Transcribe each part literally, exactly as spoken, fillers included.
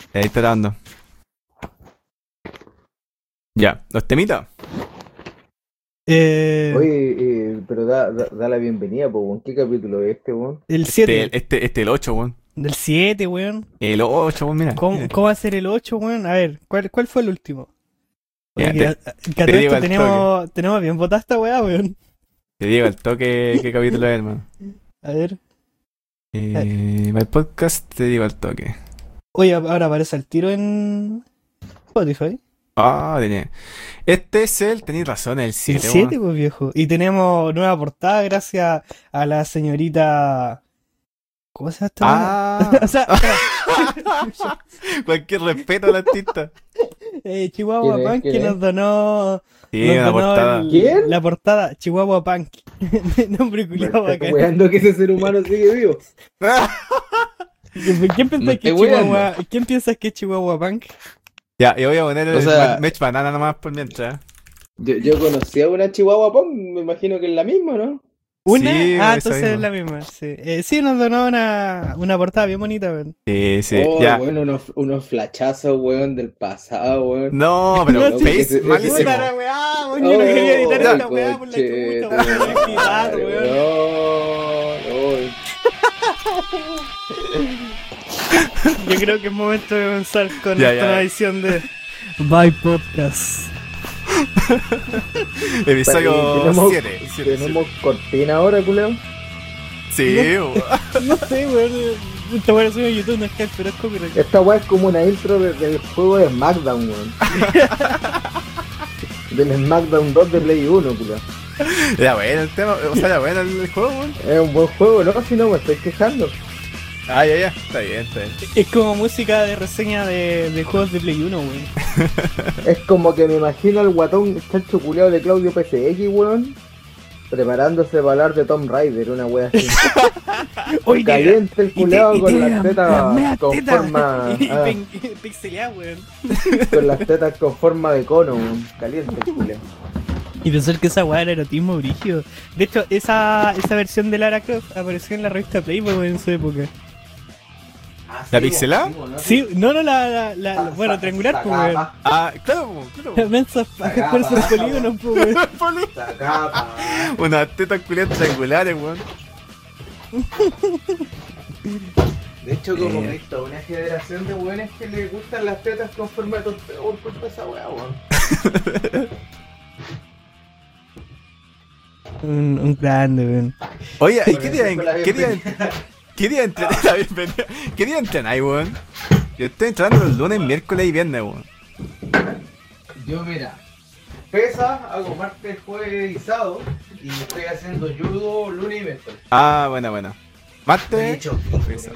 Ahí está dando. Ya, los temitas. Eh, Oye, eh, pero da, da, da la bienvenida, po, weón. ¿Qué capítulo es este, weón? el Este, siete. este, este, el ocho, weón. Del siete, weón. El ocho, weón, mira. ¿Cómo, mira. ¿Cómo va a ser el ocho, weón? A ver, ¿cuál, cuál fue el último? Oye, Ya, que, te- a- que a te todo digo esto al tenemos, tenemos bien botada esta weá, weón. Te digo al toque qué capítulo es, hermano. A ver. Eh, para el podcast te digo al toque. Oye, ahora aparece el tiro en Spotify. Ah, tenía. Este es el, tenéis razón, el El siete, siete, weón. pues viejo. Y tenemos nueva portada gracias a la señorita. ¿Cómo se llama esta Ah, weá? O sea, cualquier respeto a la artista. eh, Chihuahua ¿Quién es? Punk ¿Quién que es? nos donó. Sí, nos una donó portada. el- ¿Quién? La portada, Chihuahua Punk. Nombre Me culiado está bacán. weando que ese ser humano sigue vivo. ¿Quién piensa Me que es estoy Chihuahua? ¿Quién piensa que es Chihuahua Punk? Ya, y voy a poner O el sea- Mech Banana nomás por mientras. Yo, yo conocí a una Chihuahua Pong, me imagino que es la misma, ¿no? ¿Una? Sí, ah, esa entonces misma. es la misma. Sí, eh, sí nos donó una, una portada bien bonita, weón. Sí, sí, oh, ya. bueno, unos, unos flachazos, weón, del pasado, weón. No, pero No, sí, Face, ese- malísimo. ese- Puta la weá, weón. Yo no quería editar ya. esta weá por la Conche, chuta, weón. Me voy a quitar, madre, weón. weón. Yo creo que es momento de comenzar con Ya, esta ya. nueva edición de Bye Podcast. Episodio Tenemos- siete. ¿Tenemos cortina ahora, culeo? Sí, weón. No sé, weón. Esta weá la subí a YouTube, no es que pero es copyright. Esta weá es como una intro de- del juego de SmackDown, weón. Del SmackDown dos de Play uno, culeo. Ya bueno el tema, o sea, ya bueno el juego, weón. Es un buen juego, ¿no? Si no, me estoy quejando. Ah, ya, ya. Está bien, está bien. Es como música de reseña de, de juegos de Play uno, weón. Es como que me imagino al guatón chancho culeado de Claudio P C X, weón, preparándose para hablar de Tomb Raider, una wea así. Oye, Caliente el y te- culeado y con te- las las tetas meas con tetas. forma. Y ah, pen- pixeleada, weón. con las tetas con forma de cono, weón. Caliente el culeado. Y pensar que esa weá era erotismo brígido. De hecho, esa, esa versión de Lara Croft apareció en la revista Playboy, weón, en su época. ¿La pixelada? Sí, no, no, la, la, la, la- bueno, triangular, pues, weón. Ah, claro, claro. Mensas pajas por esos polígonos, pues, weón. Unas tetas culiadas triangulares, weón. De hecho, como Eh. que hay toda una generación de weones que les gustan las tetas con forma de torpedo por culpa de esa wea, weón. Un, un grande, weón. Oye, ¿y Por qué eso día, fue la qué día, bienvenida. qué día entrenáis? La bienvenida. ¿Qué día entrenáis, weón? Yo estoy entrenando los lunes, miércoles y viernes, weón. Yo, mira, pesa, hago martes, jueves y sábado, y estoy haciendo judo lunes y miércoles. Ah, bueno, bueno. He Martes. hecho Pesa.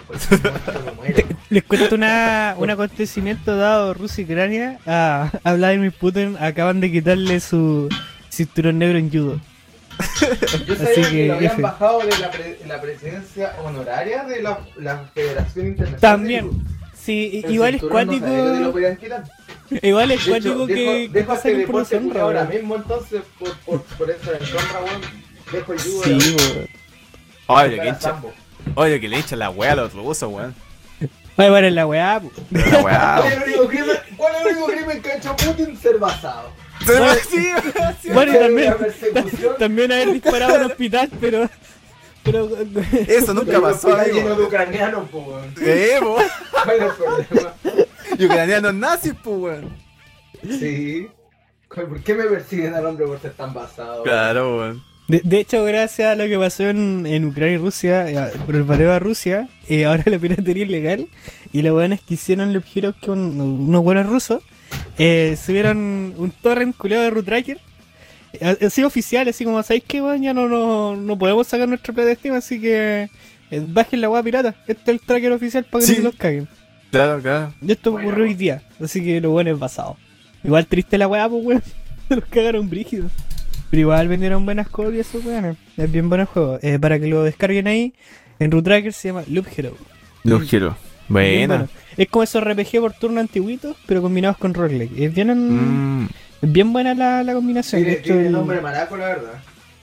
Les cuento una, un acontecimiento dado Rusia y Ucrania. A, a Vladimir Putin acaban de quitarle su cinturón negro en judo. Yo Así sabía que, que, lo habían F. bajado de la, pre- la presidencia honoraria de la, la Federación Internacional. También. de Judo. Sí, El igual es cinturón no sabía que te lo cuático. podían quitar. Igual es De cuático hecho, que, dejo, que dejo pasen este por deporte deshonra, ahora weón. mismo, entonces, por, por, por esa deshonra, weón, dejo el judo. Sí, de weón. Oye, que para hincha. sambo. Oye, que le hinchan la weá a los rusos, weón. Oye, bueno, en la weá, po. Pero la weá, ¿Cuál es el único crimen, cuál es el único crimen que ha hecho Putin? Ser basado. weón. Sí, sí. Bueno, y también, La persecución. también haber disparado a un hospital, pero. Pero. Eso nunca Pero pasó, está lleno de amigo. ucranianos, po, weón. Eh, po. ¿Cuál es el problema? Y ucranianos nazis, pues, weón. Sí. ¿Por qué me persiguen al hombre por ser tan basado? Claro, weón. De, de hecho, gracias a lo que pasó en, en Ucrania y Rusia, eh, por el pareo a Rusia, eh, ahora la piratería es legal. Y los buenos que hicieron los giros con unos buenos rusos, eh, subieron un torrent culeado de root tracker. Ha, ha sido oficial, así como, ¿sabéis qué, weón? Ya no, no, no podemos sacar nuestra plata de Steam, así que eh, bajen la weá pirata. Este es el tracker oficial para que Sí. no se los caguen. Claro, claro. Y esto ocurrió hoy día, así que lo bueno es basado. Igual triste la weá, pues weón. Se los cagaron brígidos. Pero igual vendieron buenas copias esos weones. Es bien buen juego. Eh, para que lo descarguen ahí, en Root Tracker se llama Loop Hero. Los quiero. Bien Buena. bueno. Es como esos R P G por turno antiguitos, pero combinados con roguelike. Es bien, Mm. es bien buena la, la combinación. De Tiene, hecho, tiene el- nombre maraco, la verdad.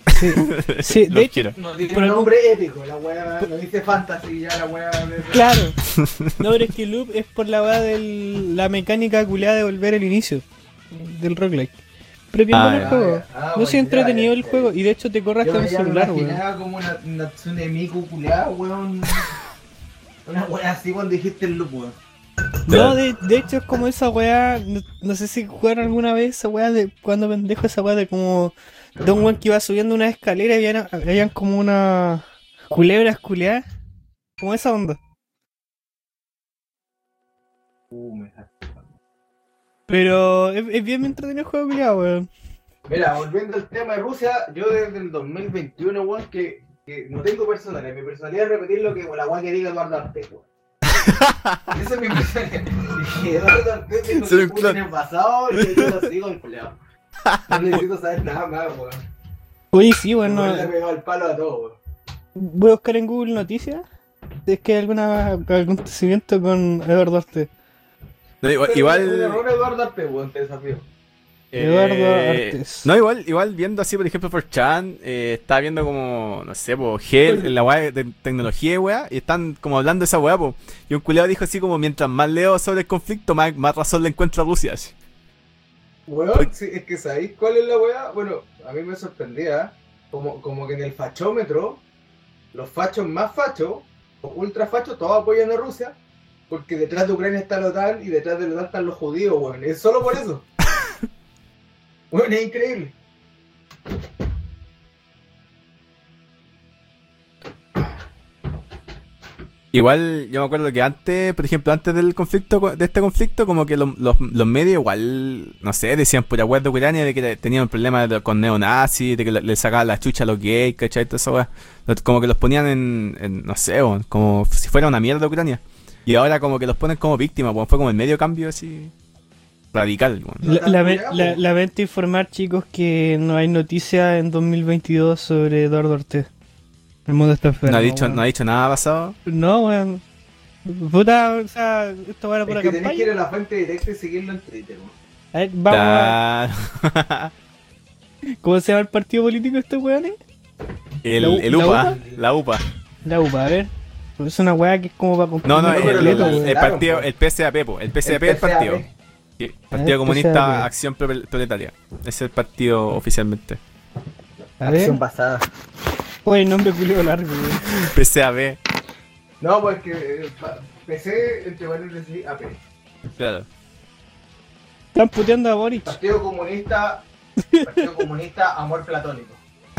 Sí, sí de Los hecho, quiero. No tiene Por un algún- nombre épico, la weá, no dice fantasy, ya la weá. claro. No, pero es que Loop es por la weá de la mecánica culiada de volver al inicio del roguelike. Pero bien Ah, bueno el ya. juego. Ah, No bueno, sé, entretenido ya, el ya, juego. ya. Y de hecho te corre hasta Yo en me el ya me celular, weón. imaginaba como una Natsune Miku culiada, weón. Una weá así cuando dijiste el loop, weón. No, de, de hecho es como esa weá. No, no sé si jugaron alguna vez esa weá de cuando pendejo esa weá de como. De un weón que iba subiendo una escalera y habían, habían como una. Culebras culiadas. Como esa onda. Uh, me sacaste. Pero es, es bien entretenido el juego culiado, weón. Mira, volviendo al tema de Rusia, yo desde el dos mil veintiuno, weón, que, que no tengo personalidad. Mi personalidad es repetir lo que la weá que diga Eduardo Artés, weón. Esa es mi personalidad. Dije, Eduardo Artés dijo Ser que un Putin clon. en el pasado y yo lo sigo el culiao. No necesito saber nada más, weón. Oye, sí, weón. Bueno, no- le ha pegado el palo a todo, weón. Voy a buscar en Google Noticias. Si es que hay alguna, algún acontecimiento con Eduardo Arte. No, igual, Un igual, error Eduardo Artés, weón, te desafío. Eduardo eh, Artes. no, igual, igual viendo así, por ejemplo, por Chan, eh, estaba viendo como, no sé, po, Gel, en la weá de tecnología, weá, y están como hablando de esa weá, po. Y un culiado dijo así como, mientras más leo sobre el conflicto, más, más razón le encuentro a Rusia. Así. Weón, sí, es que ¿sabéis cuál es la weá? Bueno, a mí me sorprendía, como, como que en el fachómetro, los fachos más fachos, los ultra fachos, todos apoyan a Rusia, porque detrás de Ucrania está la OTAN y detrás de la OTAN están los judíos, weón. Es solo por eso. Weón, es increíble. Igual, yo me acuerdo que antes, por ejemplo, antes del conflicto, de este conflicto, como que lo- los, los medios igual, no sé, decían pura weá de Ucrania, de que tenían problemas de- con neonazis, de que le, le sacaban la chucha a los gays, ¿cachai? Todo eso, weá. Como que los ponían en, en, no sé, weón, como si fuera una mierda Ucrania. Y ahora como que los ponen como víctimas, weón. Fue como el medio cambio así radical, weón. No La- tan lame- culiao, la- po. lamento informar, chicos, que no hay noticias en dos mil veintidós sobre Eduardo Ortez. El mundo está enfermo. No ha dicho, weón. no ha dicho nada pasado. No, weón. Puta, o sea, esto va a Es pura que tenés que ir campaña. a la fuente directa y seguirlo en Twitter, weón. A ver, vamos a... Ah, ¿Cómo se llama el partido político de estos weones? el, ¿La U- el la UPA, UPA? la UPA. La U P A, a ver. Pues es una weá que es como para No, no, No, el, pero el- lo el cancelaron, partido, po. el P S A P, po. El P S A P es el P S A P. partido. Sí, Ah, el Partido P Comunista S A P. Acción Pro- Proletaria. Ese es el partido oficialmente. A ver. Acción pasada. Oye, el nombre culio largo, weón. P S A B, No, pues que eh, pa- P C entre paréntesis A P. claro. Están puteando a Boric. Partido Comunista, Partido Comunista, amor platónico.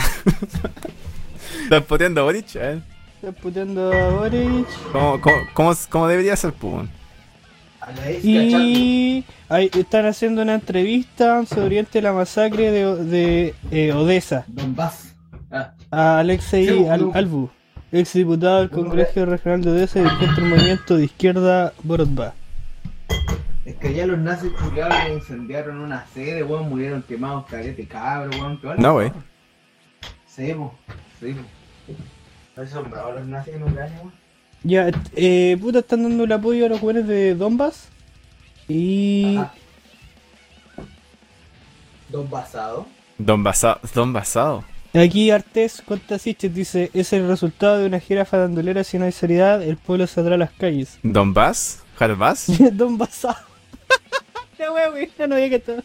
Están poteando a Boric, ¿eh? Están puteando a Boric. ¿Cómo, cómo, cómo, cómo debería ser, pues? A la isla Charlie. Y ahí están haciendo una entrevista sobre Oriente la masacre de, de eh, Odessa Donbass. Ah, a Alexei Sí, Al- bueno. Albu, ex diputado del Congreso Regional de Odessa y dirigente del movimiento de izquierda Borodba. es que allá los nazis culiados incendiaron una sede, weón, murieron quemados carete cabro, weón. ¿qué van a No, hacer? wey. Sí, po, sí, po. ¿No son bravos los nazis en Ucrania, weón? Ya, eh, puta, están dando el apoyo a los jóvenes de Donbass. Y Ajá. Don Basado. Don Basado. Don Basado. aquí Artés Contasiches dice: es el resultado de una gira farandulera sin hay seriedad, el pueblo saldrá a las calles. Don Bas. Jarbas. Don Basado. La wea, wey, no había que todo.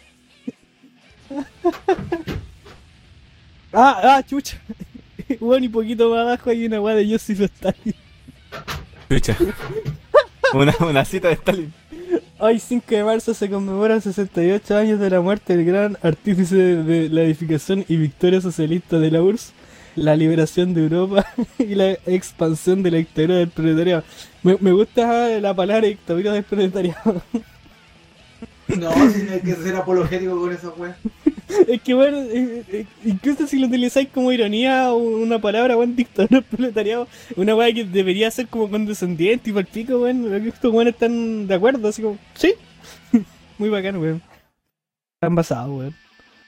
Ah, ah, chucha. Bueno, y poquito más abajo hay una wea de Joseph Stalin. Escucha. Una, una cita de Stalin. Hoy cinco de marzo se conmemoran sesenta y ocho años de la muerte del gran artífice de la edificación y victoria socialista de la U R S S, la liberación de Europa y la expansión de la dictadura del proletariado. Me, me gusta la palabra dictadura del proletariado. No, si no hay que ser apologético con esa weón. Es que bueno, eh, eh, incluso si lo utilizáis como ironía o una palabra, weón, dictadura del proletariado, una weá que debería ser como condescendiente y para el pico, weón, estos weones están de acuerdo, así como, sí, muy bacano, weón. Están basados, weón.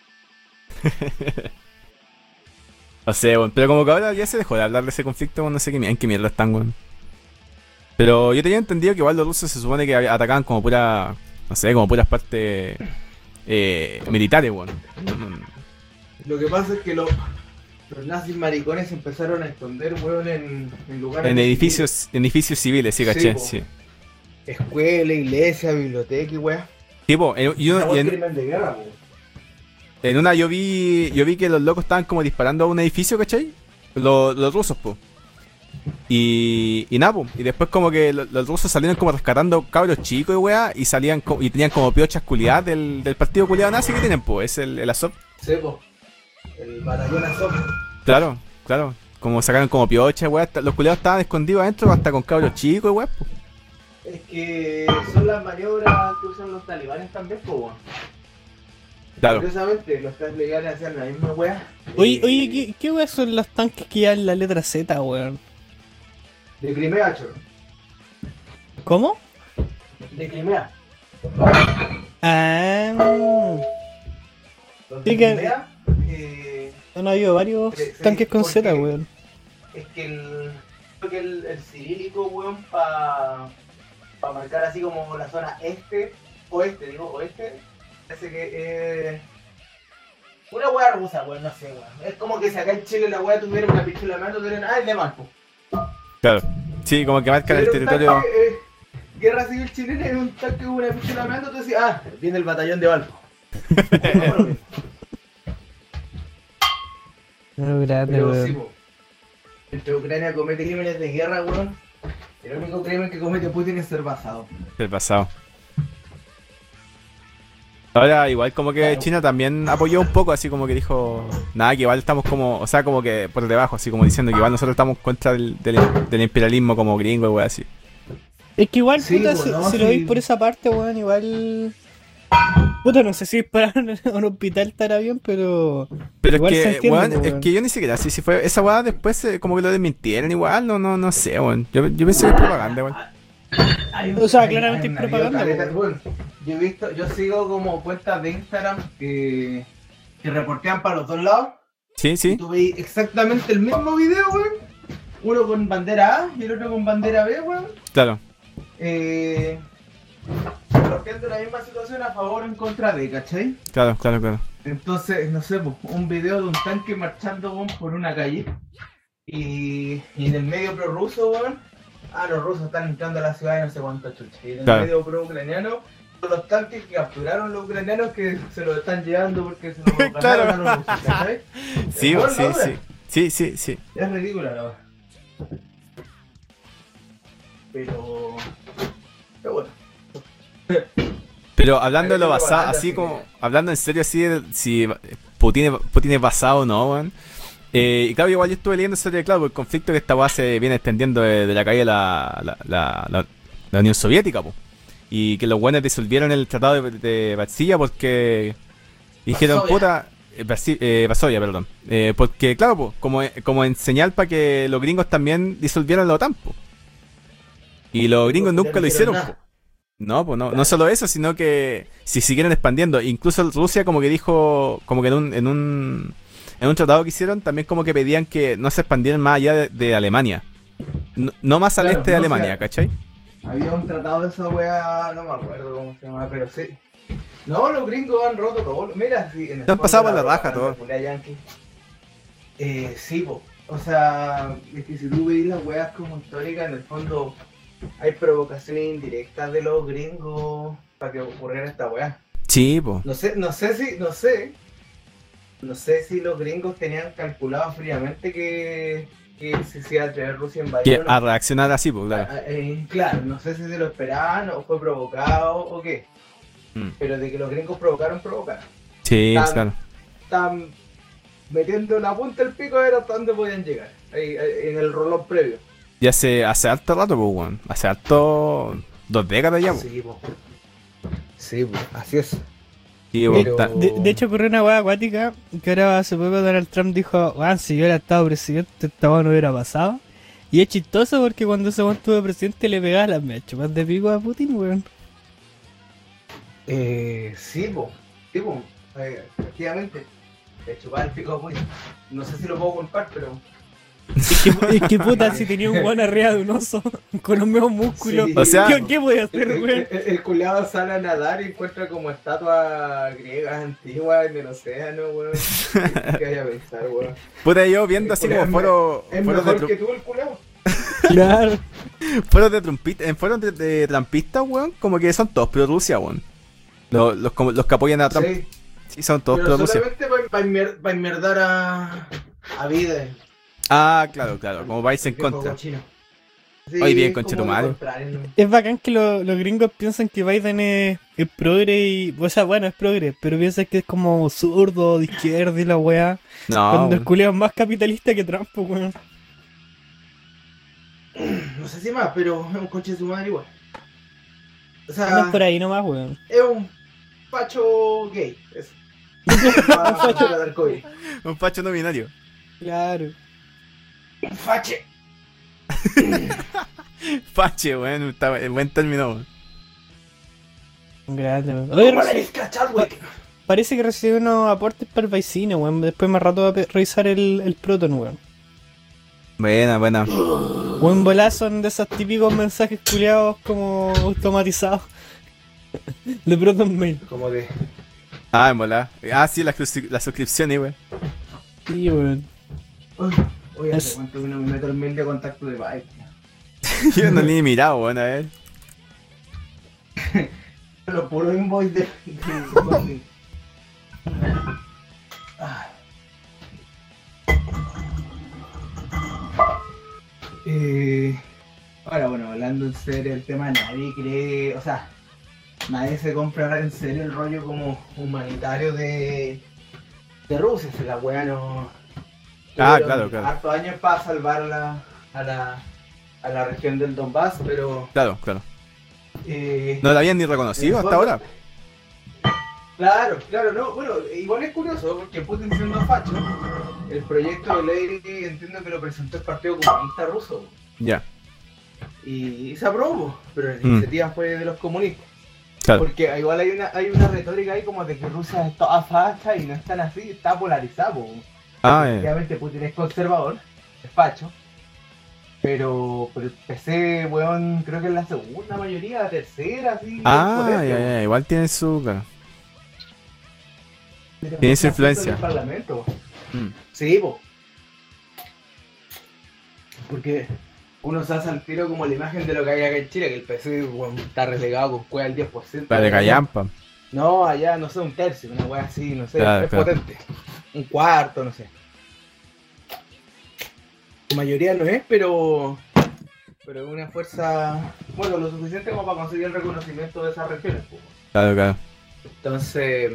O sea, weón. Pero como que ahora ya se dejó de hablar de ese conflicto, weón, no sé qué, mi- en qué mierda están, weón. Pero yo tenía entendido que igual los rusos se supone que había- atacaban como pura. No sé, como puras partes. Eh, militares, weón. Lo que pasa es que los, los nazis maricones se empezaron a esconder, weón, en, en lugares... En edificios, en edificios civiles, sí, Sí, caché, po. sí. Escuela, iglesia, biblioteca y weón. Tipo, en, y uno- y en- crimen de guerra, weón. en una yo vi yo vi que los locos estaban como disparando a un edificio, ¿cachai? Los, los rusos, po. Y, y nada, po. Y después como que lo- los rusos salieron como rescatando cabros chicos y weá, y salían co- y tenían como piochas culiadas del, del partido culiado nazi que tienen, po. Es el, el Azov. Sí, po. El batallón Azov. Claro, claro. Como sacaron como piochas, weá. hasta- Los culiados estaban escondidos adentro hasta con cabros chicos y weá, po. Es que son las maniobras que usan los talibanes también, po, weón. Claro. Curiosamente, los talibanes hacían la misma weá. Oye, de- oye, ¿qué, qué weas son los tanques que llevan la letra Z, weón? De Crimea, choro. ¿Cómo? De Crimea. Ah, Los de Sí, que- Crimea, eh, han habido varios Sí, sí, tanques con porque- Z, weón. es que el, creo que el, el cirílico, weón, para pa marcar así como la zona este, oeste, digo, oeste, parece que es una weá rusa, weón, no sé, weón. Es como que si acá en Chile la weá tuviera una pichula de mando, tuvieran, ah, es de Marco. Claro. Sí, como que marcan el Pero un territorio. tanque, eh, Guerra civil chilena es un tanque con una pichula de mando, tú decís, ah, viene el batallón de Valpo. No, grande, Pero sí, weón. po. Entre Ucrania comete crímenes de guerra, weón. El único crimen que comete Putin es ser basado. Del pasado. Ahora, igual como que Claro. China también apoyó un poco, así como que dijo, nada, que igual estamos como, o sea, como que por debajo, así como diciendo que igual nosotros estamos contra del, del, del imperialismo como gringo, wey, así. Es que igual, Sí, puta, pues, si, no, si lo sí. veis por esa parte, weón, igual... Puta, no sé si dispararon a un hospital estará bien, pero... Pero Igual es se que, entiende, weón, pues, es weón. que yo ni siquiera, si, si fue esa weá después eh, como que lo desmintieron igual, no, no, no sé, weón. Yo, yo pensé que es propaganda, weón. Hay- O sea, hay- claramente hay es una propaganda, caleta, weón. weón. Yo he visto, yo sigo como cuentas de Instagram que, que reportean para los dos lados. Sí, Y sí, tú veis exactamente el mismo video, weón. Uno con bandera A y el otro con bandera B, weón. claro. Eh, reporteando la misma situación a favor o en contra de, ¿cachai? Claro, claro, claro. Entonces, no sé, pues, un video de un tanque marchando, weón, por una calle. Y, y en el medio prorruso, weón. Ah, los rusos están entrando a la ciudad y no sé cuánto chucha. Y en el Claro. medio pro-ucraniano, los tanques que capturaron los ucranianos que se los están llevando porque se los ganaron Claro. a los rusos, ¿cachai? Sí, Es sí, bueno, sí. Sí, sí, sí. Es ridícula la verdad. Pero... Pero bueno. Pero hablando de lo Pero es basado, propaganda, así así como, que- hablando en serio, así de si Putin es, Putin es basado o no, weón. Eh, y claro, igual yo estuve leyendo sobre, claro, el conflicto que esta weá se viene extendiendo de, de la caída de la, la, la, la- la Unión Soviética, po. Y que los buenos disolvieron el tratado de, de Varsovia porque dijeron, Varsovia. puta, eh, Varsi- eh, Varsovia, perdón. Eh, porque, claro, po, como, como en señal para que los gringos también disolvieran la OTAN, po. Y los gringos Ya no nunca lo hicieron hicieron, nada. po. No, pues no, no Claro. solo eso, sino que si siguieron expandiendo, incluso Rusia como que dijo, como que en un, en un, en un tratado que hicieron, también como que pedían que no se expandieran más allá de, de Alemania. No, no más al Claro, este de no Alemania, sea- ¿cachai? Había un tratado de esa wea, no me acuerdo cómo se llama, pero sí. No, los gringos han roto todo. Mira, sí, en el Se han fondo pasado por la raja propaganda todo. culia yankee. Eh, sí, po. O sea, es que si tú veis las weas como históricas, en el fondo hay provocaciones indirectas de los gringos para que ocurriera esta wea. Sí, pues. No sé, no sé si, no sé. No sé si los gringos tenían calculado fríamente que, que se se iba a atrever Rusia a Que invadir. o no. a reaccionar así, pues, claro. Ah, eh, claro, no sé si se lo esperaban o fue provocado o qué. Mm. Pero de que los gringos provocaron, provocaron. Sí, Tan- claro. Están metiendo la punta del pico a ver hasta dónde podían llegar. Ahí, ahí, en el rolón previo. Y hace, hace harto rato, pues, weón. Hace harto. Dos décadas ya, pues. Sí, po. Sí, po, así es. Sí, pues, Pero- ta- De, de hecho, ocurrió una weá acuática que ahora hace poco Donald Trump dijo, weón, si yo hubiera estado presidente, esta weá no hubiera pasado. Y es chistoso porque cuando ese weón estuvo presidente le pegaba las mechas más de pico a Putin, weón. Eh, sí, po. Sí, po. Eh, efectivamente. De chupar el pico a Putin. No sé si lo puedo culpar, pero. Es que, es que puta, si tenía un weón arriba de un oso con los mismos músculos, Sí. O sea- ¿qué, qué voy a hacer, El, weón? el, el culiado sale a nadar y encuentra como estatuas griegas antiguas en el océano, weón. ¿Qué vaya a pensar, weón? Puta, yo viendo así como Es foros Es foros de, mejor tru- que tú el culiado. Claro. foros de trumpistas, en foros de, de trampistas, weón, como que son todos pro Rusia, weón. Los, los, como- los que apoyan a Trump, sí, Sí, son todos pro pero Rusia. solamente para enmerdar a, a Biden. Ah, claro, claro, como vais en el viejo contra. cochino. Oye, bien, es como concha tu lo madre. contrario, ¿no? Es bacán que lo- los gringos piensan que Biden es, es progre y... O sea, bueno, es progre, pero piensan que es como zurdo, de izquierda y la weá. No, Cuando el weón. culiao es más capitalista que Trump, pues, weón. No sé si más, pero es un coche de su madre igual. O sea, Andan por ahí nomás, weón. es un facho gay. Eso. Pa- facho de arcoíris. Un facho no binario. Claro. Un fache. Fache, weón, está en buen término, weón. Grande, weón. Oye, Como la reci- Isca Chadwick. parece que recibió unos aportes para el Vicine, weón. Después más rato va a pe- revisar el, el Proton, weón. Buena, buena. Buen bolazo son de esos típicos mensajes culiados como automatizados. De Proton Mail. Como de. Ah, en volá. Ah, sí, las cruci- las suscripciones, weón. Sí, weón. Uy, oye, Es- hace cuánto que no me meto el mail de contacto de Vibe. Yo no ni he mirado, weón, a ver. Pero puro invoice de. de- Ah. Eh, ahora, bueno, hablando en serio, el tema nadie cree, o sea, nadie se compra en serio el rollo como humanitario de, de Rusia, si la wea no. Ah, tuvieron claro, claro. Hartos años para salvarla a la, a la región del Donbass, pero. Claro, claro. Eh, No la habían ni reconocido hasta ahora. Claro, claro, no, bueno, igual es curioso porque Putin siendo facho, el proyecto de ley entiendo que lo presentó el Partido Comunista Ruso Ya, y, se aprobó, pero la Mm. iniciativa fue de los comunistas. claro. Porque igual hay una hay una retórica ahí como de que Rusia es toda facha y no es tan así, está polarizado. po. Ah, eh. Obviamente Putin es conservador, es facho, pero, pero el P C, weón, creo que es la segunda mayoría, la tercera, así. Ah, potente, ya, weón. ya, igual tiene su. Claro. Tiene Tiene su mucho asiento influencia. en el Parlamento. Mm. Sí, po. Porque uno se hace al tiro como la imagen de lo que hay acá en Chile, que el P C weón, está relegado con cueva al diez por ciento. La de Callampa. No, allá no sé, un tercio, una wea así, no sé, Claro, es claro. potente. Un cuarto, no sé. La mayoría no es, pero. Pero es una fuerza. Bueno, lo suficiente como para conseguir el reconocimiento de esas regiones, po. Claro, claro. Entonces.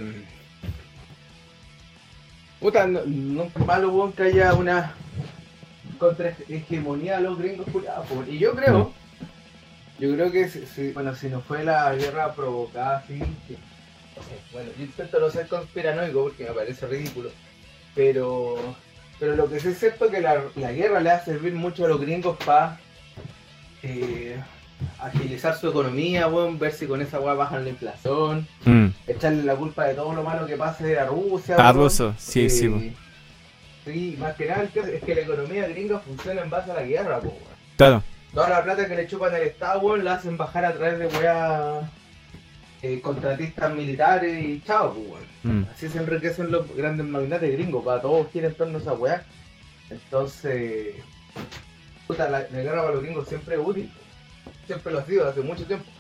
Puta, no, no es malo, weón, que haya una contrahegemonía de los gringos culiados, po. Y yo creo. Yo creo que si, si- bueno, si no fue la guerra provocada así. que- no sé, bueno, yo intento no ser conspiranoico porque me parece ridículo. Pero. Pero lo que sí es cierto es que la, la guerra le va a servir mucho a los gringos para eh, agilizar su economía, weón, ver si con esa weá bajan la inflación, Mm. echarle la culpa de todo lo malo que pase a Rusia. A weón. ruso, sí, Eh, sí, po. Sí, más que nada es que la economía gringa funciona en base a la guerra, po, weón. Claro. Toda la plata que le chupan al Estado, weón, la hacen bajar a través de weá eh, contratistas militares y chao, pues, weón. Mm. Así se enriquecen los grandes magnates gringos, para todos gira en torno a esa weá. Entonces, puta, la, la guerra para los gringos siempre es útil. Siempre lo ha sido, hace mucho tiempo.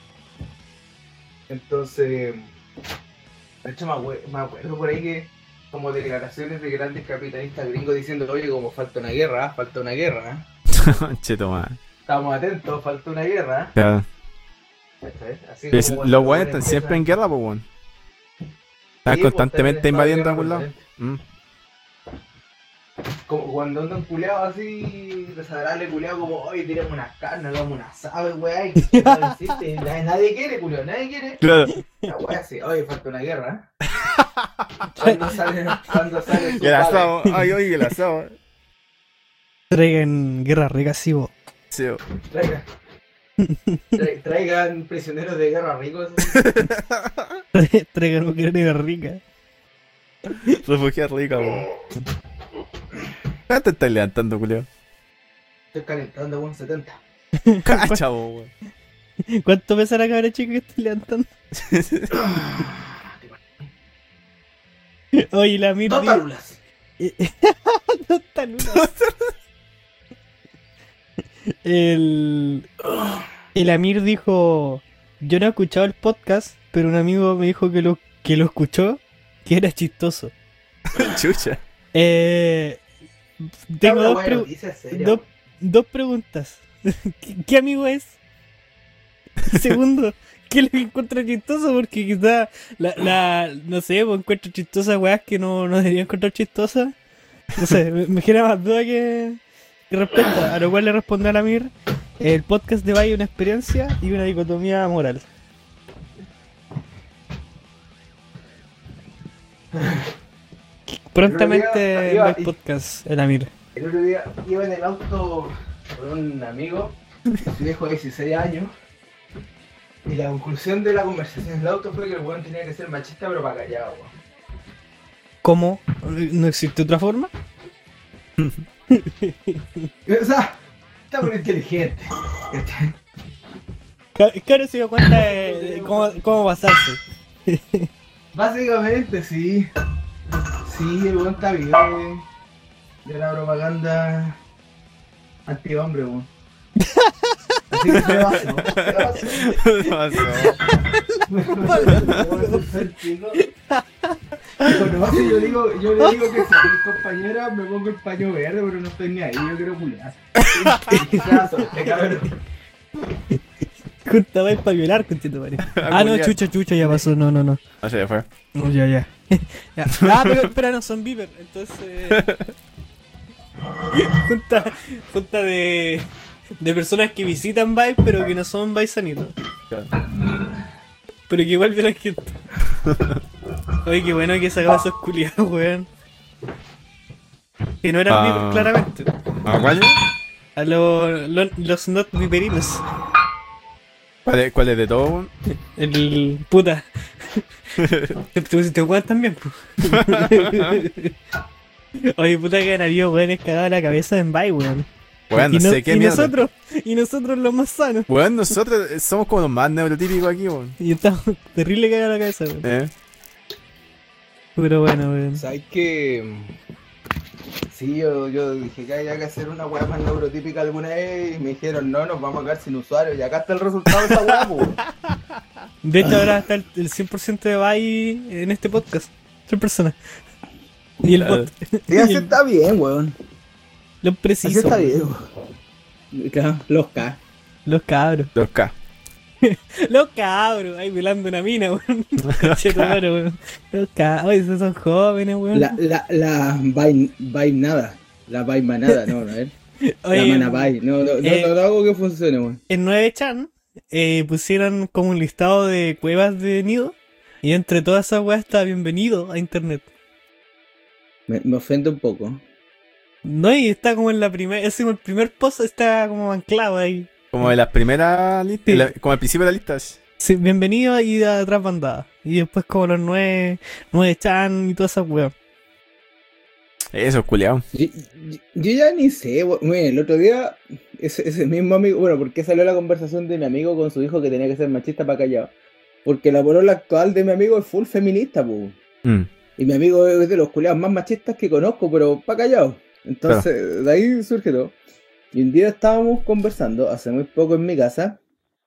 Entonces, de hecho me abue- me acuerdo por ahí que como declaraciones de grandes capitalistas gringos diciendo, oye, como falta una guerra, falta una guerra, Cheto, man. estamos atentos, falta una guerra. Claro. ¿Cachai? Así Es- como cuando Los una weones están empresa- siempre en guerra, pues, weón. Están Sí, pues, constantemente están en invadiendo a estado algún de lado. guerra Mm. Como cuando andan culeados así, desagradable culeado como, oye, tiramos unas carnes, hagamos unas aves, weá, y no existe, nadie, nadie quiere, culeado, nadie quiere. Claro. La weá así, oye, falta una guerra, ¿eh? Cuando sale, cuando sale su Y el padre, asado. Ay, oye, el asado. Traigan guerra rica, sí, bo. Sí, bo. traigan, tra- traigan prisioneros de guerra ricos. Traigan guerra rica. Refugiar rica, weón. ¿Cuánto te estás levantando, culeo? Estoy calentando con setenta. Cacha, po, weón. ¿Cuánto pesa la cabra chica que estoy levantando? Oye, la Mir. Dos tarulas. Dos tarulas. El. El Amir dijo: yo no he escuchado el podcast, pero un amigo me dijo que lo, que lo escuchó, que era chistoso. Chucha. Eh, tengo dos, Bueno, pre- dice serio. dos, dos preguntas. ¿Qué, qué amigo es? Y segundo, ¿qué le encuentra chistoso? Porque quizá la, la no sé, pues encuentro chistosas weas que no, no debería encontrar chistosas. No sé, me, me genera más duda que, que respuesta. A lo cual le responde a la Mir: el podcast de Valle es una experiencia y una dicotomía moral. Prontamente Iba- va el podcast, el Amir. El otro día iba en el auto con un amigo, su viejo de dieciséis años, y la conclusión de la conversación del auto fue que el weón tenía que ser machista pero para callado, weón. ¿Cómo? ¿No existe otra forma? O sea, está muy inteligente. ¿Cachai? Ca- Claro, se dio cuenta de, de cómo, cómo basarse. Básicamente sí. Sí, el weón está bien de, de la propaganda anti-hombre, weón. Así que se pasó, se pasó. ¿Qué pasó? Digo, no, si yo digo, yo le digo que si soy compañera me pongo el paño verde, pero no estoy ni ahí, yo quiero culiar. Este cabrón. Justo va para violar, conchito, madre. Ah, no, culiar. chucha, chucha, ya pasó, no, no, no. No sé, ya fue. No, ya, ya. Ya. Ah, pero espera, no son Bieber, entonces. junta, junta de, de personas que visitan Vibe, pero que no son Baisanitos. Claro. Pero que igual violan gente. Oye, qué bueno que sacaba esos culiados, weón. Que no eran Ah. Bieber, claramente. ¿A cuál? A los, los, los not viperinos. ¿Cuál es, cuál es de todo, weón? El puta. Te pusiste weón también, po. Oye, puta que ganaría weones cagados la cabeza en Vibe, weón. Weón, no y sé qué y mierda. nosotros, y nosotros los más sanos. Weón, nosotros somos como los más neurotípicos aquí, weón. Y estamos terrible cagados la cabeza, weón. ¿Eh? Pero bueno, weón. ¿Sabes qué? Sí, yo, yo dije que había que hacer una weá más neurotípica alguna vez y me dijeron no, nos vamos a quedar sin usuarios y acá está el resultado de esa weá, po. De hecho, ahora está el, el cien por ciento de Vibe en este podcast. Tres personas. Y el Claro. bot. Sí, así Y el- está bien, weón. Los Así precisos. está bien, weón. Claro, los K. Los cabros. dos K. Los cabros. Ahí velando una mina, weón. Chetumare, weón. Los cabros. Oye, esos son jóvenes, weón. La, la, la vain, vain nada. La vain manada, no, no, eh. La Oye, mana vain. No, no, no, eh, no, no hago que funcione, weón. en nueve chan eh, pusieron como un listado de cuevas de nido. Y entre todas esas weas está bienvenido a internet. Me, me ofende un poco. No, y está como en la primera. Es como el primer post está como anclado ahí. Como de las primeras listas, Sí. la- como al principio de la lista. Sí, bienvenido y de atrás bandada. Y después como los nueve, nueve chan y todas esas weas. Eso, culiao. Yo, yo- yo ya ni sé, weón. Bueno, el otro día, ese, ese mismo amigo, bueno, ¿por qué salió la conversación de mi amigo con su hijo que tenía que ser machista para callado? Porque la polola actual de mi amigo es full feminista, pues. Mm. Y mi amigo es de los culiados más machistas que conozco, pero pa' callado. Entonces, de ahí surge todo. Y un día estábamos conversando, hace muy poco en mi casa,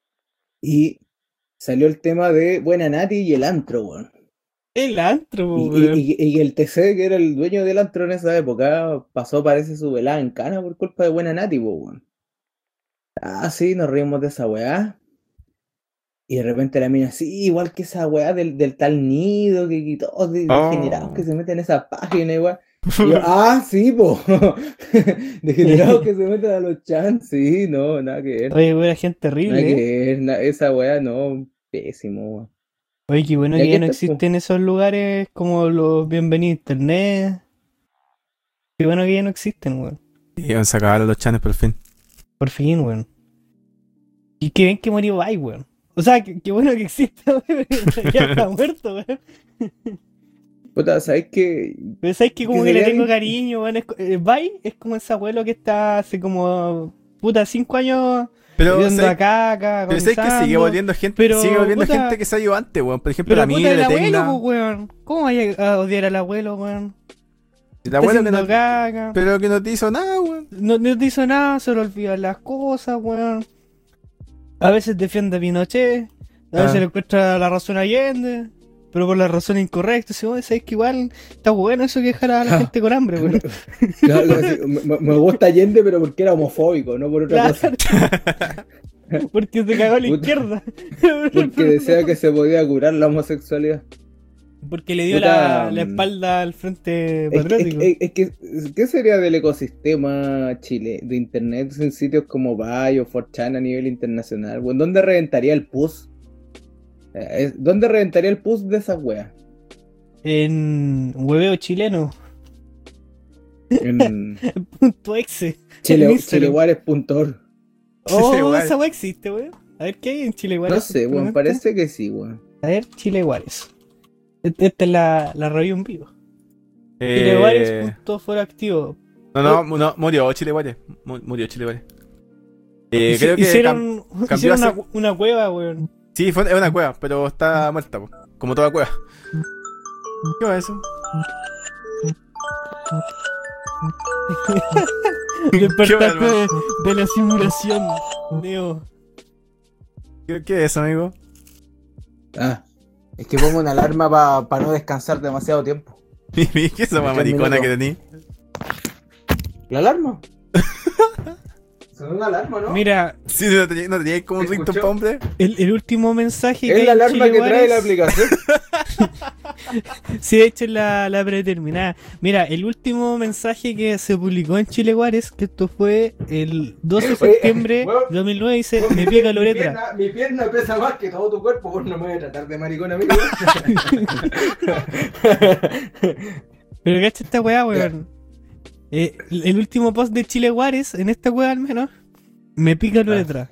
y salió el tema de Buena Nati y el antro, weón. El antro, Y, weón. y- y- y el T C, que era el dueño del antro en esa época, pasó, parece, su velada en cana por culpa de Buena Nati, po, weón. Ah, sí, nos reímos de esa weá. Y de repente la mina, sí, igual que esa weá del, del tal nido, que, que todos de- Oh. degenerados que se meten en esa página, igual. Y yo, ah, sí, po. Degenerados que se meten a los chans, sí, no, nada que ver. Oye, weón, gente Nada terrible, que ¿eh? ver, na- esa weá no, pésimo, weón. Oye, qué bueno Y que aquí ya no está, po. existen esos lugares como los bienvenidos a internet. Qué bueno que ya no existen, weón. Y van a sacar a los chanes por fin. Por fin, weón. Y que ven que murió Vibe, weón. O sea, que- qué bueno que exista, weón. Ya está muerto, weón. Puta, ¿sabes qué? Pero sabes que como Que que le sería tengo bien- cariño, weón. Es, co- eh, Bai es como ese abuelo que está hace como, puta, cinco años Pero, viendo ¿sabes? a caca, Pero sabes que sigue agonizando. volviendo gente, pero, sigue volviendo puta, gente que se ha ido antes, weón. Por ejemplo, Pero la puta, mina, el la abuelo, Tecna. pues, weón. ¿Cómo vaya a odiar al abuelo, weón? El Está abuelo que haciendo no, caca. pero que no te hizo nada, weón. No, no te hizo nada, solo olvida las cosas, weón. A veces defiende a Pinochet, a veces Ah. le encuentra la razón a Allende, pero por la razón incorrecta. Si vos sabés que igual está bueno eso que dejar a la Ah. gente con hambre, weón. Claro, claro, sí, me, me gusta Allende, pero porque era homofóbico, no por otra cosa. Claro. Porque se cagó a la Puta. izquierda. Porque decía que se podía curar la homosexualidad. Porque le dio Puta, la, la espalda al frente Es, que- patriótico. es, es que, ¿qué sería del ecosistema chile de internet en sitios como Vine o cuatro chan a nivel internacional? Bueno, ¿dónde reventaría el P U S? Eh, es- ¿Dónde reventaría el P U S de esas weas? En hueveo chileno. En Punto exe. chile, En Instagram. chileguares punto org. Oh, Igual. esa wea existe, weón. A ver qué hay en Chile Iguales. No sé, weón, parece que sí, weón. A ver, Chile Iguales. Esta esta es la, la review en vivo. Eh, Chile Iguales punto foro activo. no, no, mu- no, murió Chile Guare. Mu- Murió Chile Guare. Eh, Hici- creo que cam- hicieron cambió hicieron hace- una, una cueva, weón. sí, fue, es una cueva, pero está muerta, po, como toda cueva. ¿Qué va eso? Despertaste bárbaro. de, de la simulación, Neo. ¿Qué, qué es eso, amigo? Ah, es que pongo una alarma para no descansar demasiado tiempo. ¿Qué es esa más Tres maricona minutos. que tení? ¿La alarma? Son una alarma, ¿no? Mira, Sí, no tenía, no tenía como un ¿Te ringtone escuchó? pa' hombre. el, el último mensaje que Es hay la en alarma Chile que trae la Iguales- aplicación. Sí, de hecho es la, la predeterminada. Mira, el último mensaje que se publicó en Chile Juárez, que esto fue el doce de Oye, septiembre weón, de dos mil nueve, dice, Weón, me mi, pica mi la uretra. pierna, mi pierna pesa más que todo tu cuerpo, vos no me voy a tratar de maricón, amigo. Pero cacha esta weá, weón. Eh, el el último post de Chile Juárez, en esta weá al menos, me pica la Ah. uretra.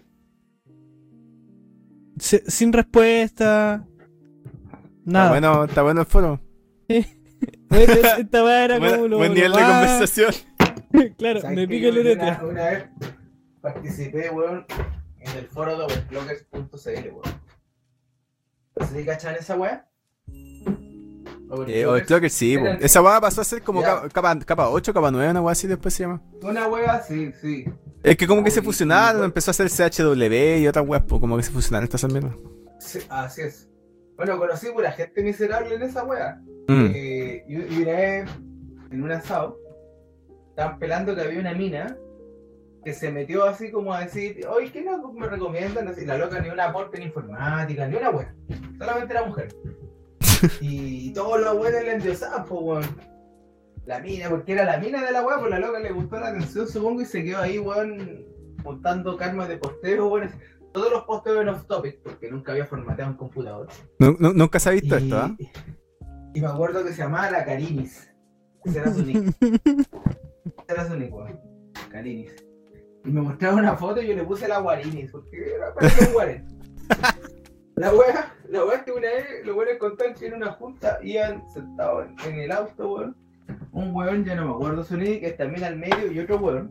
Se- sin respuesta. Está Nada. bueno, está bueno el foro. Bueno, esta weá era Buen, como lo, buen lo nivel de más- conversación. Claro, ¿Sabes me que pica la yo uretra. Una, una vez participé, weón, en el foro de overclockers punto c l, weón. ¿No sé si cachan esa weá? Eh, Overclocker sí, po. Eran- Esa weá pasó a ser como Ya. capa, capa, capa ocho, capa nueve, una weá así después se llama. Una weá, sí, sí. Es que como que se Ay, fusionaron, sí, empezó a hacer C H W y otras weas, po, como que se fusionaron estas mierdas. Sí, así es. Bueno, conocí pura gente miserable en esa weá. Mm. Eh, y, y una vez, en un asado, estaban pelando que había una mina que se metió así como a decir, oye, ¿qué no me recomiendan? Así, la loca ni un aporte en informática, ni una weá. Solamente era mujer. Y todos los weones le endiosaban, pues weón. La mina, porque era la mina de la weá, pues la loca le gustó la atención, supongo, y se quedó ahí, weón, montando karma de posteo, weón. Todos los posteos en off topic, porque nunca había formateado un computador. Nu- nu- Nunca se ha visto y, esto, ¿ah? y me acuerdo que se llamaba la Carinis. Ese era su nick. Ese era su nick, weón. Carinis. Y me mostraba una foto y yo le puse la Guarinis, porque era para un guaren. La wea, la wea es que una vez los weones contaron que en una junta iban sentados en, en el auto, weón. Un weón, ya no me acuerdo su nick, que también al medio y otro weón.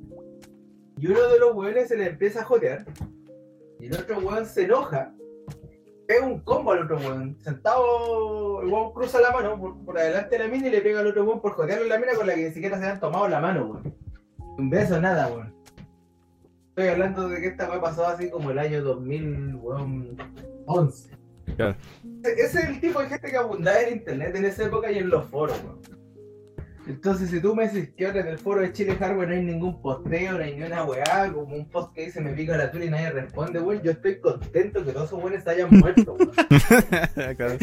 Y uno de los weones se le empieza a jotear. Y el otro weón se enoja. Pega un combo al otro weón. Sentado, el weón cruza la mano por, por adelante de la mina y le pega al otro weón por jotearle la mina con la que ni siquiera se habían tomado la mano, weón. Un beso, nada, weón. Estoy hablando de que esta weá pasó así como el año dos mil once. Claro. Ese es el tipo de gente que abundaba en internet en esa época y en los foros, weón. Entonces, si tú me dices que ahora en el foro de Chile Hardware no hay ningún posteo, no hay ni una weá, como un post que dice me pica la tula y nadie responde, weón, yo estoy contento que todos esos weones se hayan muerto, weón. Claro.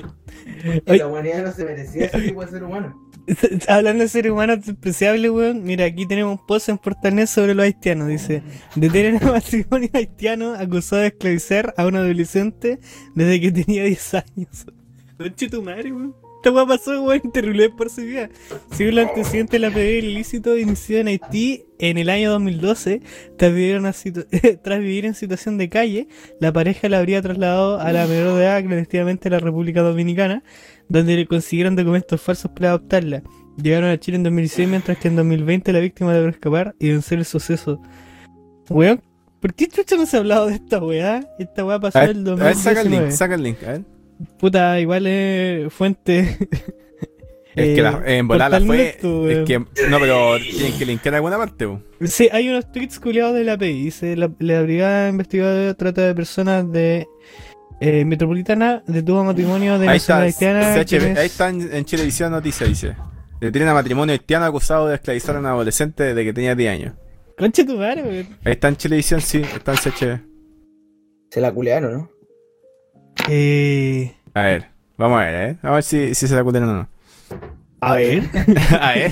Y la humanidad no se merecía ese tipo de ser humano. Hablando de seres humanos despreciables, weón. Mira, aquí tenemos un post en Portalnet sobre los haitianos. Dice: detienen a matrimonio haitiano acusado de esclavizar a un adolescente desde que tenía diez años. Conche tu madre, weón. Esta weá pasó, weón, terrible por su vida. Según el antecedente de la P D, el ilícito inició en Haití en el año dos mil doce. Tras vivir, una situ- tras vivir en situación de calle, la pareja la habría trasladado a la menor de edad clandestinamente a la República Dominicana, donde le consiguieron documentos falsos para adoptarla. Llegaron a Chile en dos mil dieciséis, mientras que en dos mil veinte la víctima logró escapar y vencer el suceso. Weón, ¿por qué chucha no se ha hablado de esta weá? Esta weá pasó A en el ver, a ver, saca el link, dos mil diecinueve. saca el link, a ver. Puta, igual es fuente. Es que la, en volar la fue. Portalnet, po, Es weón. que, no, pero tienen que linkar alguna parte, po. Sí, hay unos tweets culiados de la P I. Dice: la, la Brigada Investigadora de Trata de Personas de eh, Metropolitana detuvo matrimonio de Ahí está, nacionalidad haitiana. C H B, quienes- ahí está en, en Chilevisión Noticias, dice. Detienen a matrimonio haitiano acusado de esclavizar a un adolescente desde que tenía diez años. Concha tu madre, weón. Ahí está en Chilevisión, sí, está en C H B. Se la culearon, ¿no? Eh. A ver, vamos a ver, ¿eh? Vamos a ver si, si se la culean o no. A ver. A ver.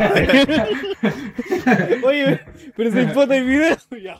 Oye, pero si hay foto y video. Ya.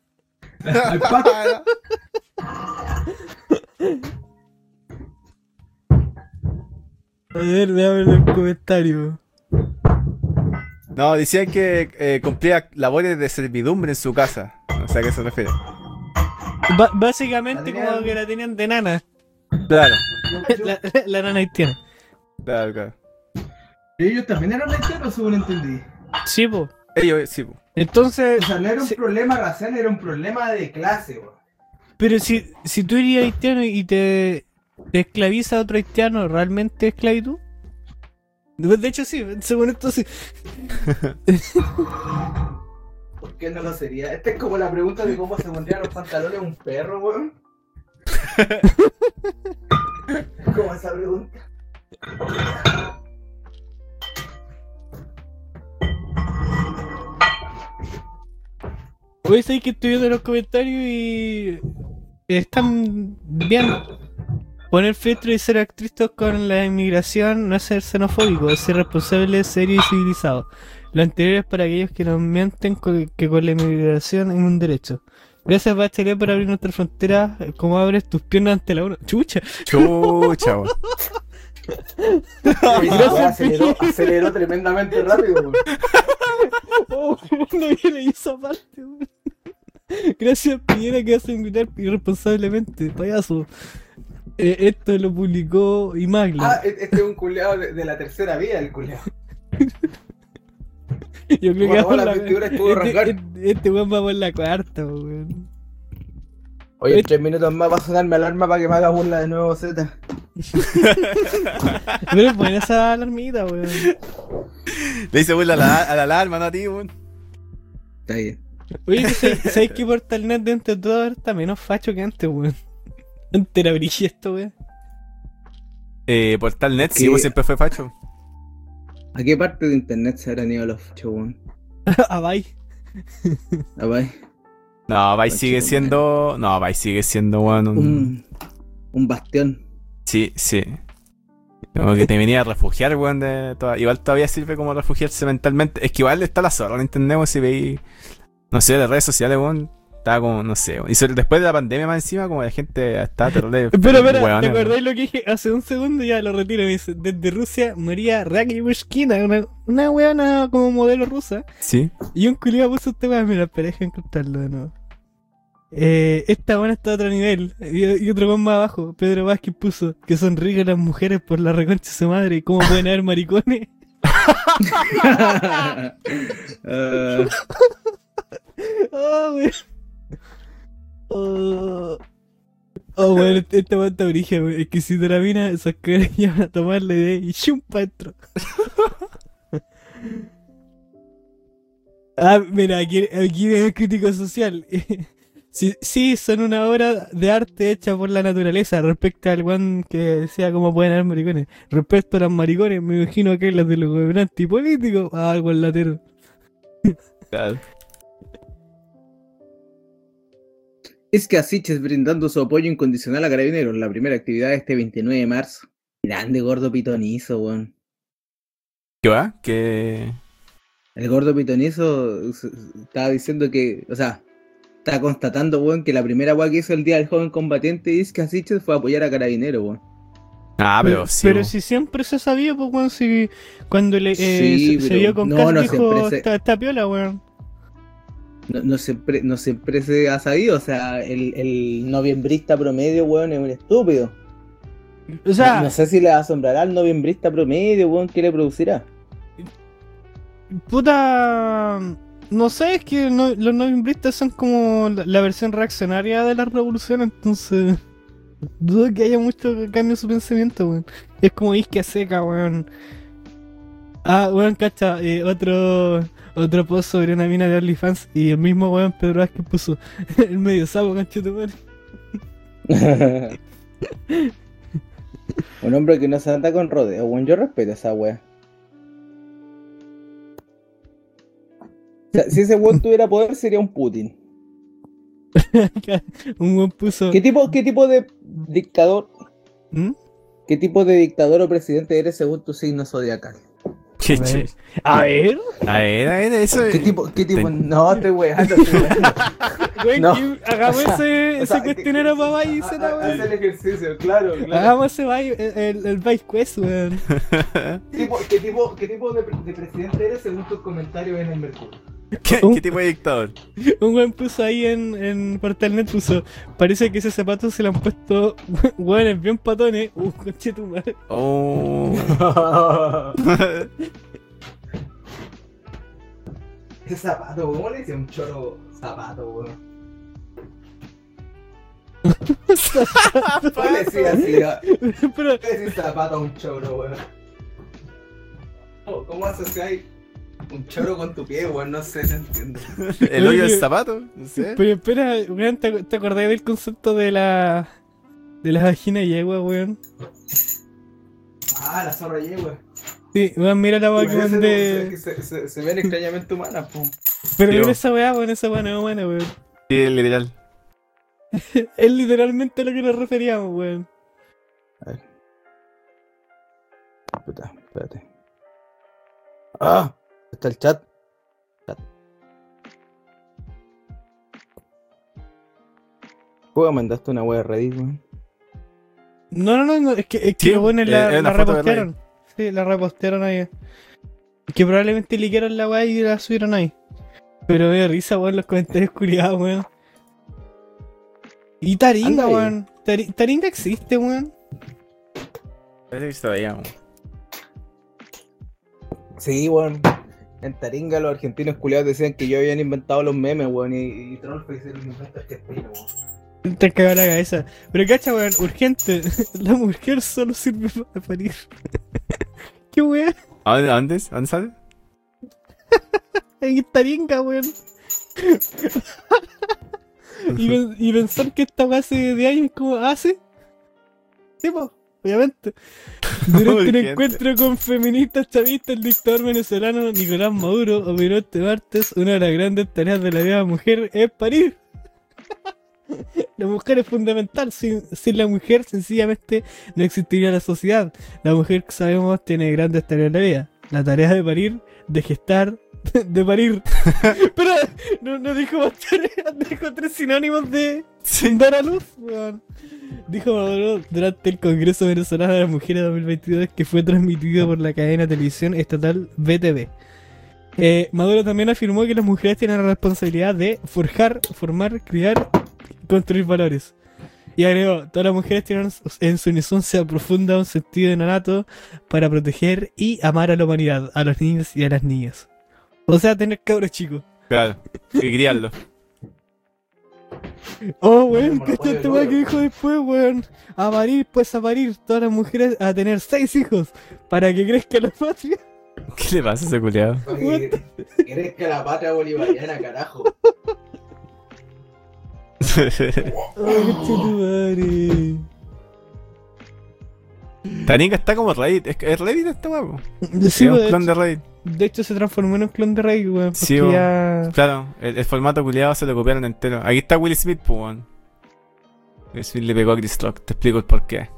A ver, veamos los comentarios. No, decían que eh, cumplía labores de servidumbre en su casa. O sea, ¿a qué se refiere? Ba- básicamente, La tenían- como que la tenían de nana. Claro, La, la nana haitiana. claro, claro. Ellos también eran haitianos, según entendí. Sí, po. Ellos, sí, po. Entonces. O sea, no era un Sí. problema racial, era un problema de clase, weón. Pero si, si tú eres haitiano y te, te esclaviza a otro haitiano, ¿realmente es esclavitud? De de hecho, sí, según esto sí. ¿Por qué no lo sería? Esta es como la pregunta de cómo se pondrían los pantalones un perro, weón. ¿Cómo esa pregunta? Hoy sabéis que estoy viendo los comentarios y están bien. Poner filtro y ser estrictos con la inmigración no es ser xenofóbico, es ser responsable, serio y civilizado. Lo anterior es para aquellos que nos mienten con- que con la inmigración es un derecho. Gracias Bachelet por abrir nuestra frontera, como abres tus piernas ante la ONU. Chucha. Chucha, weón. Gracias, aceleró, aceleró tremendamente rápido, weón. Oh, no había leído esa parte, weón. Gracias Piñera que hace invitar irresponsablemente, payaso. Eh, esto lo publicó Imagla. Ah, e- este es un culeado de, de la tercera vía, el culeado. Yo creo que Bueno, vamos la la- vestidura estuvo este, rasgar. este, este weón va por la cuarta, weón. Oye, en tres minutos más va a sonarme alarma para que me haga burla de nuevo, Z. Pero es buena esa alarmita, weón. Le hice burla a la, a la alarma, no a ti, weón. Está bien. Oye, ¿tú ¿sabes, sabes que Portalnet dentro de todo está menos facho que antes, weón? Antes era brilla esto, weón. Eh, Portalnet, sí, ¿Qué? pues siempre fue facho. ¿A qué parte de internet se habrán ido los fachos, weón? Ah, bye. Ah, bye. No, Vice Conche sigue tu siendo. No, Vice sigue siendo, weón. Un... Un, un bastión. Sí, sí. Como que te venía a refugiar, weón. De toda- Igual todavía sirve como refugiarse mentalmente. Es que igual está la zorra en internet, weón. Si veis. No sé, las redes sociales, weón. Estaba como, no sé, weón. Y sobre- después de la pandemia, más encima, como la gente está terrible. Pero, espera, weón, ¿te weón. acordáis lo que dije hace un segundo? Ya lo retiro. Me dice, desde Rusia María Rakibushkina, una, una weona como modelo rusa. Sí. Y un culiado puso este weón, mira, espera, deja encontrarlo de nuevo. Eh, esta buena está a otro nivel. Y, y otro weón más abajo, Pedro Vázquez puso que son ricas las mujeres por la reconcha de su madre. ¿Y cómo pueden haber maricones? Ah, Oh, weón. Oh, oh weón, este- esta weón está origen, weón. Es que si te la mina, esas cabras llevan a tomarle de y chum pa' dentro. Ah, mira, aquí, aquí viene el crítico social. Sí, sí, son una obra de arte hecha por la naturaleza. Respecto al one que decía cómo pueden haber maricones. Respecto a los maricones, me imagino que es las de los gobernantes y políticos. Ah, algo al latero. Claro. Es que Asiches brindando su apoyo incondicional a Carabineros, la primera actividad de este veintinueve de marzo. Grande gordo pitonizo, weón. ¿Qué va? Que. El gordo pitonizo s- s- estaba diciendo que, o sea, está constatando, weón, que la primera weá que hizo el día del joven combatiente es que Asiches fue a apoyar a Carabineros, weón. Ah, pero sí. Pero bo. si siempre se sabía, pues, weón, si cuando le, eh, Sí, se, se pero vio con no, Cass, no dijo, siempre se- está, está piola, weón. No, no siempre, no siempre se ha sabido, o sea, el, el noviembrista promedio, weón, es un estúpido. O sea, no, no sé si le asombrará al noviembrista promedio, weón, que le producirá. puta... No sé, es que no- los noviembristas son como la, la versión reaccionaria de la revolución, entonces... Dudo que haya mucho cambio en su pensamiento, weón. Es como isquia seca, weón. Ah, weón, cacha, eh, otro... Otro post sobre una mina de OnlyFans y el mismo weón Pedro Vázquez puso el medio sapo, canchito, weón. Un hombre que no se anda con rodeo, weón, yo respeto a esa wea. O sea, si ese weón tuviera poder sería un Putin. Un weón puso... ¿Qué tipo, qué tipo de dictador, ¿Mm? qué tipo de dictador o presidente eres según tu signo zodiacal? Qué A ver. che. A ver, A ver, a ver, eso ¿Qué es. tipo, qué tipo? Ten- No, estoy weando, estoy weando. weón, No. que hagamos O sea, ese, o ese sea, cuestionario que- para ha- Vice, ha- weón. Haz el ejercicio, claro, claro. Hagamos ese Vice, el, el, el Vice Quest, weón. ¿Qué tipo, qué tipo, qué tipo de, de presidente eres según tus comentarios en el Mercurio? ¿Qué, Un- qué tipo de dictador? Un weón puso ahí en, en Portalnet, puso, parece que ese zapato se lo han puesto weones bien patones. Uh, conche tu madre. Oh. Ese zapato, ¿cómo le decía un choro zapato, weón? ¿Cómo le decía así? a- Pero, ¿Qué decir zapato a un choro, weón? ¿Cómo- ¿Cómo asociáis un choro con tu pie, weón? No sé, no entiendo. El hoyo del Oye, zapato, no sé. pero espera, weón, ¿te, te acordás del concepto de la... de la vagina yegua, weón? Ah, la zorra yegua. Sí, weón, mira la weá que Weón, ese mandé. no- se, se, se ven extrañamente humanas, pum. Pero Tío. mira esa weá, weón, esa weá no es humana, weón. Sí, literal. Es literalmente a lo que nos referíamos, weón. A ver. Puta, espérate. Ah, está el chat. Chat. ¿Puedo mandaste una wea de Reddit, weón? No, no, no, no, es que, es que Sí, los weones eh, la, es una la foto de repostearon. Sí, la repostearon ahí. Que probablemente liquearon la weá y la subieron ahí. Pero me da risa, weón, los comentarios culiados, weón. Y Taringa, Anda ahí. weón. Tari- Taringa existe, weón. Parece que se veía. Sí, weón. En Taringa los argentinos culiados decían que yo habían inventado los memes, weón, y, y Trollface era un invento argentino, weón. Te cagó la cabeza. Pero cacha, weón, urgente. La mujer solo sirve para parir. ¿Qué weón? ¿A dónde, a dónde, es? ¿A dónde sale? En Taringa, weón. y, pen- y pensar que esta weá hace de años como hace. Sí, po, obviamente. Durante un Urgente. encuentro con feministas chavistas, el dictador venezolano Nicolás Maduro opinó este martes: una de las grandes tareas de la vida de la mujer es parir. La mujer es fundamental, sin, sin la mujer sencillamente no existiría la sociedad. La mujer, sabemos, tiene grandes tareas en la vida. La tarea de parir, de gestar, de parir. Pero no, no dijo más tareas, dijo tres sinónimos de dar a luz, weón. Dijo Maduro durante el Congreso Venezolano de las Mujeres dos mil veintidós, que fue transmitido por la cadena de televisión estatal V T V. Eh, Maduro también afirmó que las mujeres tienen la responsabilidad de forjar, formar, criar y construir valores. Y agregó: todas las mujeres tienen en su inocencia profunda un sentido innato para proteger y amar a la humanidad, a los niños y a las niñas. O sea, tener cabros chicos. Claro. Y criarlo. Oh, weón, Monopolio ¿qué este de weón que oro. dijo después, weón? A parir, pues a parir, todas las mujeres a tener seis hijos para que crezca la patria. ¿Qué le pasa a ese culiado? Porque querés que la patria bolivariana, carajo. Oh, qué chutumare. Taringa está como Reddit. Es, que- es Reddit esta guapo. Sí, Sí, un de, clon hecho, de Reddit. de hecho se transformó en un clon de Rey, weón. Porque Sí, weón. ya... Claro, el, el formato culiado se lo copiaron entero. Aquí está Will Smith, pues, weón. Will Smith le pegó a Chris Rock. Te explico el porqué.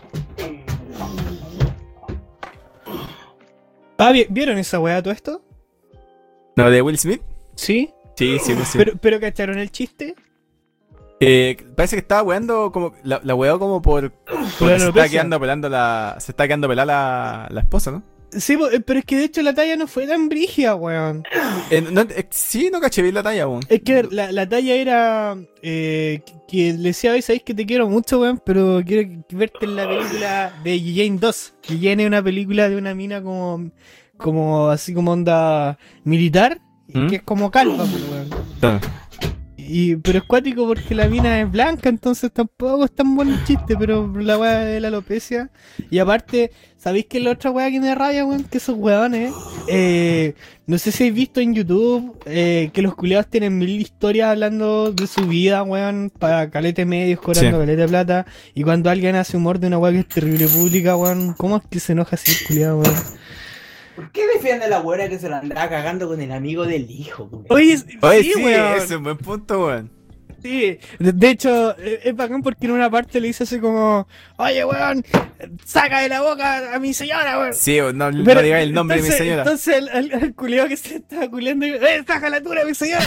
Ah, ¿vi- ¿vieron esa weá todo esto? ¿No de Will Smith? Sí. Sí, sí, pues sí. Pero, pero ¿cacharon el chiste? Eh, parece que estaba weando como. La, la weó como por. Porque se está alopecia. quedando pelando la. Se está quedando pelada la, la esposa, ¿no? Sí, po, eh, pero es que de hecho la talla no fue tan brígida, weón. Eh, no eh, sí, no caché bien la talla, weón. Es que la, la talla era eh, que le decía, hoy sabéis que te quiero mucho, weón, pero quiero verte en la película de Jane dos. Jane es una película de una mina como, como así como onda militar, ¿Mm? que es como calva, pues, weón. Claro. Y, pero es cuático porque la mina es blanca, entonces tampoco es tan buen el chiste, pero la weá de la alopecia. Y aparte, ¿sabéis que la otra weá que me rabia, weón? Que esos weones, eh, no sé si habéis visto en YouTube eh, que los culiados tienen mil historias hablando de su vida, weón, para calete medios, cobrando Sí. calete de plata. Y cuando alguien hace humor de una weá que es terrible pública, weón, ¿cómo es que se enoja así el culiado, weón? ¿Por qué defiende a la abuela que se la andaba cagando con el amigo del hijo, güey? Oye, Oye, sí, sí, weón. ese es un buen punto, weón. Sí, de, de hecho, eh, es bacán porque en una parte le dice así como, oye, weón, saca de la boca a mi señora, weón. Sí, weón, no, no Pero, digáis el nombre entonces, de mi señora. Entonces el, el, el culiao que se estaba culiando, ¡eh, saca la tura a mi señora!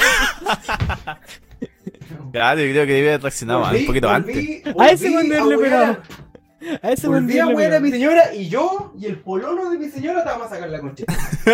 Claro, yo creo que debe haber reaccionado Volví- un poquito volví- antes. A ese volví weón a le huear pegamos. a- A ese Volví a weón huear a mi le señora y yo y el polono de mi señora te vamos a sacar la concha.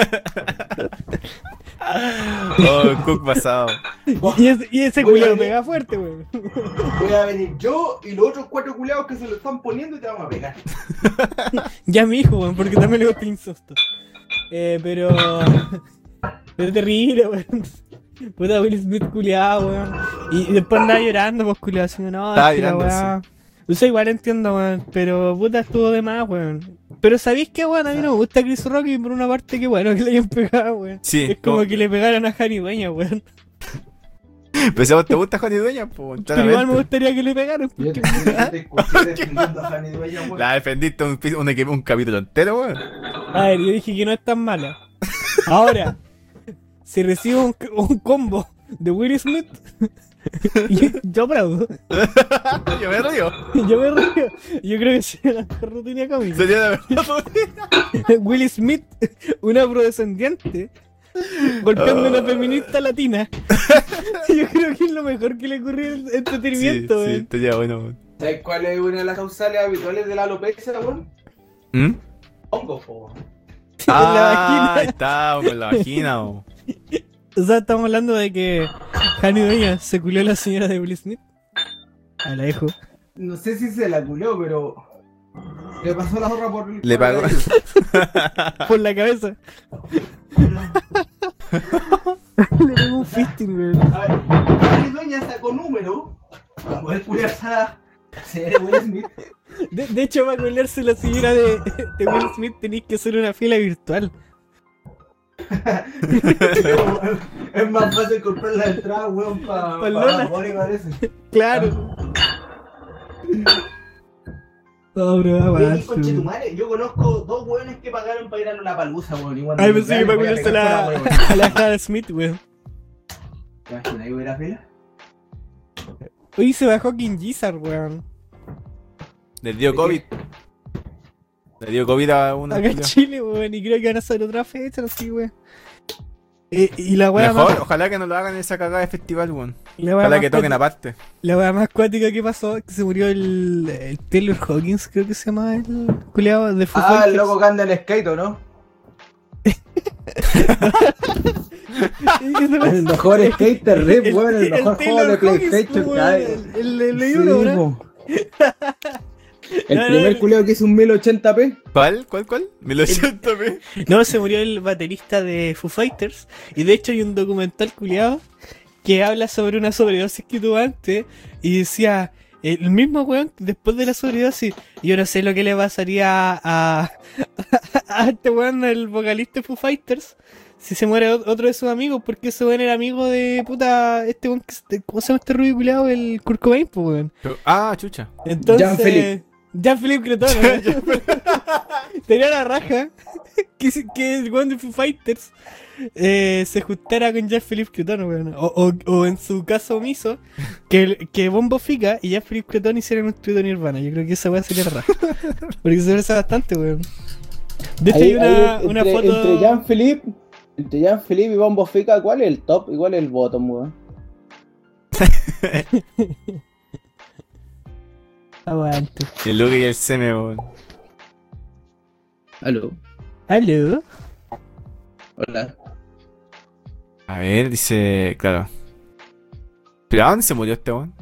Oh, Cook pasado. Y ese, y ese Voy a culiao venir- pega fuerte, weón. Voy a venir yo y los otros cuatro culeados que se lo están poniendo y te vamos a pegar. Ya mi hijo, weón, porque también le gusta el insusto. Eh, pero... Pero terrible, weón. Puta Will Smith culiado, weón. Y, y después andaba llorando, pues culiado, así, no, Estaba es que la llorando, weá. O sea, igual entiendo, weón, pero puta estuvo de más, weón. Pero ¿sabéis qué, weón? A mí no me gusta Chris Rock y por una parte que bueno que le hayan pegado, weón. Sí, Es como como- que le pegaron a Jani Dueña, weón. Pero si a vos te gusta Juan y Dueña, pues, Pero igual me claramente. gustaría que le pegaran. Yo Porque... te, yo te escuché defendiendo a Fanny Dueña, weón. La defendiste un, pi- un, equi- un capítulo entero, weón. A ver, yo dije que no es tan mala. Ahora, si recibo un, un combo de Will Smith, yo, yo aplaudo. Yo me río. Yo me río. Yo creo que sería la mejor rutina cómica. Sería de verdad. Will Smith, una afrodescendiente, golpeando a una feminista latina. Yo creo que es lo mejor que le ocurrió al Sí, entretenimiento, sí, weón. estaría bueno, weón. ¿Sabes cuál es una de las causales habituales de la alopecia, weón? ¿Mm? Hongos, po, weón. Ah, la vagina. ahí está, con la vagina, weón. O sea, estamos hablando de que Jani Dueña se culió a la señora de Will Smith. A la dejo. No sé si se la culió, pero le pasó la zorra por Le por pagó. la- Por la cabeza. Le pegó un fisting, weón. A ver, Fanny Dueña sacó número para poder culiarse a la señora Will Smith. De, de hecho, para culiarse la señora de, de Will Smith tenéis que hacer una fila virtual. Es más fácil comprar la entrada, weón, para Pa' Lola. pa Bunny, parece. Claro. Oh, bro, Oye, aguante, conche tu weón. madre, yo conozco dos weones que pagaron para ir a la palusa, weón. Y cuando Ay, me pensé que vean, para voy a culiarse pegar la, con la weón. a la Jada Smith, weón. ¿Te imaginas ahí hubiera fila? Hoy se bajó King Gizzard, weón. Le dio COVID. Le dio COVID a una. Acá en Chile, weón. Y creo que van a hacer otra fecha, así, weón. Eh, y la weá Mejor, más, ojalá que no lo hagan en esa cagada de festival, weón. la weá Ojalá más que toquen cuática- aparte. la weá más cuática que pasó es que se murió el, el Taylor Hawkins, creo que se llama el culeado de Foo Ah, el Fighters. loco que anda en skate, ¿o no? El mejor skater rip, El- weón, el mejor juego Taylor de Hawkins, PlayStation po, que hay. El, el, el, el Sí, uno, ¿no? po. El No, no, primer no. culeo que hizo un mil ochenta p. ¿Cuál? ¿Cuál? ¿Cuál? mil ochenta p. No, se murió el baterista de Foo Fighters. Y de hecho hay un documental culiado que habla sobre una sobredosis que tuvo antes. Y decía, el mismo weón, después de la sobredosis, yo no sé lo que le pasaría a, a este weón, el vocalista de Foo Fighters, si se muere o- otro de sus amigos, porque ese weón era amigo de puta, este weón, que se- ¿cómo se llama este rubio culiado? El Kurt Cobain, pues weón. Ah, chucha. Entonces, Jean-Philippe. Jean-Philippe Creton, ¿no? Tenía la raja que, se- que el weón de Foo Fighters eh, se juntara con Jean-Philippe Creton, weón. O, o, o en su caso omiso, que, el- que Bombo Fica y Jean-Philippe Creton hicieran un trío de Nirvana. Yo creo que esa weá sería la raja. Porque se parece bastante, weón. De hecho, hay una, Ahí, una entre, foto. Entre Jean-Philippe entre Jean-Philippe y Bombo Fica, ¿cuál es el top y cuál es el bottom, weón? Aguante. Y el Luke y el Seme, weón. Aló. ¿Aló? Hola. A ver, dice, claro. ¿Pero a dónde se murió este weón?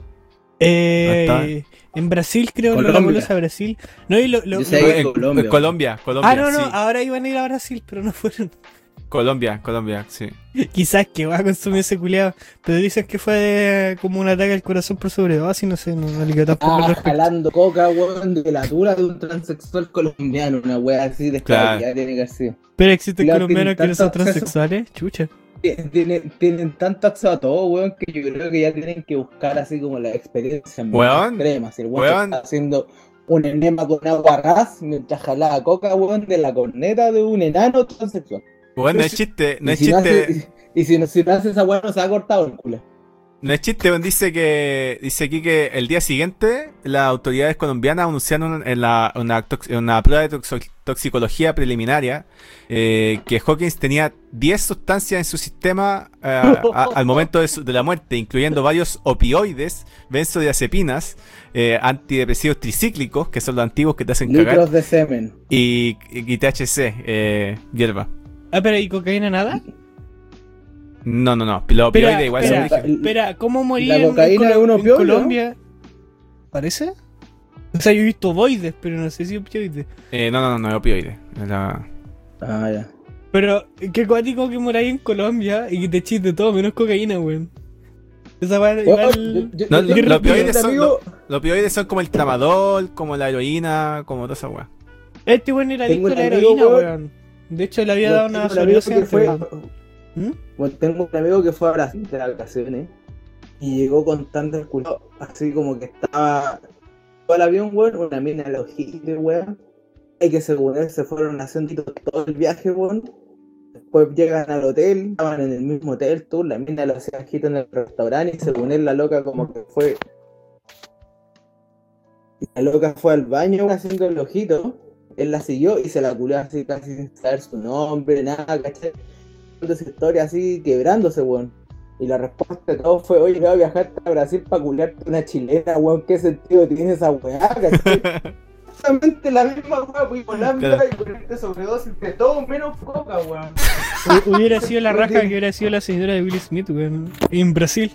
Eh, en Brasil, creo, Colombia. la fabulosa Brasil. No, y lo, lo- Yo sé lo- que- En- Colombia. en Colombia, Colombia, Ah, no, no, sí. ahora iban a ir a Brasil, pero no fueron. Colombia, Colombia, sí. Quizás que va a consumir ese culiado. Pero dicen que fue de- como un ataque al corazón por sobredosis, no sé, no, no le quedó tampoco al Ah, respecto. jalando coca, weón, de la tula de un transexual colombiano. Una wea así de Claro. ya tiene que haber sido. Pero existen Claro, colombianos que tienen no son tanto acceso. transexuales, chucha. Tienen, tienen, tienen tanto acceso a todo, weón, que yo creo que ya tienen que buscar así como la experiencia más Weón, extrema. Si el weón weón. está haciendo un enema con agua ras mientras jalaba coca, weón, de la corneta de un enano transexual. Weón, no es chiste, no y es si chiste. hace, y, y si no, si no hace esa weón, no se ha cortado el culo. No es chiste, weón, dice que dice aquí que el día siguiente las autoridades colombianas anunciaron en la, una, tox- una prueba de toxo- toxicología preliminaria eh, que Hawkins tenía diez sustancias en su sistema eh, a- al momento de, su- de la muerte, incluyendo varios opioides, benzodiazepinas, eh, antidepresivos tricíclicos, que son los antiguos que te hacen cagar, Litros de semen. y, y T H C, eh, hierba. Ah, pero ¿y cocaína nada? No, no, no, los Espera, opioides igual son espera, origen. espera, ¿cómo morir La en- en, cocaína Colo- es un en opioide, Colombia? ¿Parece? O sea, yo he visto ovoides, pero no sé si opioides. Eh, no, no, no, no es opioide. Es la- Ah, ya. Pero, qué cuático que moráis en Colombia y que te chiste todo, menos cocaína, weón. Esa weá Weón, igual... yo- yo- No, yo lo- tengo los un opioides son- amigo- Los opioides son como el tramadol, como la heroína, como toda esa weá. Este weón era Tengo adicto a la un amigo, heroína, weón. weón. De hecho, le había Bueno, dado una tengo un amigo sobredosis que antes, fue- weón. ¿Mm? Bueno, tengo un amigo que fue a Brasil de vacaciones y llegó contando el culo así como que estaba todo el avión, weón, una mina de los giles, weón, y que según él se fueron haciendo todo el viaje, weón. Después llegan al hotel, estaban en el mismo hotel, tú, la mina lo hacía ojito en el restaurante y según él la loca como que fue... Y la loca fue al baño haciendo el ojito, él la siguió y se la culió así casi sin saber su nombre, nada, ¿cachai? Esa historia así quebrándose, weón. Y la respuesta de todo fue, oye, voy a viajar a Brasil para culiarte una chilena, weón. ¿Qué sentido tiene esa weá? ¿Cachai? Exactamente la misma weá, pues Colombia Claro. y ponerte sobredosis de todo menos coca, weón. Hu- Hubiera sido la raja que hubiera sido la señora de Will Smith, weón. En Brasil.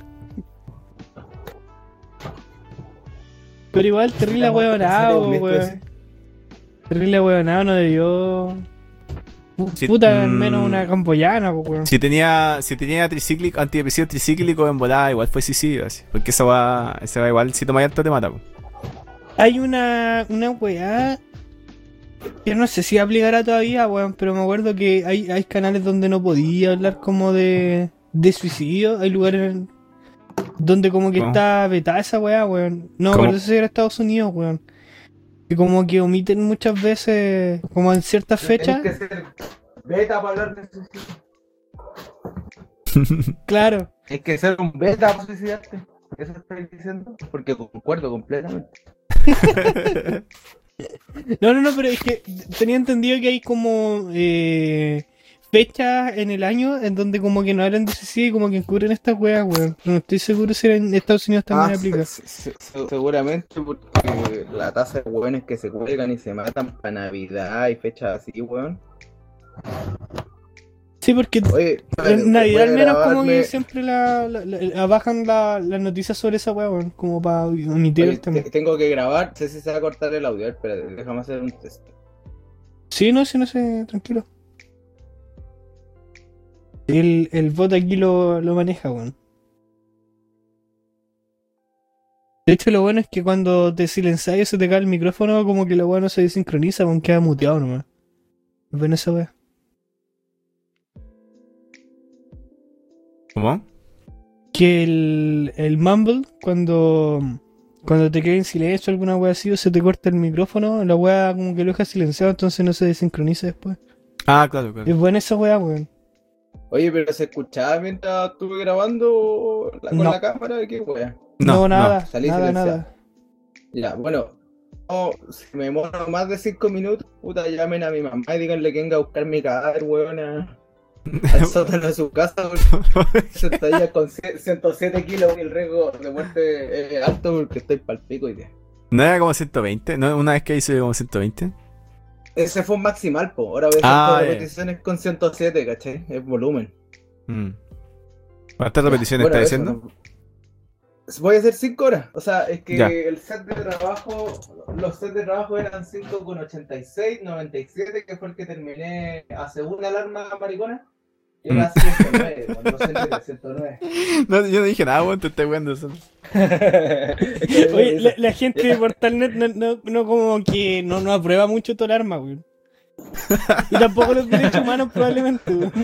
Pero igual, terrible huevonado, weón. Terrible huevonado no debió... Pu- Sí, Puta, al mm. menos una camboyana, po, weón. Si tenía, si tenía tricíclico, antidepresivo tricíclico en volada, igual fue suicidio, así. Porque esa va, esa va igual, si tomas alto te mata, po. Hay una, una weá que no sé si aplicará todavía, weón, pero me acuerdo que hay, hay canales donde no podía hablar como de, de suicidio. Hay lugares en- donde como que ¿Cómo? está vetada esa weá, weón. No me ¿Cómo? acuerdo si era Estados Unidos, weón. Que como que omiten muchas veces, como en ciertas fechas. Tienes que ser beta para hablar de suicidio. Claro. Es que ser un beta para suicidarte. Eso estoy diciendo. Porque concuerdo completamente. No, no, no, pero es que tenía entendido que hay como eh, fechas en el año en donde como que no hablan de suicidio y como que encubren estas weas, weón. Pero no estoy seguro si en Estados Unidos también Ah, aplica. se- se- se- seguramente porque la tasa de hueones que se cuelgan y se matan para Navidad y fechas así, weón. Sí, porque Oye, en Navidad al voy a menos como grabarme- que siempre la, la- la- bajan la- las noticias sobre esa wea, weón. Como para omitir Oye, el tema. te- tengo que grabar, no sé si se va a cortar el audio, espérate, déjame hacer un test. Sí, no sé, no sé, tranquilo. El, el bot aquí lo, lo maneja, weón. De hecho, lo bueno es que cuando te silencias y se te cae el micrófono, como que lo bueno se desincroniza, aunque queda muteado nomás. Es bueno esa wea. ¿Cómo? Que el, el mumble, cuando, cuando te queda en silencio alguna wea así o se te corta el micrófono, la wea como que lo deja silenciado, entonces no se desincroniza después. Ah, claro, claro. Es buena esa wea, weón. Oye, pero ¿se escuchaba mientras estuve grabando la- con No. la cámara? ¿Qué wea? No, nada, salí nada, silenciado. nada. Ya, bueno, no, si me demoro más de cinco minutos, puta, llamen a mi mamá y díganle que venga a buscar mi cadáver, weón, a- al sótano de su casa, porque sentadilla con ciento siete kilos y el riesgo de muerte es alto porque estoy pa'l pico y ya. ¿No era como ciento veinte? ¿No? Una vez que hice como ciento veinte. Ese fue un maximal, po. Ahora voy a hacer Ah, todas ya. repeticiones con ciento siete, ¿cachai? Es volumen. Mm. ¿Cuántas repeticiones Bueno, estás eso, diciendo? no- Voy a hacer cinco horas. O sea, es que Ya. el set de trabajo, los sets de trabajo eran cinco con ochenta y seis, noventa y siete, que fue el que terminé hace una alarma maricona. Y era Mm. ciento nueve, con doscientos ciento nueve. No, yo no dije nada, weón, te estoy jugando eso. Oye, la, la gente de Portalnet no, no, no como que no, no aprueba mucho todo el arma, weón. Y tampoco los derechos humanos probablemente, weón.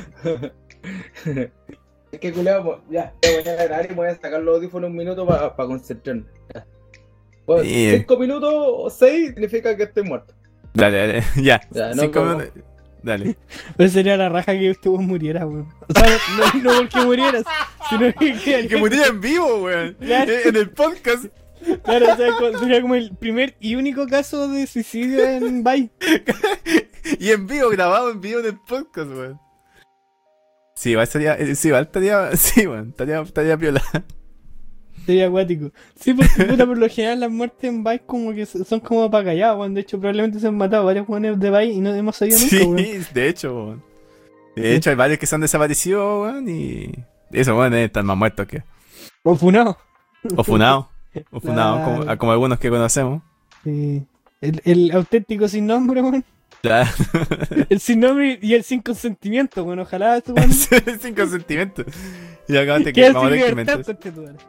Es que culeado, pues, ya, te voy a grabar y me voy a sacar los audífonos un minuto para concentrarme. Ya. Bueno, Sí. cinco minutos o seis significa que estoy muerto. Dale, dale, ya. Ya, no, Cinco no, no. minutos. Dale. Pues sería la raja que este weón muriera, weón. O sea, no, no porque murieras, sino que Que muriera en vivo, weón. Claro. En el podcast. Claro, o sea, co- sería como el primer y único caso de suicidio en Bay. Y en vivo, grabado en vivo en el podcast, weón. Sí, igual estaría. eh, Sí, igual estaría. Sí, weón. Estaría, estaría piola. Sería acuático. Sí, porque puta, por lo general las muertes en Bay como que son como apagalladas, weón. De hecho, probablemente se han matado varios jugadores de Bay y no hemos sabido nunca, Sí, weón. de hecho, weón. De hecho, hay varios que se han desaparecido, weón. Y. Eso, weón, deben estar más muertos que. O funado. O funados. O funados, Claro. como, como algunos que conocemos. Sí. El, el auténtico sin nombre, weón. Claro. El sin nombre y el sin consentimiento, weón. Ojalá esto, weón. Sin consentimiento. Y acá te Queda vamos a sin tener que libertad, inventar. conche tu madre.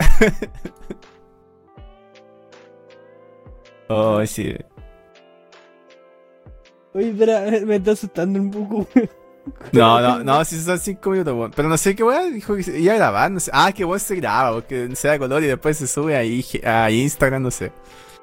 Oh, sí. Oye, espera, me- me está asustando un poco, weón. No, no, no, si son cinco minutos, weón. Pero no sé qué weón dijo que se iba a grabar, no sé. Ah, que weón se graba, porque se da color y después se sube a, I G a Instagram, no sé.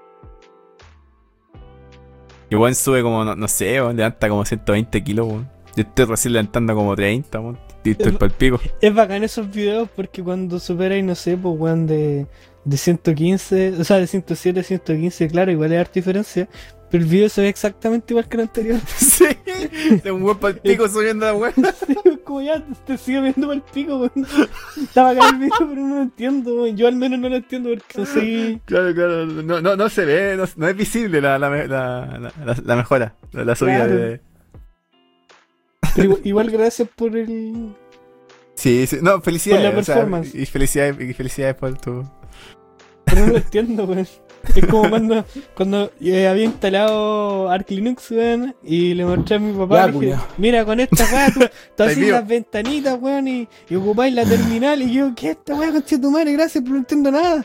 Que weón sube como, no, no sé, weón, levanta como ciento veinte kilos, weón. Yo estoy recién levantando como treinta, weón. Y estoy pa'l pico. Es bacán esos videos porque cuando superáis, no sé, pues weón, de, de ciento quince, o sea, de ciento siete a ciento quince, claro, igual hay harta diferencia. Pero el video se ve exactamente igual que el anterior. Sí, de un weón pa'l pico subiendo la weón. Sí, como ya te sigo viendo mal pico, weón. Está bacán el video, pero no lo entiendo, weón. Yo al menos no lo entiendo porque no sé. Claro, claro, no, no, no se ve, no, no es visible la, la, me- la, la, la- la mejora, la, la subida Claro. de... Pero igual, igual gracias por el. Sí, sí, no, felicidades, Por la o sea, performance. y felicidades, y felicidades por tu... Pero no lo entiendo, weón. Es como cuando, cuando eh, había instalado Arch Linux, weón, y le mostré a mi papá. Ya, Le dije, culiao. mira, con esta weá tú, tú hacís vivo. las ventanitas, weón, y, y ocupáis la terminal. Y yo, ¿qué es esta weá, concha de tu madre? Gracias, pero no entiendo nada.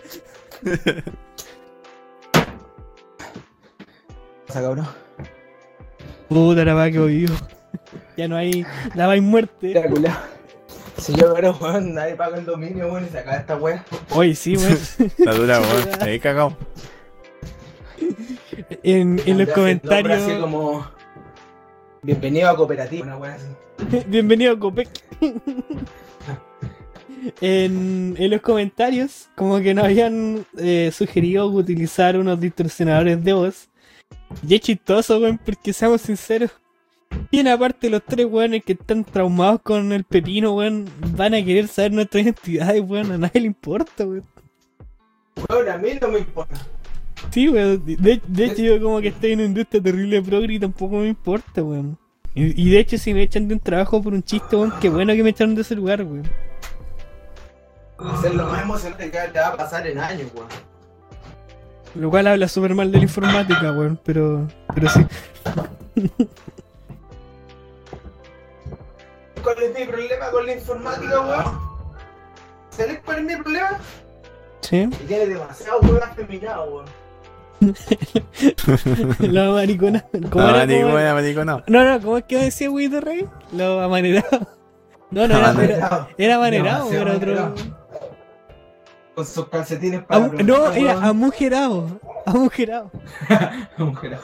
Pasa, cabrón. Puta la weá que vivo. Ya no hay. La vais muerte. Ya, culiao. Si yo pero weón, nadie paga el dominio, weón, y se acaba esta wea. Oye, sí, weón. La dura, weón, ahí cagado. En, en los Ya, comentarios. nombre así como. Bienvenido a cooperativa, una wea así. Bienvenido a Copec. En, en los comentarios, como que nos habían eh, sugerido utilizar unos distorsionadores de voz. Y es chistoso, weón, porque seamos sinceros. Bien aparte los tres weones que están traumados con el pepino, weón, van a querer saber nuestras identidades, weón, a nadie le importa, weón. Weón, a mí no me importa. Sí, weón, de, de hecho yo como que estoy en una industria terrible de progre y tampoco me importa, weón. Y, y de hecho si me echan de un trabajo por un chiste, weón, qué bueno que me echaron de ese lugar, weón. Va a ser lo más emocionante que te va a pasar en años, weón. Lo cual habla súper mal de la informática, weón, pero, pero sí. ¿Cuál es mi problema con la informática, weón? ¿Sabes cuál es mi problema? Sí. Que tiene demasiado weón afeminado, weón. Lo maricona. ¿Cómo No, era? ni ¿Cómo era? buena, marico, no. No, no, ¿cómo es que decía Guido Rey? Lo amanerado. No, no, era, era, era amanerado, Demasiado era otro. amanerado. Con sus calcetines para Am- no, era amujerado. Amujerado. amujerado.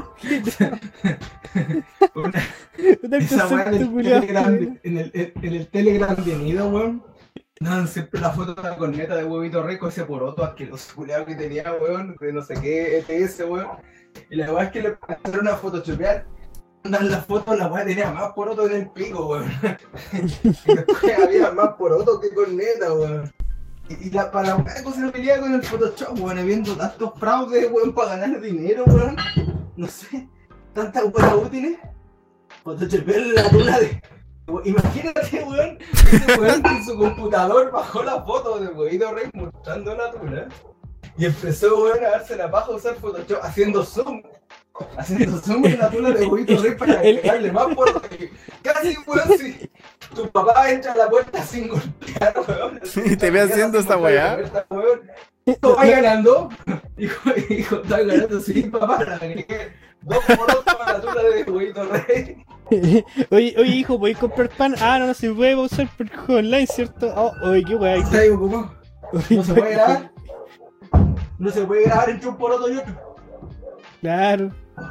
Una Esa weá en concepto el culiao. Telegram, en el, en el Telegram de Nido, weón. No, siempre la foto de la corneta de huevito rico, ese poroto asqueroso culiao que tenía, weón, de no sé qué E T S, weón. Y la weá es que le pasaron a photoshopear. Mandan la foto, la weá tenía más poroto en el pico, weón. Y después había más poroto que corneta, weón. Y, y la, para la weá cosa se pelea con el Photoshop, weón, habiendo tantos fraudes, weón, para ganar dinero, weón. No sé, tantas weas útiles. Photoshop la tula de. Imagínate, weón, ese weón en su computador bajó la foto de Huevito Rey mostrando la tula. Y empezó, weón, a darse la paja a usar Photoshop haciendo zoom. Haciendo zoom en la tula de Huevito Rey para agregarle más por casi, weón, si tu papá entra a la puerta sin golpear, weón. Sí, te ve haciendo esa weá. Hijo, va ganando. Hijo, hijo, está ganando, sí, papá. La agregué dos por dos para la tula de Huevito Rey. Oye, oye, hijo, ¿podéis comprar pan? Ah, no, no se puede usar por juego online, ¿cierto? Oh, oye, qué weá. Está ahí, ¿cómo? No se puede grabar. No se puede grabar entre un poroto y otro. Claro.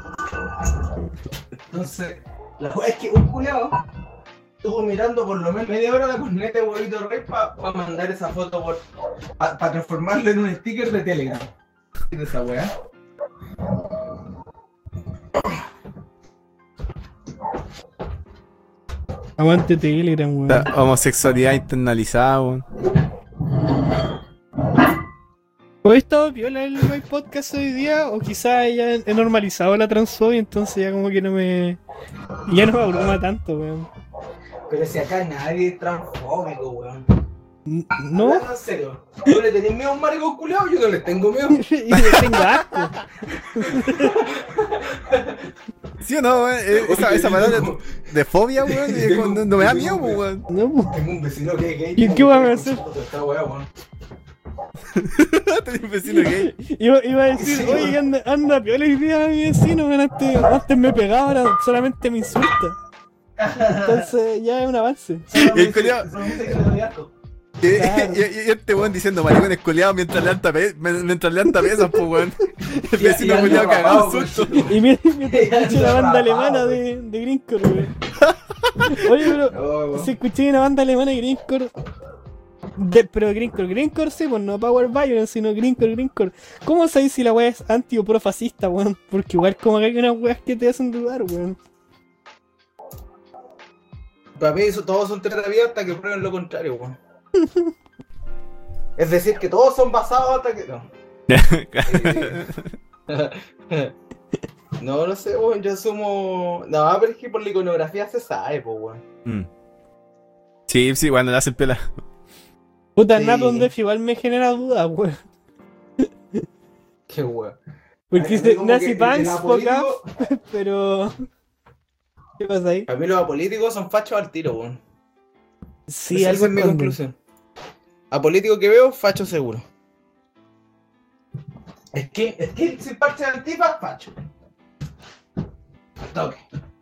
Entonces, la weá es que un culiao estuvo mirando por lo menos media hora la corneta de Huevito Rey para pa mandar esa foto por. para pa transformarlo en un sticker de Telegram. ¿De esa weá? Aguante Telegram, weón. La homosexualidad internalizada, weón. ¿He estado viola el My Podcast hoy día? O quizás ya he normalizado la transfobia, entonces ya como que no me. Ya no me abruma tanto, weón. Pero si acá nadie es transfóbico, weón. N- ¿No? Hablando en serio. ¿Tú le tenés miedo a un marico culiao? Yo no les tengo miedo. Y le tengo asco. ¿Sí o no, weón? Eh, Esa, esa palabra de, de fobia, weón, eh, Tengo- no, no me da tengo miedo, un- weón. No, po. Tengo un vecino que es gay. ¿Y qué va a hacer? Esta weá, weón. Tenía un vecino gay. Iba, iba a decir, Sí, oye, weón. anda, anda piola hoy día mi vecino, weón, antes, antes me pegaba, ahora solamente me insulta. Entonces ya es un avance. Y el culiao- Solamente que le doy asco. Y, Claro. y- y- y este weón diciendo maricones culiados mientras levanta pe mientras levanta pesas, pues weón. El Y- y vecino anda culiado cagado rapado, en susto. pues. Y mira, mira, Ya escuché la está banda rapado, alemana weón. de, de Greencore, weón. Oye, pero No, weón. si escuché una banda alemana de Greencore. De, pero Greencore, Greencore sí, pues no Power Violence, sino Greencore, Greencore. ¿Cómo sabéis si la weá es anti o pro-fascista, weón? Porque igual como que hay unas weas que te hacen dudar, weón. Para mí eso, todos son terapia hasta que prueben lo contrario, weón. Es decir, que todos son basados hasta que. No. Eh, no, no sé, weón. Yo asumo. No, pero es que por la iconografía se sabe, pues, weón. Mm. Sí, sí, cuando le hacen pela. Puta, Sí. Napalm Death igual me genera dudas, weón. Qué weón. Porque A mí dice como Nazi que Punks, el fuck apolítico- up, pero. ¿Qué pasa ahí? Para mí los apolíticos son fachos al tiro, weón. Sí, Esa- algo esa es mi esconden. conclusión. Apolítico que veo, facho seguro. Es que, es que sin parche de antifa, facho. Al toque.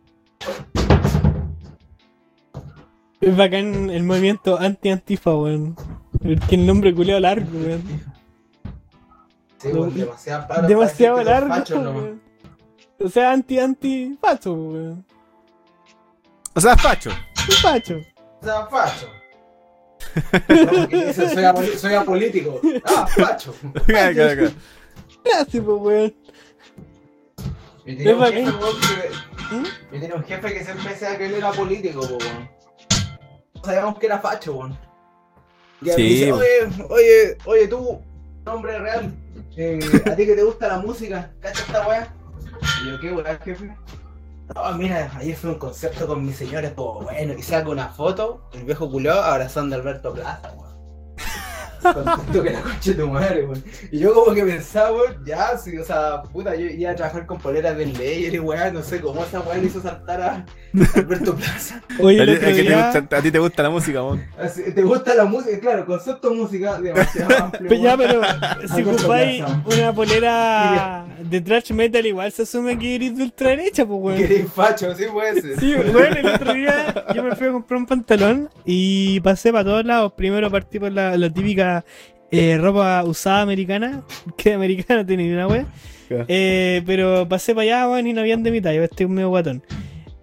Es bacán el movimiento anti-antifa, weón. Porque el nombre culeado largo, weón. Sí, weón, demasiado claro. Demasiado para decir que largo, son fachos nomás. weón. O sea, anti-anti-facho, weón. O sea, facho. Un facho. O sea, facho. No, porque dice, soy, apoli- soy apolítico. Ah, facho. Claro, claro, claro. Gracias, pues, weón. Yo tenía, Es un bacán. jefe, weón, que, ¿Mm? yo tenía un jefe que siempre decía que él era político, po, weón. Sabíamos que era facho, weón. Y él Sí, dice, weón. oye, oye, oye, tú, nombre real, eh, a ti que te gusta la música, ¿cacha esta weá? Y yo, ¿qué weá, jefe? No, mira, ayer fue un concierto con mis señores, pues bueno, y saco una foto, el viejo culiao abrazando a Alberto Plaza, weón. Contento que la concha de tu madre, weón. Y yo como que pensaba, weón, ya, sí, o sea, puta, yo iba a trabajar con poleras del Layer y weá, no sé cómo esa weá le hizo saltar a Alberto Plaza. Oye, A el ti, otro a ti te día... gusta, a ti te gusta la música, weón. Así, ¿te gusta la música? Claro, concepto de música demasiado amplio. Pero ya, weón. pero si Alberto ocupáis Plaza. una polera de thrash metal, igual se asume que eres de ultraderecha, pues, weón. Que eres facho, sí puede ser. Sí, bueno, el otro día yo me fui a comprar un pantalón y pasé para todos lados. Primero partí por la, la típica eh, ropa usada americana, que americana tiene ni una wea. Claro. Eh, pero pasé para allá, weón, y no habían de mi talla, este es un medio guatón.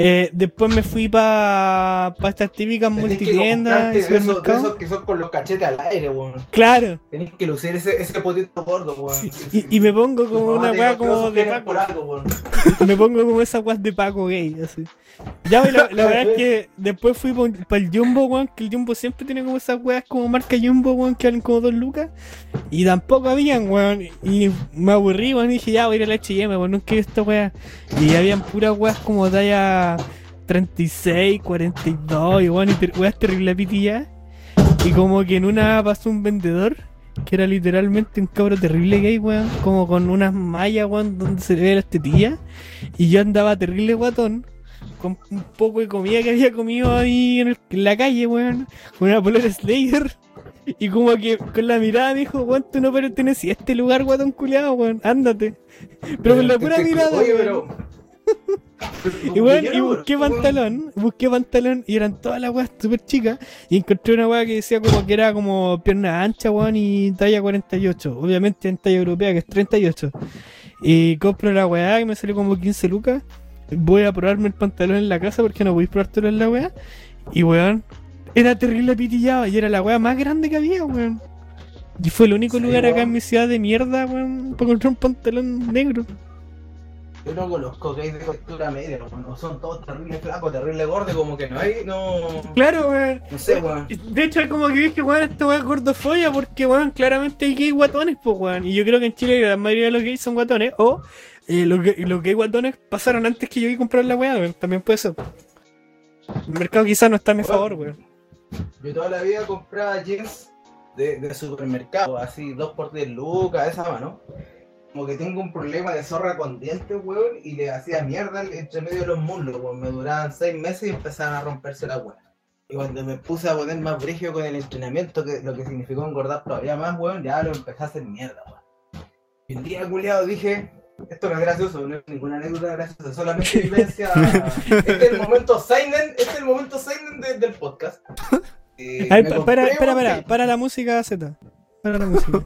Eh, después me fui para pa estas típicas Tenés que multitiendas comprarte y de esos, de supermercados. esos que son con los cachetes al aire, weón. Claro. Tenés que lucir ese, ese potito gordo, weón. Y, y me pongo como Tu mamá una te weá dijo que como vos de querés Paco. por algo, weón. Me pongo como esa weá de Paco gay, así. Ya, y la, la verdad es que después fui para el Jumbo, weón, que el Jumbo siempre tiene como esas weas como marca Jumbo, weón, que valen como dos lucas. Y tampoco habían, weón. Y me aburrí, weón, y dije, ya voy a ir a la H y M, weón, nunca he visto esta wea. Y habían puras weas como talla treinta y seis, cuarenta y dos, y weón, y ter weas terrible pitilla. Y como que en una pasó un vendedor, que era literalmente un cabro terrible gay, weón, como con unas mallas, weón, donde se le ve las tetillas. Y yo andaba terrible guatón, con un poco de comida que había comido ahí en, el, en la calle, weón, con una polera Slayer. Y como que con la mirada me dijo, weón, tú no perteneces a este lugar, guatón culiado, weón, ándate. Pero con la pura mirada, Oye, weón. pero... Y bueno, y busqué pantalón, busqué pantalón y eran todas las weas súper chicas. Y encontré una wea que decía como que era como pierna ancha, weón, y talla cuarenta y ocho. Obviamente en talla europea, que es treinta y ocho. Y compro la weá y me salió como quince lucas. Voy a probarme el pantalón en la casa porque no podéis probártelo en la weá. Y weón, era terrible pitillado y era la weá más grande que había, weón. Y fue el único Sí, lugar weón. acá en mi ciudad de mierda, weón, para encontrar un pantalón negro. Yo no conozco gays de costura media, weón. O son todos terrible flacos, terrible gordos, como que no hay, no... Claro, weón. No sé, weón. De hecho, como que dije, weón, esta weá es gordofobia porque, weón, claramente hay gays guatones, pues, weón. Y yo creo que en Chile la mayoría de los gays son guatones. O eh, los, gay- los gays guatones pasaron antes que yo iba a comprar la weá, weón. También puede ser. El mercado quizás no está a mi favor, weón. Yo toda la vida compraba jeans de, de supermercado, así, dos por diez lucas, esa mano. Como que tengo un problema de zorra con dientes, weón, y le hacía mierda entre medio de los muslos, weón. Me duraban seis meses y empezaban a romperse la weón. Y cuando me puse a poner más brígido con el entrenamiento, que lo que significó engordar todavía más, weón, ya lo empecé a hacer mierda, weón. Y un día, culiado, dije, esto no es gracioso, no es ninguna anécdota graciosa, solamente vivencia. Este es el momento seinen, este es el momento seinen de- del podcast. Eh, A ver, me pa- compré para, un espera, para, pin- para la música Z. Para la música.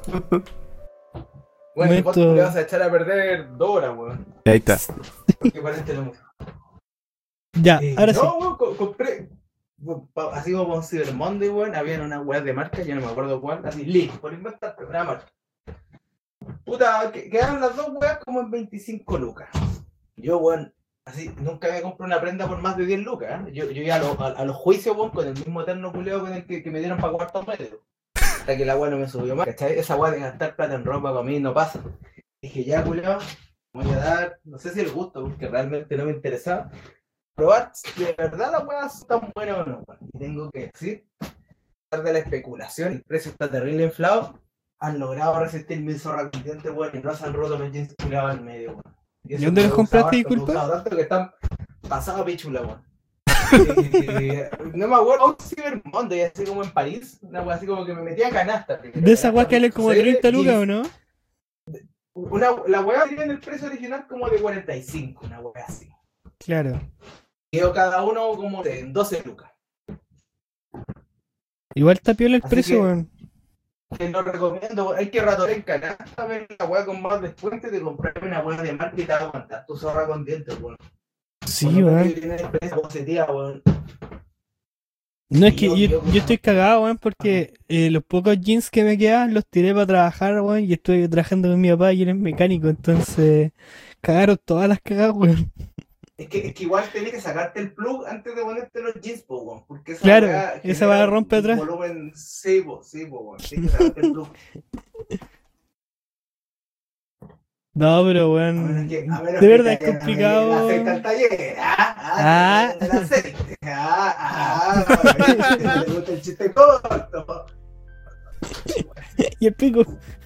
Bueno, el Momento- podcast le vas a echar a perder dos horas, weón. Ahí está. Porque parece la música. Ya, Eh, ahora no, sí. weón, co- compré. weón, pa- Así como con Cyber Monday, weón, habían una weá de marca, yo no me acuerdo cuál, así, Lee, por inventar, pero una marca. Puta, que- quedaron las dos weas como en veinticinco lucas. Yo, weón, así, nunca me compré una prenda por más de diez lucas, ¿eh? Yo, yo iba a, lo- a, a los juicios, weón, con el mismo eterno culeo con el que, que me dieron para cuartos medio. Hasta que la weá no me subió más, ¿cachai? Esa weá de gastar plata en ropa para mí no pasa. Dije, ya, culeo, voy a dar, no sé si el gusto, porque realmente no me interesaba, probar si de verdad las weas están buenas o no, weón. Y tengo que decir, a pesar de la especulación, el precio está terrible inflado, han logrado resistir mil zorras con dientes, weón, y no se han roto los jeans culiados al medio, weón. ¿Y dónde los compraste, disculpa? Tanto que están pasados a pichula, weón. Eh, no me acuerdo, un Cyber Monday, así como en París, una wea así como que me metía a canasta. De esa weá que valen como treinta lucas, ¿o no? Una, la weá tenía en el precio original como de cuarenta y cinco, una weá así. Claro. Quedó cada uno como de doce lucas. Igual está piola el Así precio, que- weón. Te lo recomiendo, hay que ratorar en canasta, ver la weá con más descuento y de comprarme una weá de marca y te va a aguantar tu zorra con dientes, weón. Sí, Por lo menos weón. tiene experiencia positiva, weón. No, es que Yo- yo, yo- yo estoy cagado, weón, porque eh, los pocos jeans que me quedaban los tiré para trabajar, weón, y estoy trabajando con mi papá y él es mecánico, entonces cagaron todas las cagadas, weón. Es que, es que igual tenés que sacarte el plug antes de ponerte los jeans, po, weón. Porque esa Claro, weá esa genera weá un- rompe un atrás. volumen, sí, po, sí, po, weón. Tienes que sacarte el plug. No, pero A weón, menos que- a menos de que verdad es te hayan complicado. el aceite al taller. Ah, Ah. ah, el aceite. Ah, ah, te gusta el chiste corto. Y el pico.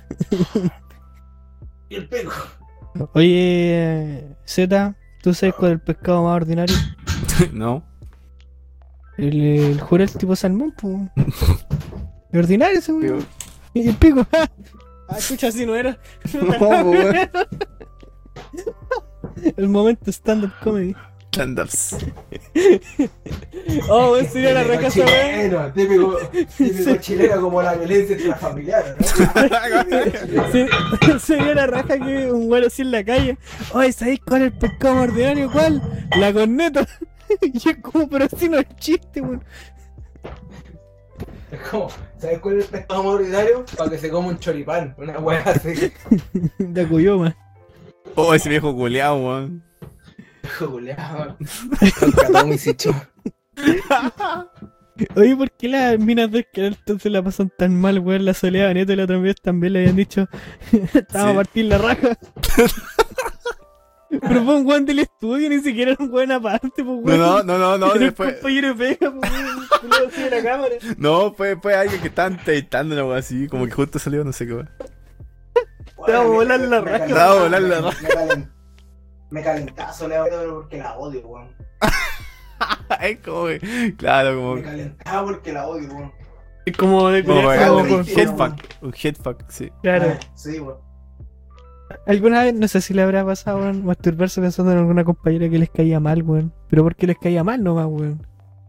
Y el pico. Oye, Z, ¿tú sabes cuál es el pescado más ordinario? No. El, el jurel tipo salmón, pues. El ordinario ese, weón. Y el pico. Ah, escucha, así no era. No, weón. El momento stand-up comedy. Stand-ups. Oh, weón, sería la raja esa weón. chileno, típico, típico chileno como la violencia intrafamiliar, ¿no? Sí, sería la raja que un weón así en la calle. Oye, ¿sabéis cuál es el pescado más ordinario? ¿Cuál? La corneta. Y es como, pero así no es chiste, weón. Es como, ¿sabes cuál es el pescado más ordinario? Para que se coma un choripán, una weá así. De Acuyoma. Oh, ese viejo culeado, weón. Julián, con catón y sicho. Oye, ¿por qué las minas de Esqueral entonces la pasan tan mal, weón? La Soledad Neto la otra vez también le habían dicho estaba Sí. a partir la raja. Pero fue un weón del estudio, ni siquiera era un weón aparte, pues No, weón. no, no, no, no, Era un después. compañero de pega, pues weón. Culiao así de la cámara. No, fue, fue alguien que estaba entrevistando algo así, como que justo salió, no sé qué. Te va a volar la raja. Te va a volar la raja. Me, calen- me calentazo, Leo, porque la odio, weón. Es como que, claro, como. Me calentaba porque la odio, weón. Es como de Como culiar para como como un con- que- headfuck. Un headfuck, sí. Claro. Ah, sí, weón. Alguna vez, no sé si le habrá pasado, weón, masturbarse pensando en alguna compañera que les caía mal, weón. Pero ¿por qué les caía mal nomás, weón?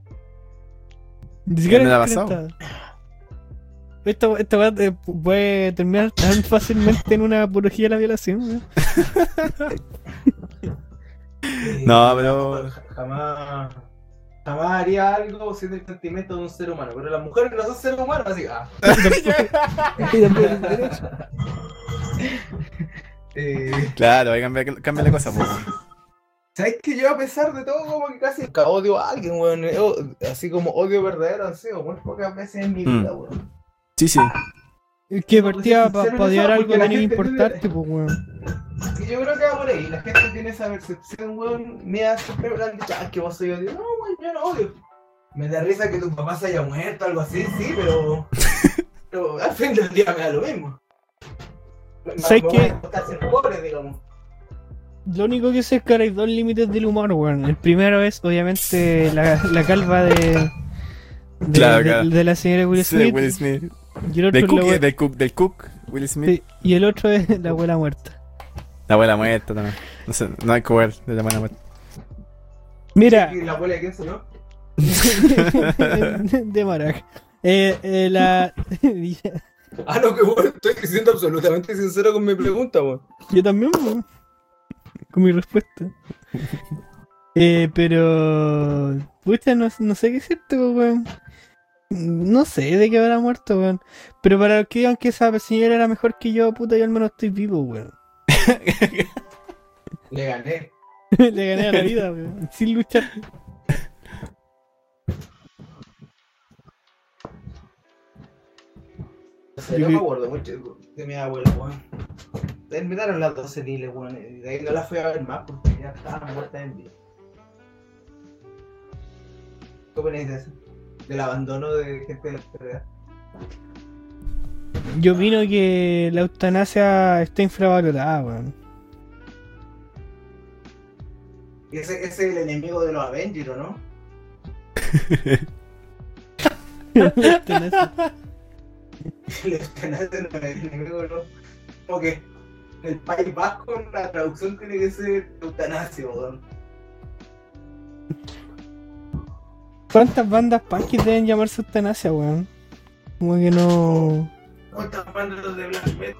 Ni siquiera no le ha les pasado? comentaba. Esto, esto va, eh, puede terminar tan fácilmente en una apología de la violación, weón. Eh, No, pero- ja- Jamás. Jamás haría algo sin el sentimiento de un ser humano. Pero las mujeres no son seres humanos, así. Ah. Y tampoco es derecho. Eh, Claro, ahí cambia, cambia la cosa, pues. ¿Sabes que yo a pesar de todo como que casi nunca odio a alguien, weón? Eh, o- Así como odio verdadero han sido muy pocas veces en mi Mm. vida, weón. Sí, sí. Es que No, partía pues, para sincero en odiar eso, algo porque la tenía que gente importarte, vive- pues, weón. Y yo creo que va por ahí. La gente tiene esa percepción, weón. Mía siempre me han dicho, ah, que vos soy odio. No, weón, yo no odio. Me da risa que tu papá se haya muerto, algo así, sí, pero. Pero al fin del día me da lo mismo. Me- ¿Sabes me qué? voy a costar ser pobre, digamos. Lo único que sé es que ahora hay dos límites del humor, weón. El primero es, obviamente, la, la calva de. De, Claro, de- claro. de la señora Will Sí, Smith. Will Smith. Y el otro Del es cook, la we- del cook, del cook, Will Smith. sí, y el otro es la abuela muerta. La abuela muerta también. No sé, no hay que ver de la abuela muerta. Mira, ¿Y la abuela de quién se no? de Marac. Eh, eh, la. Ah, no, que bueno, estoy siendo absolutamente sincero con mi pregunta, weón. Yo también, weón. Con mi respuesta. Eh, pero. Pucha, no, no sé qué decirte, weón. No sé de qué habrá muerto, weón. Pero para los que digan que esa señora era mejor que yo, puta, yo al menos estoy vivo, weón. Le gané. Le gané a la vida, weón. Sin luchar. O sea, Yo no me vi- acuerdo mucho de mi abuela, weón. Terminaron las dos seniles, weón. Y de ahí no las fui a ver más porque ya estaban muertas en vida. ¿Qué opináis de eso? Del abandono de gente de la enfermedad. Yo opino que la eutanasia está infravalorada, weón. Ese, ese es el enemigo de los Avengers, ¿o no? La eutanasia. El eutanasia no es el enemigo de los. Como que en el País Vasco la traducción tiene que ser eutanasia, weón. ¿Cuántas bandas punkis deben llamarse eutanasia, weón? Como que no. ¿Cuántas bandas de black metal?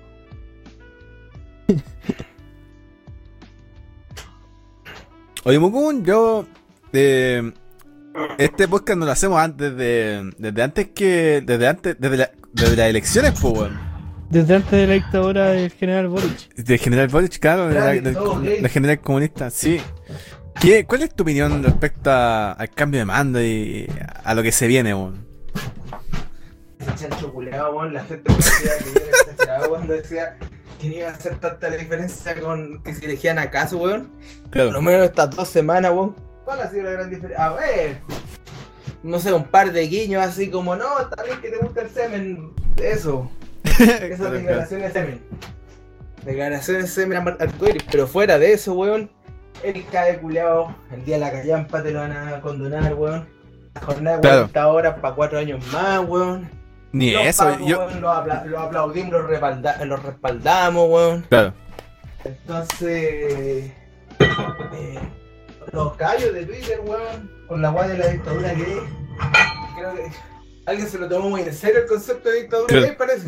Oye, Mukun, yo. eh, este podcast no lo hacemos antes de. Desde antes que. Desde antes. Desde, la- desde las elecciones, pues, weón. Desde antes de la dictadura del general Boric. De General Boric, claro, de la, Grande, del- todo gay. la general comunista, sí. ¿Qué, ¿Cuál es tu opinión respecto a- al cambio de mando y a lo que se viene, weón? Ese chancho culeado, weón, la gente decía que yo era exagerado cuando decía que no iba a hacer tanta la diferencia con que se elegían acaso, weón. Por lo Claro. menos estas dos semanas, weón. ¿Cuál ha sido la gran diferencia? A ver, no sé, un par de guiños así como, no, está bien que te gusta el semen, eso. Esas declaraciones de semen. Declaraciones de semen arcoíris, pero fuera de eso, weón, el cae culeado, el día de la callampa te lo van a condonar, weón. La jornada de Claro. cuarenta horas para cuatro años más, weón. Ni Los eso, pagos, yo. weón, los, apla- los aplaudimos, los, respalda- los respaldamos, weón. Claro. Entonces, eh, los callos de Twitter, weón, con la weá de la dictadura gay. Creo que alguien se lo tomó muy en serio el concepto de dictadura Creo- gay, parece.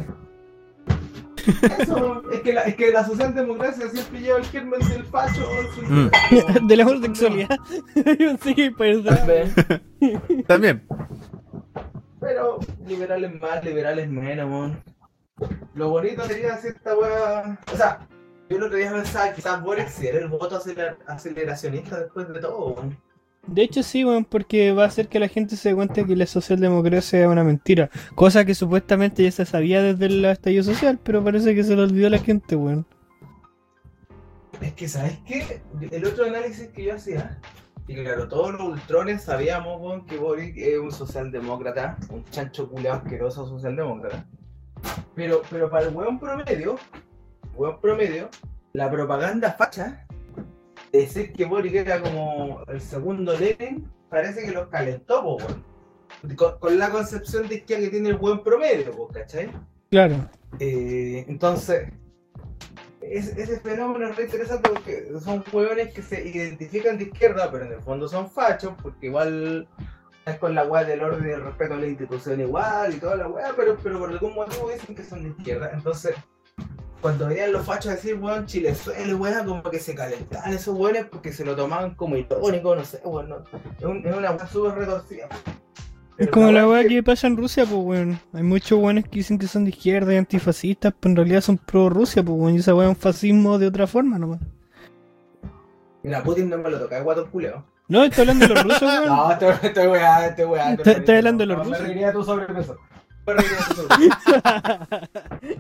Eso, es que, la, es que la socialdemocracia siempre lleva el germen del facho en su Mm. interior. De la homosexualidad. Yo pensé que perdón. También. También. Pero liberales más, liberales menos, weón. Lo bonito sería hacer esta weá. O sea, yo el otro día pensaba que quizás Boric si era el voto aceler- aceleracionista después de todo, weón. De hecho sí, weón, porque va a hacer que la gente se dé cuenta que la socialdemocracia es una mentira. Cosa que supuestamente ya se sabía desde el estallido social, pero parece que se lo olvidó a la gente, weón. Es que, ¿sabes qué? El otro análisis que yo hacía, y claro, todos los ultrones sabíamos, weón, que Boric es un socialdemócrata, un chancho culeado asqueroso socialdemócrata. Pero, pero para el weón promedio, weón promedio, la propaganda facha, de decir que Boric era como el segundo Lenin, parece que los calentó, po, weón. Con, con la concepción de izquierda que tiene el buen promedio, po, ¿cachai? Claro. Eh, entonces, es, ese fenómeno es re interesante porque son hueones que se identifican de izquierda, pero en el fondo son fachos, porque igual es con la weá del orden y el respeto a la institución igual y toda la weá, pero, pero por algún motivo dicen que son de izquierda. Entonces, cuando venían los fachos a decir, weón, Chile suele, weón, como que se calentaban esos weones porque se lo tomaban como irónico, no sé, weón, no. es, un, es una weá súper retorcida. Es como la weá que pasa en Rusia, pues weón. Hay muchos weones que dicen que son de izquierda y antifascistas, pero en realidad son pro Rusia, pues weón. Y esa weá es un fascismo de otra forma nomás. Mira, Putin no me lo toca, es guato culeo. No, estoy hablando de los rusos, weón. No, estoy, estoy weá, estoy weá. Está- está hablando de los No, rusos. Me reiría tu sobrepeso. Me reiría tu sobrepeso.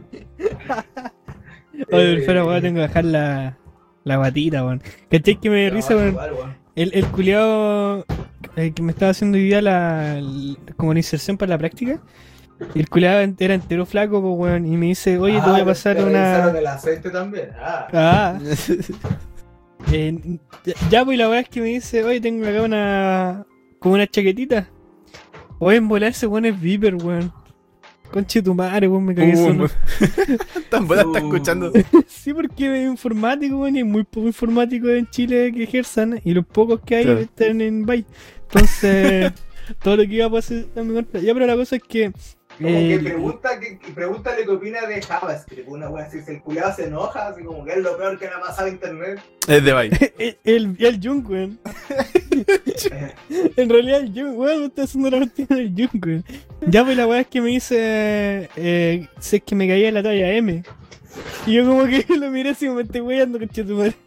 Oye, pero weón, tengo que bajar la, la batita, weón. ¿Cachai que me dio risa, weón? Igual, weón. El, el culiao eh, que me estaba haciendo hoy día la, la- como la inserción para la práctica. Y el culiao era entero flaco, pues weón. Y me dice, oye, te voy a Ah, pasar te revisaron una. el aceite también. Ah. Ah, eh, ya, ya, pues la weá es que me dice, oye, tengo acá una. Como una chaquetita. Oye, en volar ese weón es Viper, weón. Conche tu madre, weón, me cagué Uh, solo. Tan buena está Uh. escuchando. Sí, porque es informático, weón, y hay muy pocos informáticos en Chile que ejerzan, y los pocos que hay Claro. están en Bay. Entonces, todo lo que iba a pasar está en mi contra. Ya, pero la cosa es que. Como eh, que pregunta, que, que pregúntale qué opina de JavaScript. Una wea así, si el culiado se enoja, así como que es lo peor que le ha pasado a internet. Es de Bay. el, el, el Jung, weón. Eh, En realidad, el Jung, weón, me está haciendo la partida del Jung, weón. Ya, pues la weá es que me dice. Eh, si es que me caía en la talla M. Y yo, como que lo miré así como me estoy weyando, conche tu madre.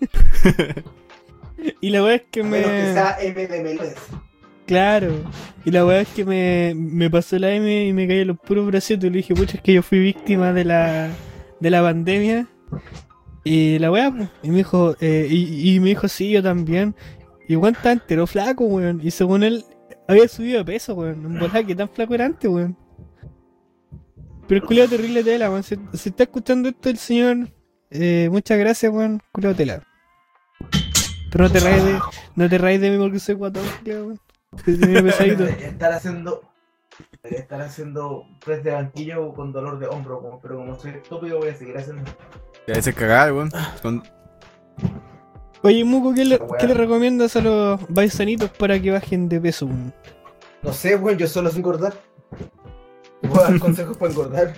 Y la weá es que a me. menos que sea M de Melés. Claro. Y la weá es que me, me pasó la M y me caí en los puros bracitos. Y le dije, pucha, es que yo fui víctima de la, de la pandemia. Y la weá, pues, y me dijo, eh, y, y me dijo, sí, yo también. Y weón estaba entero flaco, weón. Y según él, había subido de peso, weón. En volada, que tan flaco era antes, weón. Pero el culiao terrible tela, weón. Si, si está escuchando esto el señor, eh, muchas gracias, weón. Culiao tela. Pero no te rayes de, no te rayes de mí porque soy guatón, culiao, weón. Sí, sí, medio pesadito. Debería estar haciendo. Debería estar haciendo press de banquillo con dolor de hombro, como- pero como soy estúpido voy a seguir haciendo. Ya ese cagar, weón. Con- Oye, Muco, ¿qué le, ¿qué le recomiendas a los paisanitos para que bajen de peso, weón? No sé, weón, yo solo sé engordar. Voy a dar consejos para engordar.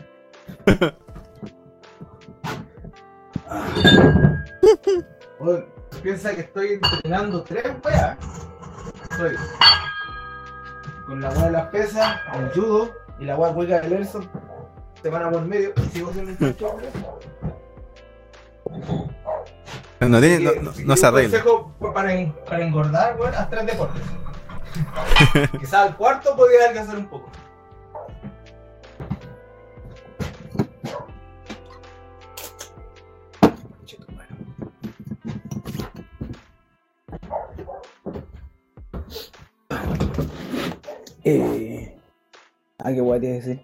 Weón, piensa que estoy entrenando tres weas. Estoy con la wea de las pesas, el judo y la wea hueca del Erson. Semana por medio y sigo siendo un chancho. No, tiene, no, Así que, no, si no se quieres un arregla. consejo para, en- para engordar, weón, haz tres deportes. Quizás al cuarto podría alcanzar un poco. Eh... Ah, qué guay te iba a decir.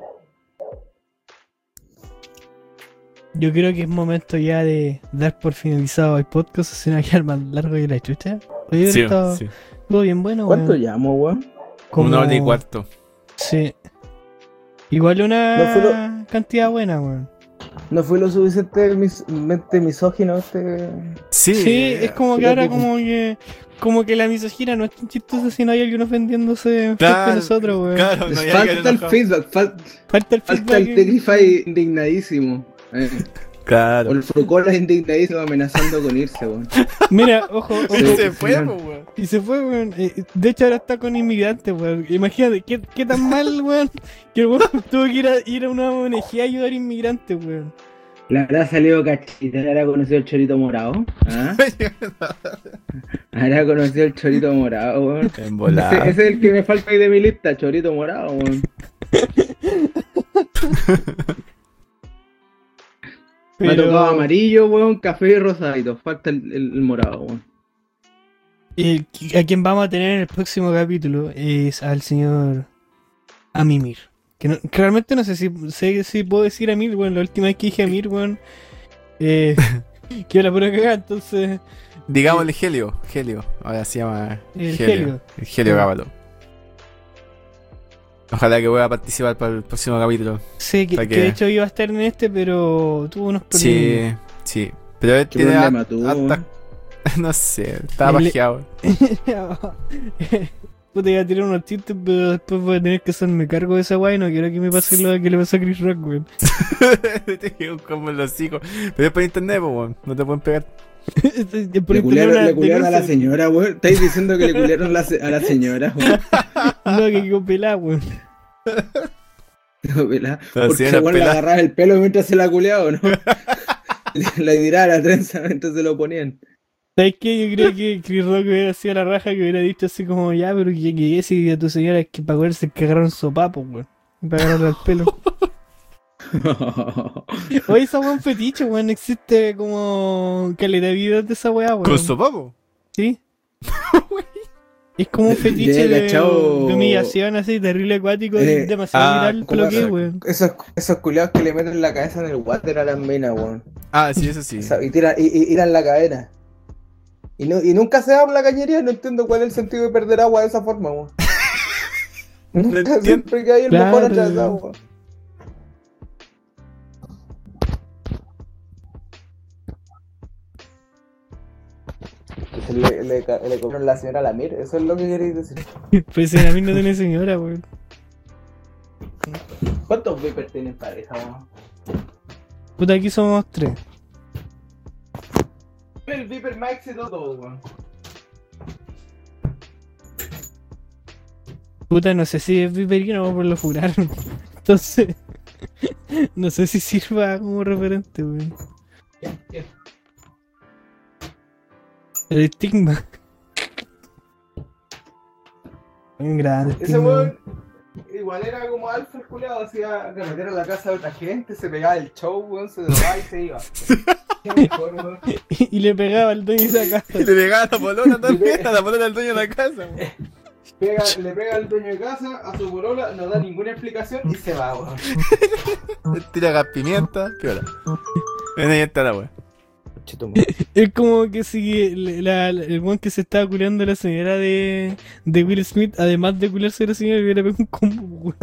Yo creo que es momento ya de dar por finalizado el podcast, si no va a quedar más largo que la chucha. Oye, Sí, pero sí. estuvo bien bueno, ¿Cuánto weón. llamo, weón? Como- Una hora y cuarto. Sí. Igual una No fue cantidad buena, weón. No fue lo suficientemente misógino este. Sí, Sí, es como que Pero ahora que- como que como que la misoginia no es tan chistosa si no hay alguien ofendiéndose frente Claro, a nosotros, weón. claro, no hay alguien falta el enojado. feedback, fal- Falta el falta el feedback. Tegrify indignadísimo. Eh. O Claro. el Frucola indignadísimo amenazando con irse, weón. Mira, ojo, ojo. Sí, Se fue, sí. po, weón. Y se fue, weón. Eh, De hecho, ahora está con inmigrantes, weón. Imagínate, ¿qué, qué tan mal, weón? Que el weón tuvo que ir a, ir a una O N G a ayudar a inmigrantes, weón. Le habrá salido cachita, le habrá conocido el chorito morado. ¿Ah? Habrá conocido el chorito morado, weón. En Ese, volada. ese es el que me falta ahí de mi lista, chorito morado, weón. Me ha tocado amarillo, weón, café y rosadito. Falta el, el- el morado, weón. Eh, a quien vamos a tener en el próximo capítulo es al señor Amimir. Que, no- que realmente no sé si, sé si puedo decir Amir, weón. La última vez que dije Amir, weón. Eh, que la pura cagada, entonces. Digámosle Helio. Helio. Ahora se llama El Helio. El Helio Gábalo. Ojalá que pueda participar para el próximo capítulo. Sí, que, ¿Para que qué? de hecho iba a estar en este, pero tuvo unos problemas. Sí, sí. Pero él ¿Qué tiene problema har- tuvo? harta- No sé, estaba El- pajeado. Puta, iba a tirar unos chistes, pero después voy a tener que hacerme cargo de esa guay. No quiero que me pase lo que le pasó a Chris Rock, weón. Te quedó como en los hijos. Pero es por internet, po, weón. No te pueden pegar. Por Le internet culiaron, una le culiaron a la denuncia- señora, weón. Estáis diciendo que le culiaron la se- a la señora, weón. No, que quedó pelada, weón. Pelá. La Porque señora igual le pelá. agarraba el pelo mientras se la culeaba, ¿no? Le tiraba la trenza mientras se lo ponían. ¿Sabes qué? Yo creo que Chris Rock hubiera sido la raja que hubiera dicho así como, ya, pero que que si a tu señora es que para cogerse que agarraron sopapo, weón. Y para agarrarle el pelo. Oye, esa weón fetiche, weón. Existe como calidad de videos de esa weá, weón. ¿Con sopapo? Sí. Es como un fetiche Ya, de, cachao. de humillación así, terrible acuático, Eh, demasiado ah, viral ¿cómo lo que es, se- weón. Esos, esos culiados que le meten la cabeza en el water a las minas, weón. Ah, sí, eso sí. O sea, y tiran, y, y tiran la cadena. Y, no, y nunca se habla cañería, no entiendo cuál es el sentido de perder agua de esa forma, weón. Nunca, entiendo. siempre que hay el Claro. mejor atravesado, weón. Le, le, ca- le compraron la señora Lamir, eso es lo que queréis decir. Pues si a mí no tiene señora, weón. ¿Cuántos Vipers tienen pareja, weón? Puta, aquí somos tres. El Viper más exitoso, weón. Puta, no sé si es viperino o por lo furaron. Entonces, no sé si sirva como referente, weón. ¿Quién? ¿Quién? El estigma. Un grande Ese estigma. weón igual era como alfa el culiado, hacía que meter a la casa de otra gente, se pegaba el show, weón, se drogaba y se iba. Qué mejor, weón. Y, y le pegaba al dueño de esa casa. Y le pegaba a la polona también, a la polona del dueño de la casa, weón. Pega, le pega al dueño de casa, a su polola, no da ninguna explicación y se va, weón. Le tira gas pimienta, piola. En ahí está la weón. Es como que si le- la- la- el weón que se estaba culeando a la señora de, de Will Smith, además de culearse a la señora, le hubiera pegado un combo, weón.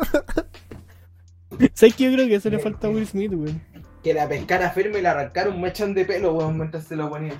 ¿Sabes qué? Yo creo que eso le falta a Will Smith, weón. Que la pescara firme y le arrancaron un mechón de pelo, weón, mientras se lo ponía.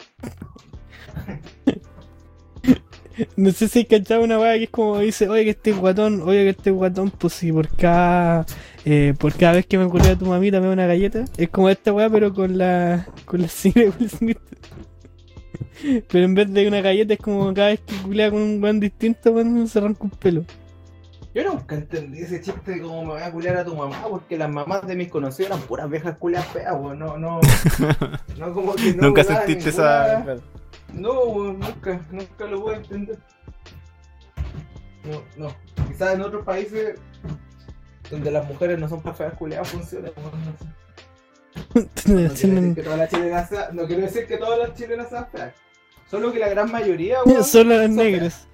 No sé si hay cachado una weá que es como dice, oye que este guatón, oye que este guatón, pues si por cada eh, por cada vez que me culea a tu mamita me da una galleta. Es como esta weá pero con la con la señora de Will Smith. Pero en vez de una galleta es como cada vez que culea con un weón distinto, weón, se arranca un pelo. Yo nunca entendí ese chiste de cómo me voy a culiar a tu mamá, porque las mamás de mis conocidos eran puras viejas culias feas, weón. No, no. No, como que no. Nunca volaba sentiste ninguna- esa. No, weón, nunca, nunca lo voy a entender. No, no. Quizás en otros países donde las mujeres no son para feas culiadas funciona, weón, no sé. No quiero decir que todas las chilenas sean, no quiero decir que todas las chilenas sean feas. Solo que la gran mayoría, weón. Solo las son negras.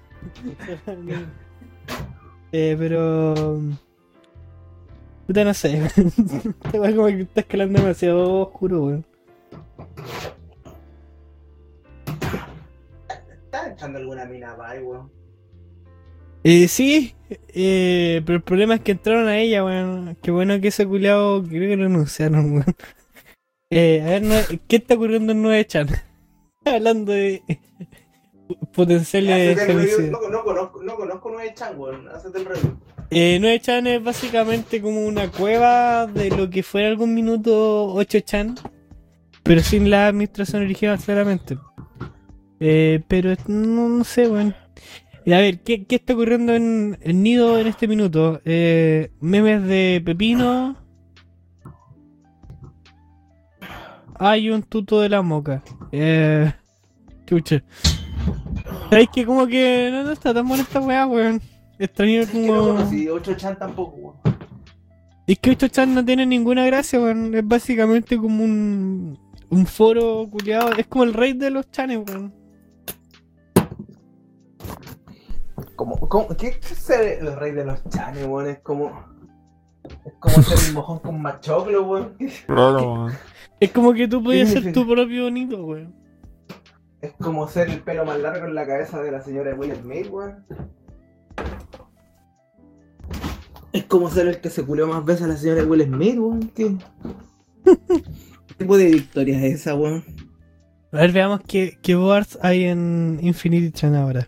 eh, pero. Puta, no sé. Esta weá como que está escalando demasiado oscuro, weón. ¿Estás echando alguna mina para ahí, weón? Eh, sí, eh, pero el problema es que entraron a ella, weón. Qué bueno que ese culiao, creo que lo anunciaron, weón. Eh, a ver, Nue- ¿qué está ocurriendo en nueve chan? Hablando de potenciales Hacete el review. femicidios. No, no conozco, no conozco nueve chan, weón. Hacete el review. Eh, nueve chan es básicamente como una cueva de lo que fue en algún minuto ocho chan, pero sin la administración original, claramente. Eh, pero es- no, no sé, weón. Y a ver, ¿qué, qué está ocurriendo en el nido en este minuto? Eh, memes de Pepino. Hay un tuto de la moca. Eh, chucha. ¿Sabéis que como que no, no está tan buena esta weá, weón? Extraño Es que no como... conocí ocho chan tampoco, weón. Es que estos chat no tienen ninguna gracia, weón. Es básicamente como un, un foro culiado. Es como el rey de los chanes, weón. Como, como, ¿qué es ser el rey de los chanes, weón? Es como. Es como ser el mojón con machoclo, weón. Claro, weón. Es como que tú podías ser significa? tu propio nido, weón. Es como ser el pelo más largo en la cabeza de la señora Will Smith, weón. Es como ser el que se culió más veces a la señora Will Smith, weón. ¿Qué, ¿Qué tipo de victoria es esa, weón? A ver, veamos qué, qué boards hay en Infinity Chan ahora.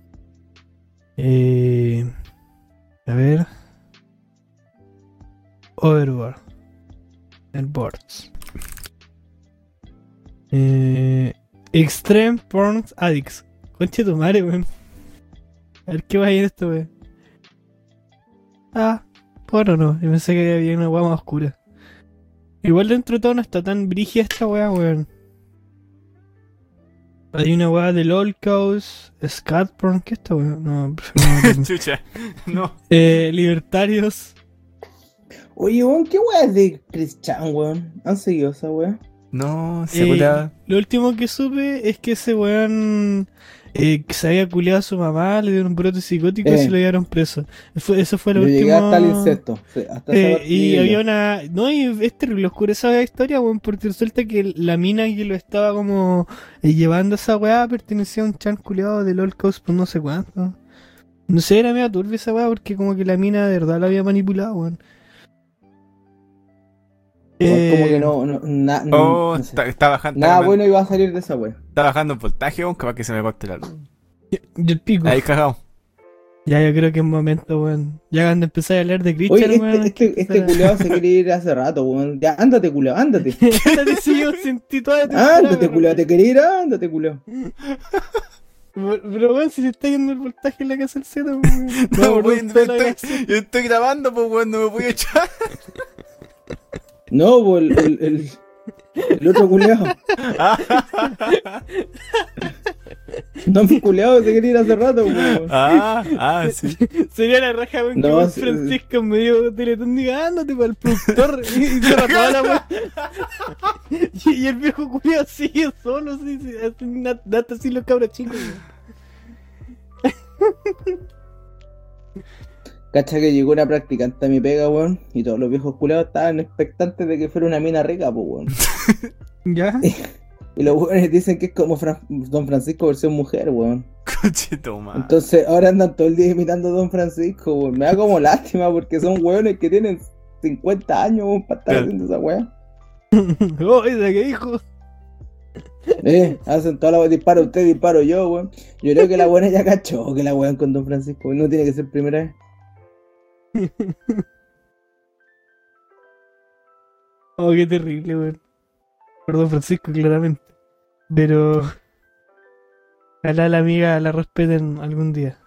Eh, a ver. Overboard. El boards. Eh, Extreme Porn Addicts. Conche tu madre, weón. A ver qué va a ir esto, weón. Ah, bueno, no. Yo pensé que había una weá más oscura. Igual dentro de todo no está tan brígida esta weá, weón. Hay una weá del Holocaust, Scatporn, ¿qué es esta weá? No, prefiero no meterme. Chucha. No. eh, Libertarios. Oye, weón, ¿qué weá es de Chris Chan, weón? ¿Han seguido esa weá? No, se Eh, culiaba. Lo último que supe es que ese weón eh, que se había culiado a su mamá, le dieron un brote psicótico y Eh. se lo llevaron preso. Fue- eso fue lo Yo último. llegué hasta el insecto. Sí, hasta esa Eh, parte y llegué había yo. una. No, y es terrible oscura esa historia, weón, porque resulta que la mina que lo estaba como eh, llevando a esa weá pertenecía a un chan culiado del Holocaust por no sé cuánto. No sé, era medio turbia esa weá porque como que la mina de verdad la había manipulado, weón. Weón, como Eh, que no, no, na- no- Oh, no sé. está, está bajando. Nada Está, bueno iba a salir de esa weá. está bajando el voltaje, weón, capaz que se me corte la luz. y el pico. Ahí cagado. Ya, yo creo que es momento, weón. Ya cuando empecé a hablar de Oye, Christian, este, weón. este, este culeado se quiere ir hace rato, weón. Ya, ándate, culeado, ándate. Ándate, sí, yo sentí toda la temporada, Ándate, weón. culeado, te quería ir, ándate, culeado. Pero, weón, si se está yendo el voltaje en la casa del Z, weón. No, No, voy, no, yo, toda la estoy, casa. yo estoy grabando, pues, weón, no me voy a echar. No, pues el, el, el, el otro culeado. No, mi culeado se quería ir hace rato, weón. Ah, ah, sí. Sería la raja, weón, que No, Juan sí, Francisco en medio teletón diga, ándate para el productor y, y se toda la weón. Y, y el viejo culiao sigue solo, sí, sí, así, na- nata así los cabros chicos, weón. Cacha que llegó una practicante a mi pega, weón. Y todos los viejos culeados estaban expectantes de que fuera una mina rica, pues, weón. ¿Ya? Y los weones dicen que es como Fran- Don Francisco versión mujer, weón. Coche, toma. Entonces ahora andan todo el día imitando a Don Francisco, weón. Me da como lástima porque son weones que tienen cincuenta años, weón, para estar Claro. haciendo esa weá. Oh, esa que dijo. Eh, hacen toda la weá, disparo usted, disparo yo, weón. Yo creo que la buena ya cachó que la weón con Don Francisco, weón. No tiene que ser primera vez. Oh, qué terrible, weón. Perdón, Francisco, claramente. Pero. Ojalá la amiga la respeten algún día.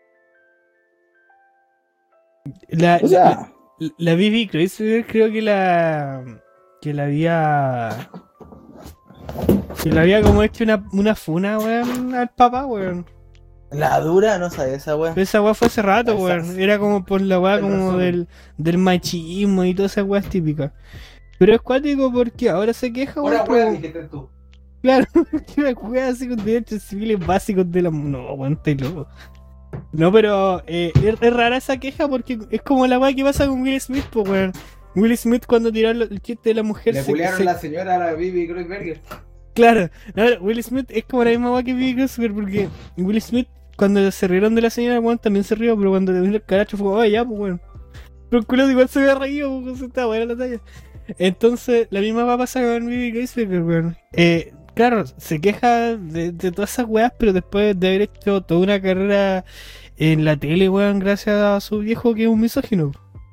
La, O sea, la, la Bibi Chrysler creo que la. Que la había. Que la había como hecho una, una funa, weón, al papá, weón. la dura no sabe esa weá. Pero esa weá fue hace rato, Esa- weón. Era como por la weá El como resumen. del, del machismo y todas esas weas típicas. Pero es cuático porque ahora se queja, weón. Una como- weá dijiste tú. Claro, que una weá así con derechos civiles básicos de la... No, aguante loco. No, pero eh, es, es rara esa queja porque es como la weá que pasa con Will Smith, pues weón. Will Smith cuando tiró el, el chiste de la mujer Le se- culearon se- la señora a la Bibi Kreuzberger. Claro, no, Will Smith es como la misma weá que Bibi Cosgrove porque Will Smith cuando se rieron de la señora, weón, también se rió, pero cuando le vino el caracho fue, oh, ya, pues, weón. Pero el culo igual se había reído, pues, estaba buena la talla. Entonces, la misma va a pasar con Bibi Kreisberger, weón. Eh, claro, se queja de, de todas esas weas, pero después de haber hecho toda una carrera en la tele, weón, gracias a su viejo que es un misógino.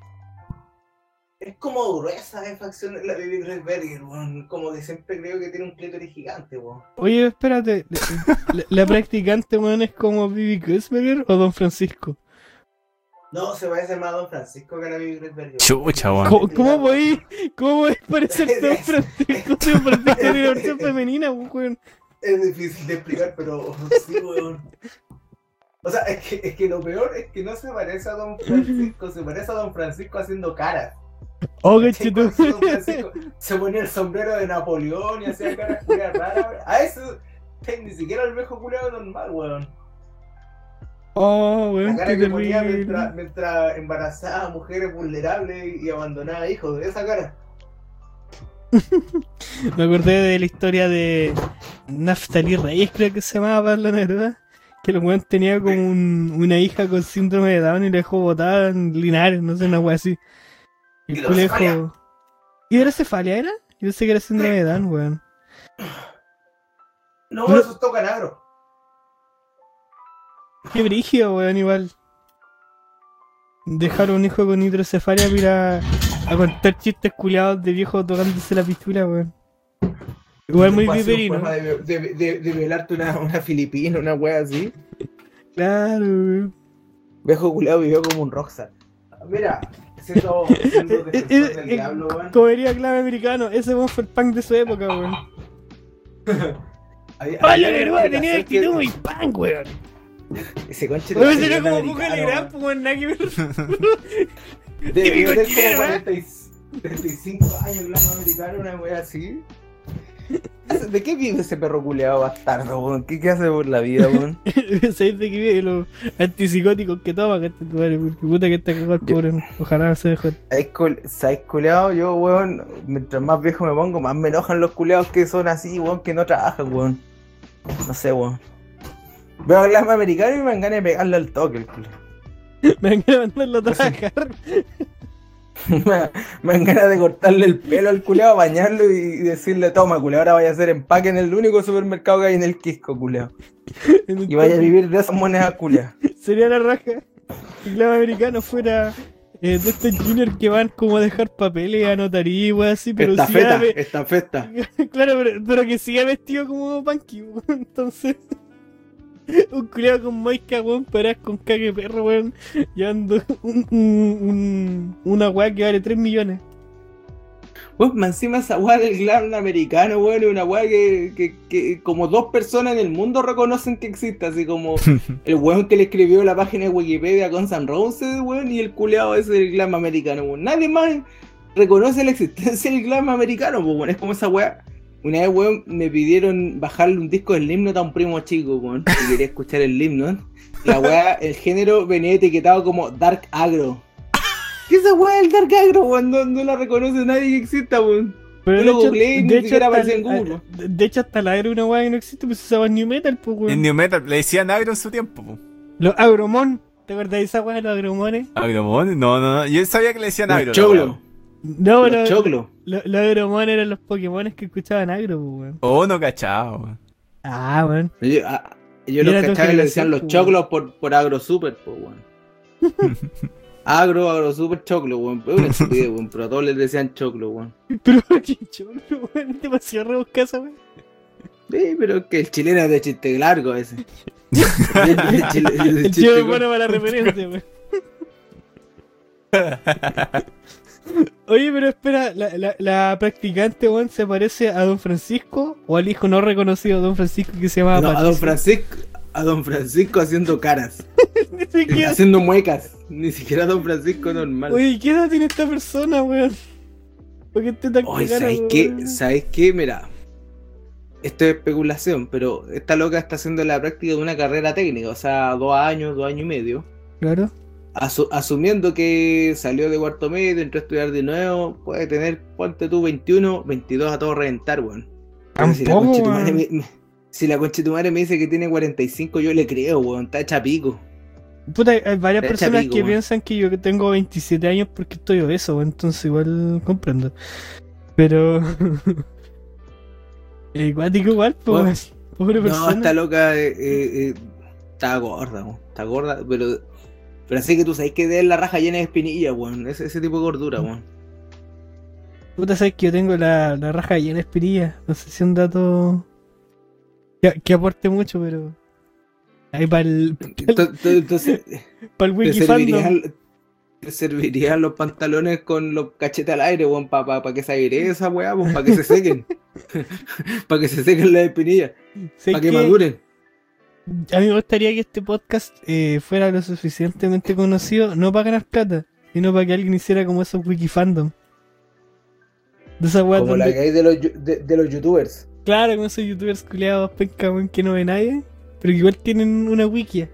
Es como gruesa de facción la Bibi Kreisberger, weón. Como que siempre creo que tiene un clítoris gigante, weón. Oye, espérate, la, la practicante, weón, es como Bibi Kreisberger o Don Francisco. No, se parece más a Don Francisco que a la Bibi Kreisberger. Chucha, weón. ¿Cómo, cómo podéis cómo podéis parecer Don Francisco si Don Francisco tiene una versión femenina, weón? Es difícil de explicar, pero sí, weón. O sea, es que, es que lo peor es que no se parece a Don Francisco, se parece a Don Francisco haciendo caras. Oh, ¿Cachai? cachito. Cuando Don Francisco se ponía el sombrero de Napoleón y hacía caras culiadas raras. A eso, ni siquiera el viejo culiado normal, weón. Oh, weón, La cara qué que ponía terrible. mientras, mientras embarazaba a mujeres vulnerables y abandonaba hijos, esa cara. Me acordé de la historia de Naftali Reyes, creo que se llamaba Pablo Neruda. Que el weón tenía como un, una hija con síndrome de Down y le dejó botada en Linares, no sé, una wea así. Y el culo Hidrocefalia. dijo. ¿Hidrocefalia era? Yo pensé que era síndrome de Down, weón. No, Pero- eso es tocanagro. Qué brígido, weón, igual. Dejar a un hijo con hidrocefalia para ir a, a contar chistes culiados de viejos tocándose la pistola, weón. Igual muy Fue así un viperino. poema De, de, de, de violarte una, una filipina, una wea así. Claro, weón. Viejo culiado vivió como un rockstar. Mira, siendo, siendo Eh, eh, defensor del eh, diablo, weón. Como diría clave americano, ese weón fue el punk de su época, weón. Había- Pablo había Neruda una tenía explicación actitud muy que- punk, weón. Ese conche de Weón, madre sería era como americano, Google Legrand, weón. pues, weón, nada que ver. Debió típico tener chileno, como ¿eh? cuarenta y treinta y cinco años, blanco americano, una wea así. ¿De qué vive ese perro culeado bastardo, weón? ¿Qué, ¿Qué hace por la vida, weón? ¿Sabes de qué vive los antipsicóticos que toma? Que tu madre, porque puta que está cagado el pobre. Ojalá no se dejó. ¿Sabes culeado? Yo, weón, mientras más viejo me pongo, más me enojan los culeados que son así, weón, que no trabajan, weón. No sé, weón. Veo a Glam americano y me dan ganas de pegarle al toque, el culo. Me van a mandarlo a trabajar. me, me dan ganas de cortarle el pelo al culeado, bañarlo y decirle, toma, culeado, ahora vaya a hacer empaque en el único supermercado que hay en el Quisco, culeado. Y vaya a vivir de esas monedas, culeado. Sería la raja. Que el clave americano fuera eh, de estos juniors que van como a dejar papeles, a notaría y weón así, pero Esta siga feta, ve- esta festa. claro, pero, pero que siga vestido como punky, weón. Entonces, un culiado con maica, weón, parás con cague perro, weón, llevando un, un, un- una weá que vale tres millones. Weón, más encima esa weá del glam americano, weón, es una weá que, que, que como dos personas en el mundo reconocen que existe, así como el weón que le escribió la página de Wikipedia con San Roses, weón, y el culeado ese del glam americano, weón. Nadie más reconoce la existencia del glam americano, pues, weón. Es como esa weá. Una vez, weón, me pidieron bajarle un disco del Slipknot a un primo chico, weón, que quería escuchar el Slipknot. La weá, el género venía etiquetado como Dark Agro. ¿Qué es esa weá del Dark Agro, weón? No, no la reconoce nadie que exista, weón. Pero Yo lo googleé y ni siquiera hasta aparecía en la- Google. de- de hecho, hasta la era una weá que no existe, pues se llama New Metal, pues, En weón. New Metal le decían agro en su tiempo, po. Los Agromon, ¿te acuerdas de esa weá, los Agromones? Agromón, no, no, no. Yo sabía que le decían agro. Los la choclos. weá. No, Los los, choclos. los, los Agromon eran los Pokémones que escuchaban agro, pues, weón. Oh, no cachaba, weón. Ah, weón. Yo, a- yo Mira los tu cachaba y le decían generación, los pues, choclos por, por Agro Super, pues, weón. Agro, Agro Super, choclo, weón. Es una estupidez, weón. Pero a todos les decían choclo, weón. Pero qué chulo, weón. Es demasiado rebuscada esa weón. Sí, pero es que el chileno es de chiste largo ese. el chile- el El chiste chivo es corto. bueno para la referencia, weón. Oye, pero espera, ¿la, la, la practicante, weón, se parece a Don Francisco o al hijo no reconocido de Don Francisco que se llamaba No, a Patricio? don Francisco, a don Francisco haciendo caras, Ni siquiera- haciendo muecas, ni siquiera a don Francisco normal. Oye, ¿qué edad tiene esta persona, weón? ¿Por qué esté tan Oye, cagada, ¿sabes weón? qué? ¿Sabes qué? Mira, esto es especulación, pero esta loca está haciendo la práctica de una carrera técnica, o sea, dos años, dos años y medio. Claro. Asu- asumiendo que salió de cuarto medio, entró a estudiar de nuevo, puede tener, ponte tú, veintiuno, veintidós a todo reventar, weón. Pero si la Tampoco, concha de tu madre weón. me- me- Si la conchetumare me dice que tiene cuarenta y cinco, yo le creo, weón. Está hecha pico. Puta, hay varias Echa personas pico, que weón. piensan que yo tengo veintisiete años porque estoy obeso, weón, entonces igual comprendo. Pero... eh, cuático igual, pues, Bueno, pobre No, persona. está loca. Eh, eh, eh, está gorda, weón. Está gorda, pero. Pero así que tú sabes que de la raja llena de espinillas, weón. Ese, ese tipo de gordura, weón. Puta, sabes que yo tengo la, la raja llena de espinillas. No sé si es un dato que, que aporte mucho, pero... Ahí para el, Ento- ento- Entonces, para el te wiki fandom. servirían, te servirían los pantalones con los cachetes al aire, weón, para pa, pa que se aire esa weá, weón, para que se sequen. Para que se sequen las espinillas. Sé Para que, que maduren. a mí me gustaría que este podcast eh, fuera lo suficientemente conocido, no para ganar plata, sino para que alguien hiciera como esos wiki fandom. De esa weá Como la donde... que hay de los, yu- de, de los youtubers. Claro, con esos youtubers culiados penca, weón, que no ve nadie, pero que igual tienen una wiki.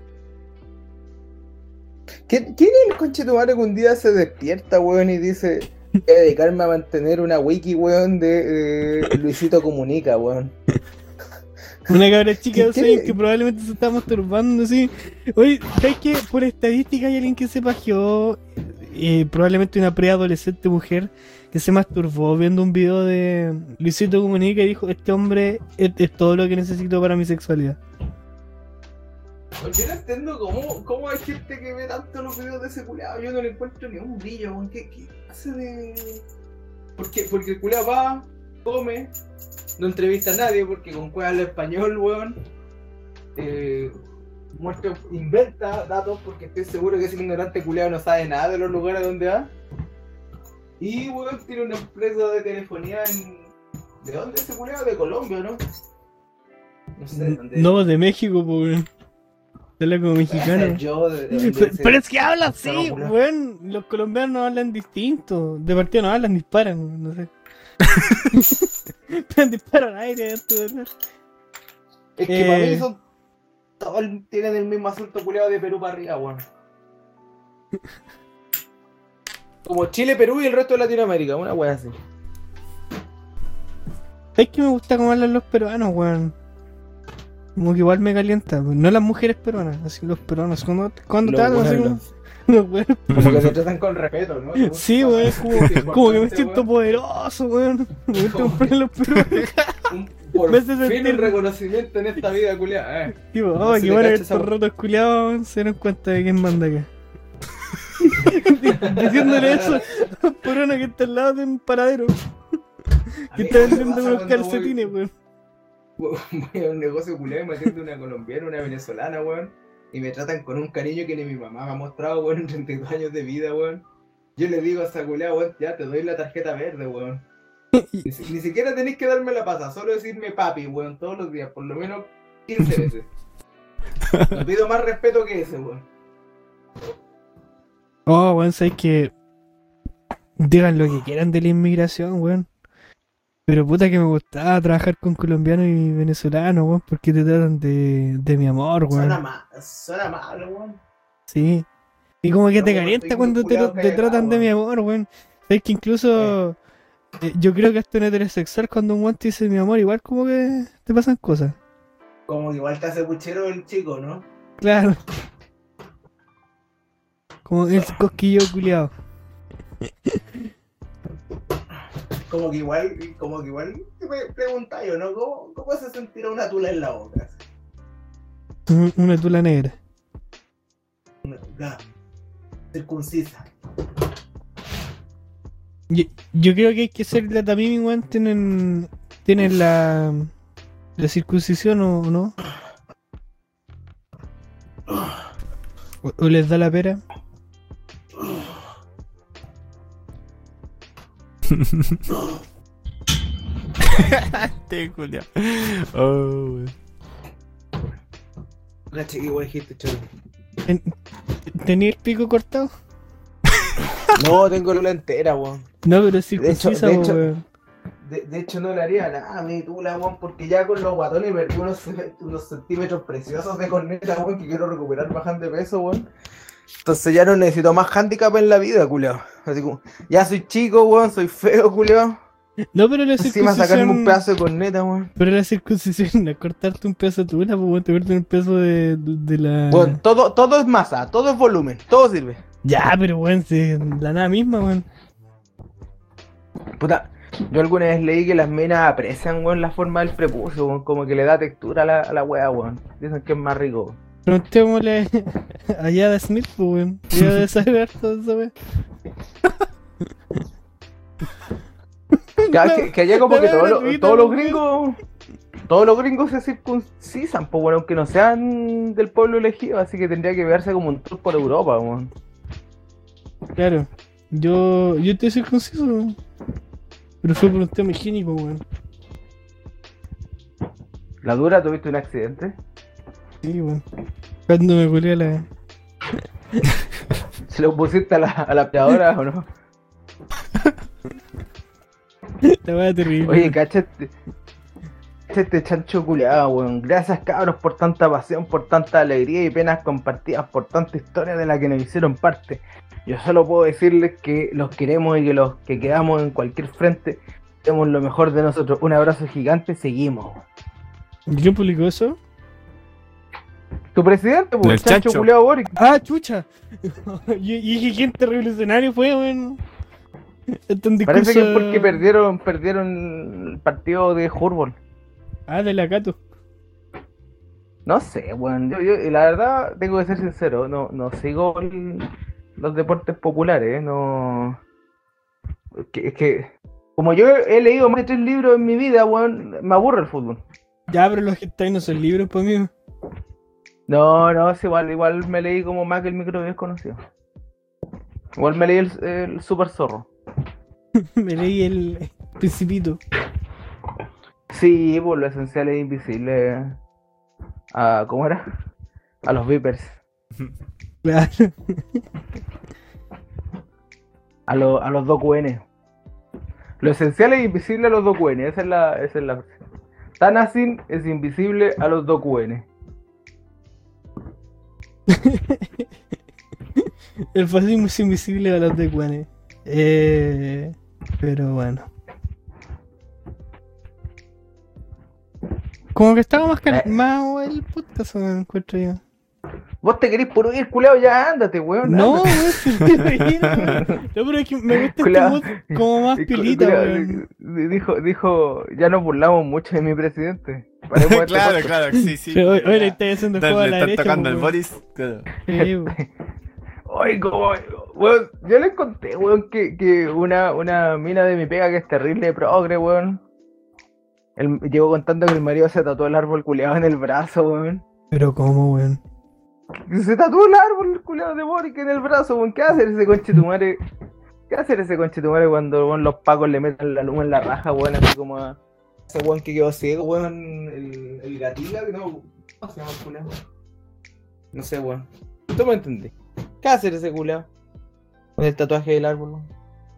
¿Quién, quién es el conchetumare que un día se despierta, weón, y dice: voy a dedicarme a mantener una wiki, weón, de eh, Luisito Comunica, weón? Una cabra chica de doce ¿Qué- años que probablemente se está masturbando, así. Oye, ¿sabes qué? Por estadística hay alguien que se pajeó, eh, probablemente una preadolescente mujer, que se masturbó viendo un video de Luisito Comunica y dijo: este hombre es, es todo lo que necesito para mi sexualidad. Yo no entiendo cómo, cómo hay gente que ve tanto los videos de ese culiado. Yo no le encuentro ni un brillo, weón. ¿Qué, qué hace de...? ¿Por qué? Porque el culiado va, come, no entrevista a nadie porque con cueva habla español, weón. Eh, muestra, inventa datos porque estoy seguro que ese ignorante culiado no sabe nada de los lugares donde va. Y, weón, tiene una empresa de telefonía en... ¿De dónde es ese culiado? De Colombia, ¿no? No sé, ¿de dónde? No, de México, pues, weón. Habla como mexicano. Yo, de, de dónde Pero, ese- pero es que habla así, Solo culiao. weón. Los colombianos hablan distinto. De partida no hablan, disparan, weón, no sé. Pero disparan aire, esto, ¿verdad? Es que Eh. para mí son. Todos tienen el mismo asunto culiado de Perú para arriba, weón. Como Chile, Perú y el resto de Latinoamérica, una wea así. Es que me gusta cómo hablan los peruanos, weón. Como que igual me calienta, weón. No las mujeres peruanas, así los peruanos. Cuando, cuando Los te hablan así como. buenos. Los weones. Como que se tratan con respeto, ¿no? Sí, weón, es como, Sí, como que me importante, siento weón. poderoso, weón. Me gusta comprar los peruanos. Un- Por Me hace fin sentir- un reconocimiento en esta vida culiada, eh. Tipo, No oh, se qué le bueno que cacha esa estos weá. rotos culiados se dieron cuenta de quién manda acá. Diciéndole eso a un peruano que está al lado de un paradero. Que está vendiendo unos calcetines, weón. Voy a un negocio culiado y me atiende una colombiana, una venezolana, weón. Y me tratan con un cariño que ni mi mamá me ha mostrado, weón, en treinta y dos años de vida, weón. Yo le digo a esa culiada, weón, ya te doy la tarjeta verde, weón. Ni, si- ni siquiera tenéis que darme la pasa, solo decirme papi, weón, todos los días, por lo menos quince veces. No pido más respeto que ese, weón. Oh, weón, sabes que. Digan lo que quieran de la inmigración, weón. Pero puta que me gustaba trabajar con colombianos y venezolanos, weón, porque te tratan de, de mi amor, Suena weón. mal, suena mal, weón. Sí. Y como que No, te weón, calienta estoy cuando te, vinculado te que tratan de weón. mi amor, weón. Sabes que incluso. eh, yo creo que hasta en heterosexual, cuando un weón te dice mi amor, igual como que te pasan cosas. Como que igual te hace puchero el chico, ¿no? Claro. Como el cosquillo culiado. Como que igual, como que igual te pre- preguntáis, ¿o no? ¿Cómo, ¿Cómo se sentirá una tula en la boca? Un- Una tula negra. Una tula circuncisa. Yo, yo creo que hay que ser la tamimi, weón. Tienen. Tienen la. La circuncisión o no. O, o les da la pera. Este culiao. Oh, weón. Caché que igual dijiste, cholo. En- ¿Tenía el pico cortado? No, tengo la entera, weón. No, pero circuncisa, de hecho- weón. De, de hecho, no le haría nada a mi tula, weón, porque ya con los guatones perdí unos, unos centímetros preciosos de corneta, weón, que quiero recuperar bajando de peso, weón. Entonces ya no necesito más handicap en la vida, culiao. Así como, ya soy chico, weón, soy feo, culiao. No, pero la Encima sacarme un circuncisión. pedazo de corneta, weón. Pero la circuncisión no es cortarte un pedazo de tu vena, pues te cortan un pedazo de, de la. Bueno, todo, todo es masa, todo es volumen, todo sirve. Ya, pero weón, si la nada misma, weón. Puta, yo alguna vez leí que las minas aprecian, weón, la forma del prepucio, weón, como que le da textura a la, a la wea, weón. Dicen que es más rico. Preguntémosle a Yada Smith, pues weón. Ella debe saber todo eso, weón. Que, que, que allá como No, que no, todos no, los, no, todos no, los no. gringos, todos los gringos se circuncisan, pues bueno, aunque no sean del pueblo elegido, así que tendría que verse como un tour por Europa, weón. Claro. Yo, yo estoy circunciso, weón. Pero fue por un tema higiénico, weón. La dura, ¿tuviste un accidente? Sí, weón. Cuando me culé a la. ¿Se lo pusiste a la, a la aspiradora o no? La weá terrible. Oye, cachate. Este chancho culeado, weón. Gracias, cabros, por tanta pasión, por tanta alegría y penas compartidas, por tanta historia de la que nos hicieron parte. Yo solo puedo decirles que los queremos y que los que quedamos en cualquier frente tenemos lo mejor de nosotros. Un abrazo gigante, seguimos. ¿Quién publicó eso? Tu presidente, pues, El el chancho chancho. culeado Boric. ¡Ah, chucha! y, y dije, ¿quién este revolucionario fue, weón? Este un Parece que es discurso- porque perdieron, perdieron el partido de fútbol. Ah, de la Cato. No sé, weón. Yo, yo, la verdad, tengo que ser sincero. No, no sigo el- los deportes populares, ¿eh? No. Es que, es que, como yo he leído más de tres libros en mi vida, weón, me aburre el fútbol. Ya, pero los hentai no son libros, pues, mío. No, no, es igual, igual me leí como más que el microbio desconocido. Igual me leí el, el Super Zorro. Me leí el Principito. Sí, pues lo esencial es invisible. A, ¿cómo era? A los Vipers. Claro. A, lo- a los dos Q N. Lo esencial es invisible a los dos Q N. Esa es la, esa es la versión. Tanasin es invisible a los dos Q N. El fascismo es invisible a los de Guane. Eh, pero bueno. Como que estaba más calmado el podcast, me encuentro yo. Vos te querés por ir, culeado, ya ándate, weón. No, ándate. weón, si me reí, weón. No, pero es que me gusta este Culeado. mood como más Y cu- pilita, culeado, weón. di- Dijo, dijo, ya nos burlamos mucho de mi presidente. Paremos este claro, podcast. claro, sí, sí. Pero hoy, hoy le Ya. estáis haciendo Le- juego a le la están derecha, tocando pues, el weón. Boris. Claro. Sí, weón. Oye, como, weón, yo les conté, weón, que, que una, una mina de mi pega que es terrible progre, weón. Él llegó contando que el marido se tatuó el árbol culeado en el brazo, weón. Pero cómo, weón. Se tatuó el árbol culeado de Boric en el brazo, weón. ¿Qué va a hacer ese conchetumare? ¿Qué va a hacer ese conchetumare cuando, weón, los pacos le meten la luz en la raja, weón? Así como a ese weón que quedó ciego, weón. El, el gatilla, que no. ¿Cómo se llama el culeado? No sé, weón. ¿Tú me entendés? ¿Qué va a hacer ese culeado? Con el tatuaje del árbol, weón.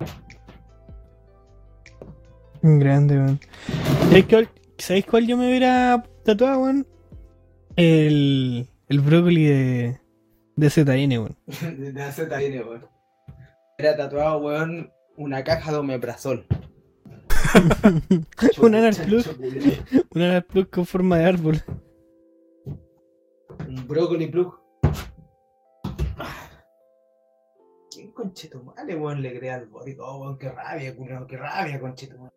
Grande, weón. ¿Sabéis cuál, ¿sabéis cuál yo me hubiera tatuado, weón? El, el brócoli de, de Z N, weón. De la Z N, weón. Era tatuado, weón, una caja de omeprazol. Un Anal Plus. Un Anal Plus con forma de árbol. Un brócoli plug. ¿Quién conchetumare, weón, le crea al Boric? Oh, weón, qué rabia, culiao, qué rabia, conchetumare.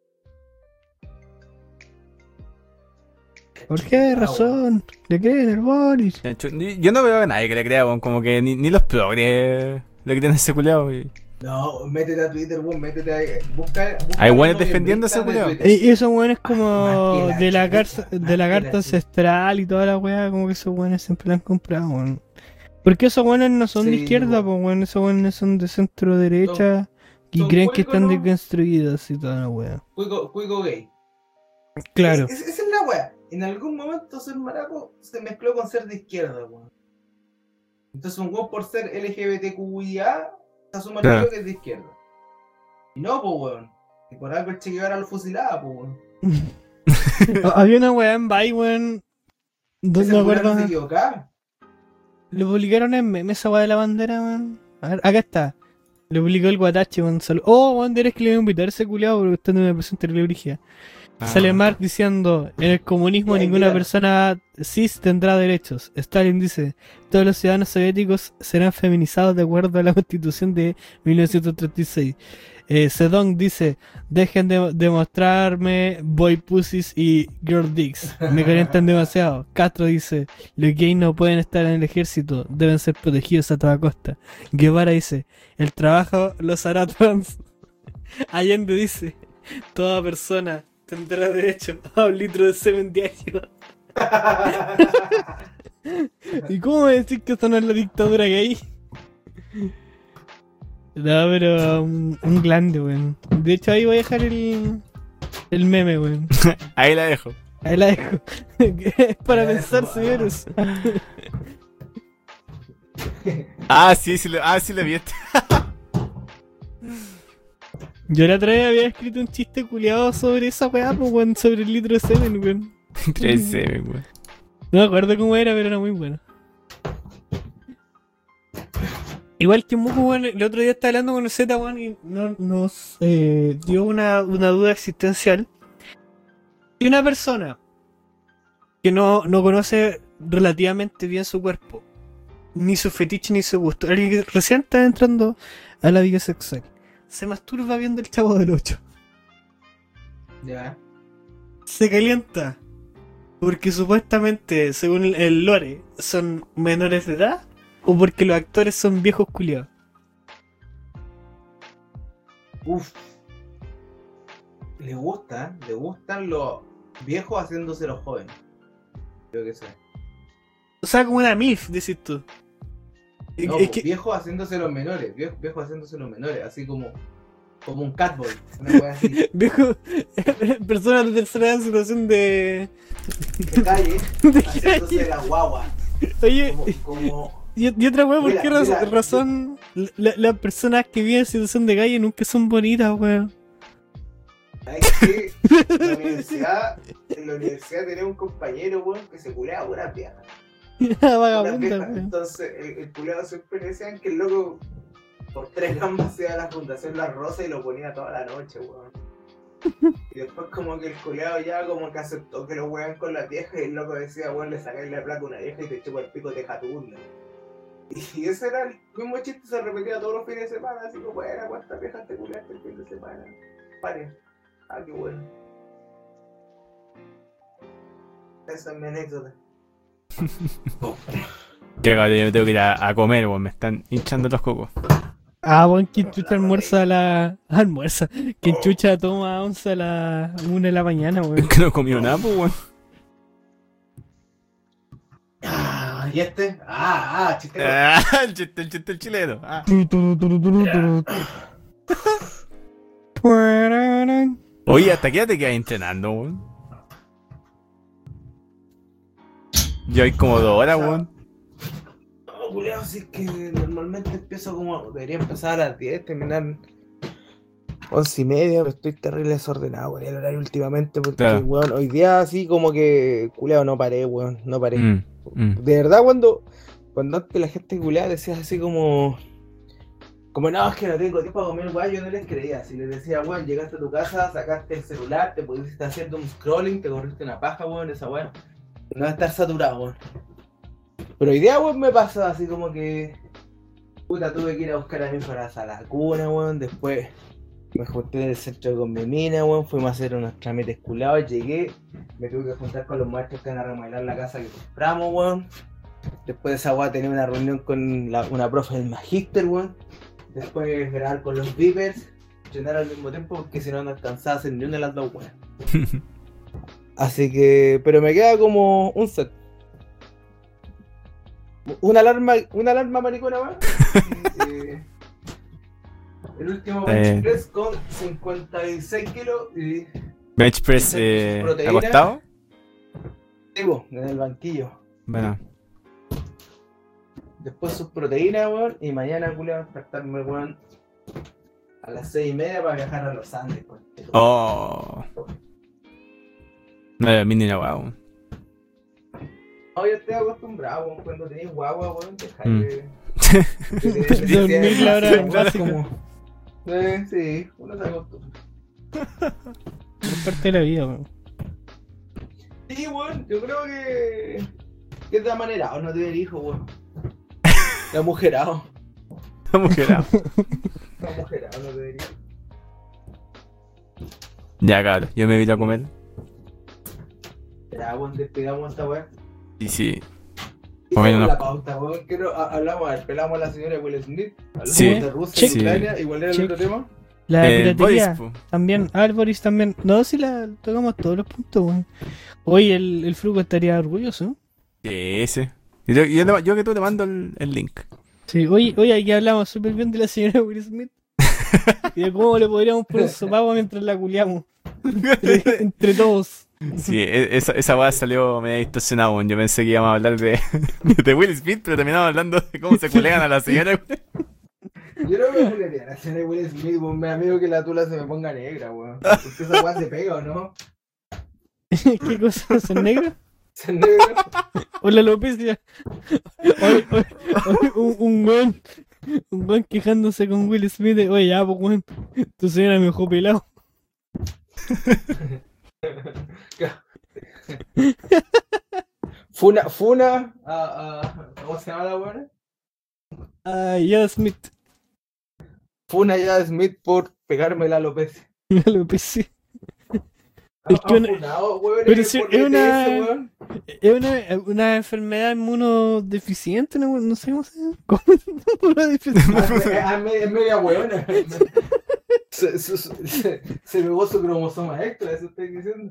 ¿Por qué razón? ¿Le creen el Boris? Yo no veo a nadie que le crea, weón, como que ni, ni los progres le creen a ese culiao. y- No, métete a Twitter, weón, métete a... Busca, busca Hay weones los defendiendo a ese noviembristas de culiao. Twitter. Y esos weones como Más que la de la, chucha, carta, de más la que la carta chucha. ancestral y toda la weá, como que esos weones siempre la han comprado, weón. Porque esos weones no son de Sí, izquierda, weón. pues weón, esos weones son de centro derecha y son creen que cuicos, están ¿no? deconstruidos y toda la weá. Cuico, cuico gay. Claro. Es- es- esa es la weá. En algún momento ser maraco se mezcló con ser de izquierda, weón. Entonces un weón por ser L G B T Q I A se asume Claro. al que es de izquierda. Y no, pues weón. Y por algo el Che Guevara lo fusilaba, pues weón. Había una weá en Bay, weón. No Ese me weón acuerdo. no se equivocaba. Lo publicaron en meme esa weá de la bandera, weón. A ver, acá está. Le publicó el Guatache, weón. Sal- oh, weón, eres que le voy a invitar a ese culiado porque está en una presión terrible brígida. Ah. Sale Marx diciendo, en el comunismo Ay, ninguna mira. persona cis tendrá derechos. Stalin dice, todos los ciudadanos soviéticos serán feminizados de acuerdo a la constitución de mil novecientos treinta y seis. Eh, Zedong dice, dejen de, de mostrarme boy pussies y girl dicks, me calientan demasiado. Castro dice, los gays no pueden estar en el ejército, deben ser protegidos a toda costa. Guevara dice, el trabajo los hará trans. Allende dice, toda persona tendrá derecho a un litro de semen diario. ¿Y cómo me decís que esto no es la dictadura gay? No, pero um, un grande, weón. De hecho, ahí voy a dejar el, el meme, weón. Ahí la dejo. Ahí la dejo. Es para Ya, pensar, eso, señores. Ah, sí, sí, lo, ah, sí lo vi. este. Yo la otra vez había escrito un chiste culiado sobre esa weá, pues, weón, sobre el litro de semen, weón. tres semen, weón. No me acuerdo cómo era, pero era muy bueno. Igual que Muku, weón, el otro día estaba hablando con el Z, weón, y no- nos eh, dio una, una duda existencial. Si una persona que no, no conoce relativamente bien su cuerpo, ni su fetiche ni su gusto, alguien que recién está entrando a la vida sexual, se masturba viendo el Chavo del ocho, Ya. se calienta porque supuestamente, según el, el lore, son menores de edad o porque los actores son viejos culiados. Uf. Le gusta, le gustan los viejos haciéndose los jóvenes. Creo que sí. O sea, como una MILF, decís tú. Es- No, es pues, que, viejos haciéndose los menores, viejos, viejos haciéndose los menores, así como, como un catboy, una wea así, viejo, personas de tercera edad en situación de... de calle, de haciéndose calle. la guagua, Oye, como, como y, y otra weá, ¿por Mira, qué raz- mira, razón la- las personas que viven en situación de calle nunca son bonitas, weón? es que en la universidad, en la universidad tenía un compañero, weón, que se curaba una pierna. Una Vagabunda, vieja, weón. entonces el, el culiado siempre le decían que el loco por tres gambas se iba a la Fundación La Rosa y lo ponía toda la noche, weón. Y después como que el culiado ya como que aceptó que lo wean con la vieja y el loco decía, weón, le sacáis la placa a una vieja y te chupa el pico de jatunda. Y ese era el mismo chiste, se repetía todos los fines de semana, así como, bueno, ¿cuántas viejas te culiaste el fin de semana? Pare. Ah, qué bueno. Esa es mi anécdota. Que cabrón, yo me tengo que ir a, a comer, weón. Me están hinchando los cocos. Ah, weón, quien chucha almuerza a la... Almuerza. Quien chucha toma once a la una de la mañana, Es weón. que no comió nada, pues, weón. Ah, ¿y este? Ah, ah, chiste. Ah, el chiste, el chiste, el chileno. Ah. Oye, ¿hasta qué hora te quedas entrenando, weón? Yo hay como dos horas, weón. No, culiao, si es que normalmente empiezo como. Debería empezar a las diez, terminar once y media, pero estoy terrible desordenado, weón, el horario últimamente, porque, Claro. weón, hoy día así como que, culiao, no paré, weón, no paré. Mm, mm. De verdad, cuando, cuando antes la gente culiada decía así como. Como no, es que no tengo tiempo para comer, weón, yo no les creía. Si les decía, weón, llegaste a tu casa, sacaste el celular, te pudiste estar haciendo un scrolling, te corriste una paja, weón, esa weón. No va a estar saturado, weón. Pero hoy día, weón, me pasa así como que. Puta, tuve que ir a buscar a mi hijo a la cuna, weón. Después me junté en el centro con mi mina, weón. Fuimos a hacer unos trámites culados. Llegué, me tuve que juntar con los maestros que van a remodelar la casa que compramos, weón. Después de esa weón tenía una reunión con la- una profe del Magíster, weón. Después grabar con los Vipers, entrenar al mismo tiempo porque si no no alcanzaba a hacer ni una de las dos weas. Así que, pero me queda como un set. Una alarma, una alarma maricona más. Y, eh, el último bench Eh. press con cincuenta y seis kilos y Bench press eh, Proteína. acostado. digo, en el banquillo. Bueno, Después sus proteínas, weón. Y mañana, culiao, despertarme, weón, a las seis y media para viajar a los Andes, weón. oh. No, a mí ni la weá, weón. No, yo estoy acostumbrado, weón. Cuando tenéis guagua, weón, dejáis Mm. de. Dormir la hora Sí, básica. como- Eh, sí, uno se acostumbra. Es parte de la vida, weón. Sí, weón, yo creo que. que es de amanerado no tener hijos, weón. De amujerado. Estamos quedados. De amujerado no tener hijos. Ya, cabrón, yo me voy a ir a comer. Ya, weón, despidamos esta weá. Y sí. Y Bueno, con no. la pauta, weón. Quiero, a- hablamos, a ver, pelamos a la señora Will Smith. Hablamos Sí. de Rusia, Sí. Ucrania. Igual era el Check. otro tema. La El piratería Boris, po. también. Ah, el Boris también. No, si la tocamos todos los puntos, weón. Oye, el, el Fruco estaría orgulloso. Sí, sí. Yo, yo, te- yo que tú te mando el, el link. Sí, oye, oye, aquí hablamos súper bien de la señora Will Smith. Y de cómo le podríamos poner un sopapo mientras la culiamos. Entre, entre todos. Sí, e- esa, esa weá salió medio distorsionada, weón. Yo pensé que íbamos a hablar de, de Will Smith, pero terminamos hablando de cómo se culegan a la señora. Yo no me jugaría a la señora Will Smith, weón. Me da miedo que la tula se me ponga negra, weón. Porque esa weá se pega, ¿o no? ¿Qué cosa? ¿Son negros? Se negra. O la alopecia. Oye, oye, oye, un, un weón. Un weón quejándose con Will Smith. de, Oye, ya, pues weón. Tu señora me dejó pelado. Funa, Funa, a, a, ¿cómo se llama la buena? Ah, ya, Smith. Funa ya a Smith por pegarme la alopecia. La alopecia. Han- Es que han una- funado, weón, pero por si es B T S, una- weón. Es una, una enfermedad inmunodeficiente, ¿no? No sé cómo se llama. ¿Cómo? Inmunodeficiente. Ah, me- ah, me- Es media weona. Se, se, se, se pegó su cromosoma extra, eso estoy diciendo.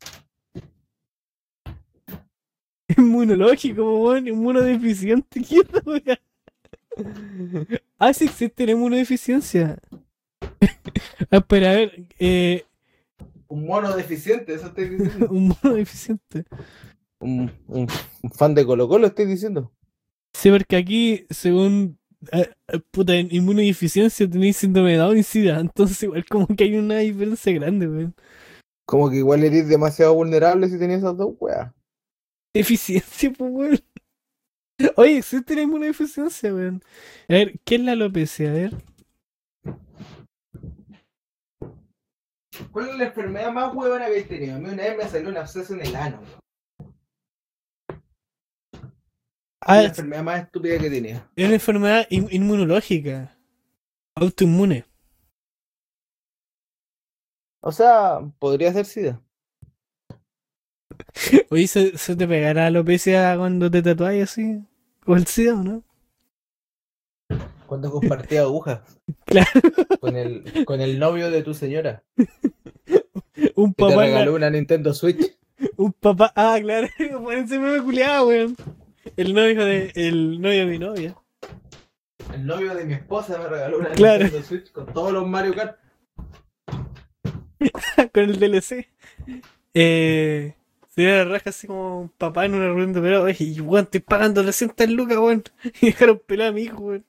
Inmunológico, weón. Inmunodeficiente. ¿Qué es la wea? Ah, sí existe la inmunodeficiencia. Ah, espera, a ver. Eh, Un mono deficiente, eso estoy diciendo. un mono deficiente. Un, un, un fan de Colo Colo estoy diciendo. Sí, porque aquí, según eh, eh, puta, en inmunodeficiencia tenéis síndrome de Down y SIDA. Entonces, igual, como que hay una diferencia grande, weón. Como que igual eres demasiado vulnerable si tenías esas dos weas. Deficiencia, pues, weón. Oye, existe la inmunodeficiencia, weón. A ver, ¿qué es la alopecia? A ver. ¿Cuál es la enfermedad más huevona que he tenido? A mí una vez me salió un absceso en el ano. Ah, la es enfermedad más estúpida que tenía. una enfermedad in- inmunológica. Autoinmune. O sea, podría ser SIDA. Oye, ¿se, se te pegará la alopecia cuando te tatuáis así? ¿O el SIDA o no? Cuando compartía agujas. Claro. Con el, con el novio de tu señora. Un Que te papá, regaló una Nintendo Switch. un papá, ah, claro, por ese me culiado, weón. El novio de, el novio de mi novia. El novio de mi esposa me regaló una Claro. Nintendo Switch con todos los Mario Kart. Con el D L C. Eh, se dio la raja así como un papá en una reunión de pelado. Oye, y weón, estoy pagando trescientas lucas, weón. Y dejaron pelado a mi hijo, weón.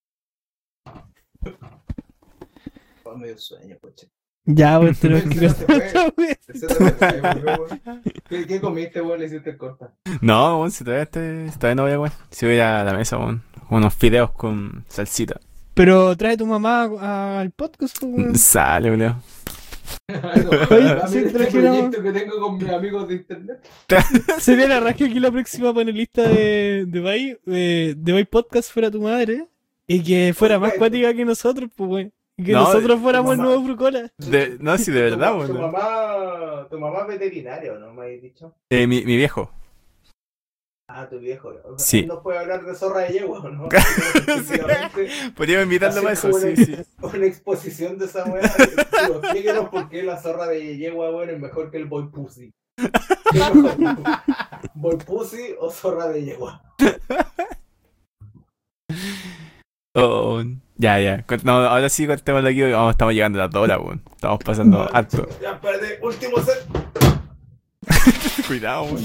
Oh, medio sueño, coche. Ya, weón, tenemos que Se fue. cortar, weón. Ese te lo traigo, weón. ¿Qué, ¿Qué comiste, weón? Le hiciste corta. No, weón, si todavía, este, si todavía no voy a weón. Si voy a la mesa, weón. Unos fideos con salsita. Pero trae tu mamá a- al podcast, pues, weón. Sale, weón. Oye, A mí sí, este trajéramos- proyecto que tengo con mis amigos de internet. Sería la raja que la próxima panelista de, de Bay, eh, de Bay Podcast fuera tu madre. Y que fuera más Perfecto. cuática que nosotros, pues, weón. Y que No, nosotros fuéramos el mamá. nuevo Frucola. De, no, si de verdad, Tu, tu weón. mamá, tu mamá es veterinaria, ¿o no me habéis dicho? Eh, mi, mi viejo. Ah, tu viejo. O sea, Sí. él no puede hablar de zorra de yegua, ¿no? Efectivamente, Podríamos invitarlo Así para eso, como sí, una- sí. una exposición de esa weá. Digo, explíquenos por qué la zorra de yegua, weón, es mejor que el boy pussy. ¿Qué es mejor? ¿Boy pussy o zorra de yegua? Oh, ya, ya. Cort- No, ahora sí cortemos aquí. Vamos, estamos llegando a las dos horas, weón. Estamos pasando alto. Ya, espérate, último set. Cuidado, weón.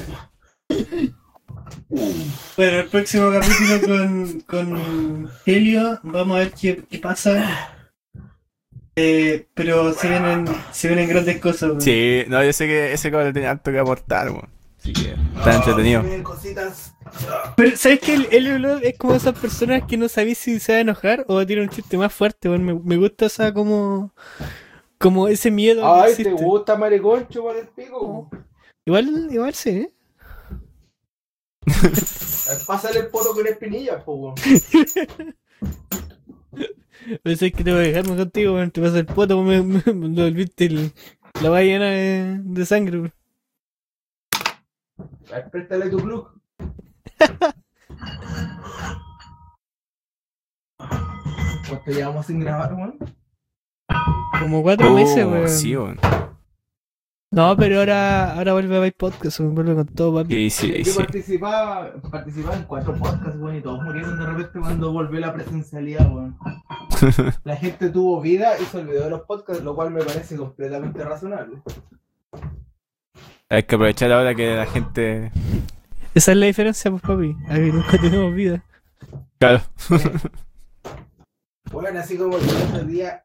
Bueno, el próximo capítulo con, con Helio, vamos a ver qué, qué pasa. Eh, pero se vienen, se vienen grandes cosas, weón. Sí, no, yo sé que ese cabrón tiene alto que aportar, weón. Así que está entretenido. Se ven cositas. Pero, ¿sabes qué? El, el Ulod es como esas personas que no sabéis si se va a enojar o va a tirar un chiste más fuerte, weón. Me, me gusta esa como... Como ese miedo que Ay, ¿te existe. gusta mariconcho para el pico? Igual, igual sí, ¿eh? Pásale el poto con espinillas, po, weón. Pensé que te voy a dejarme contigo, weón. Te pasa el poto, me, me, me lo volviste el- la valla llena de, de sangre, weón. A ver, préstale tu plug. ¿Cuánto llevamos sin grabar, weón? Como cuatro meses, Oh, weón. sí, weón. No, pero ahora, ahora vuelve a ver podcast, weón. Vuelve con todo, papi. Sí, sí, Yo sí. participaba, participaba en cuatro podcasts, weón, y todos murieron de repente cuando volvió la presencialidad, weón. La gente tuvo vida y se olvidó de los podcasts, lo cual me parece completamente razonable. Hay que aprovechar ahora que la gente. Esa es la diferencia, pues, papi. A ver, nunca tenemos vida. Claro. Bueno, así como el otro día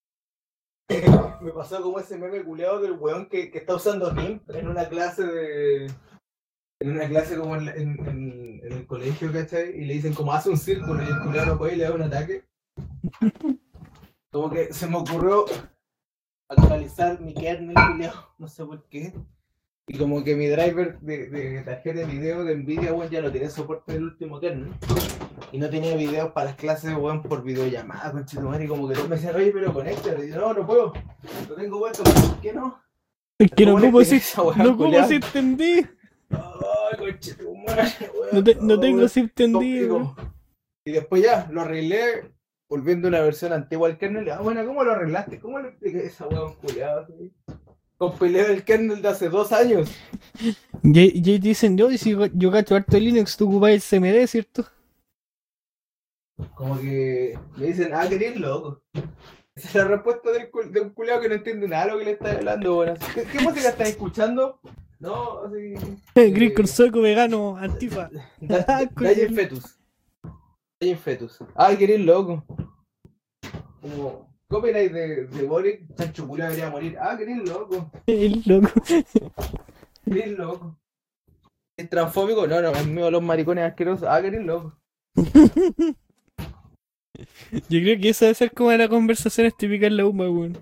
me pasó como ese meme culeado del weón que, que está usando GIMP en una clase de. En una clase como en, en, en- en el colegio, ¿cachai? Y le dicen como hace un círculo y el culeado no puede y le da un ataque. Como que se me ocurrió actualizar mi kernel culeado, no sé por qué. Y como que mi driver de, de tarjeta de video de Nvidia, weón, ya no tiene soporte del último kernel. Y no tenía videos para las clases, weón, por videollamada, conchetumare. Y como que todos me decían, oye, pero conéctate. Y yo, no, no puedo. Lo tengo puesto, ¿por qué no? Es que no ¿Cómo le ocupo si, expliqué esa weá, no ocupo culiao? si entendí. Ay, conchetumare, weón. No, te- no tengo weón. si entendí, Y, weón. como- y después ya, lo arreglé, volviendo a una versión antigua del kernel. Ah, bueno, ¿cómo lo arreglaste? ¿Cómo le expliqué esa weón culiada? Compilé el kernel de hace dos años. Y, y ahí dicen, yo, y si yo, yo cacho harto de Linux, tú ocupás el C M D, ¿cierto? Como que me dicen, ah, que eres loco. Esa es la respuesta del cul- de un culiao que no entiende nada de lo que le está hablando, weón. ¿Qué, qué música estás escuchando? No, así. Gris eh, con soco, vegano, antifa. Da- da- Dalle Fetus. Dalle Fetus. Ay, que eres loco. Como, copyright de, de Boric, Chancho culiao debería morir. Ah, que eres loco. El loco. Eres loco. ¿Es transfóbico? No, no, es mío los maricones asquerosos. Ah, que eres loco. Yo creo que esa debe ser como de las conversaciones típicas en la U M A, weón.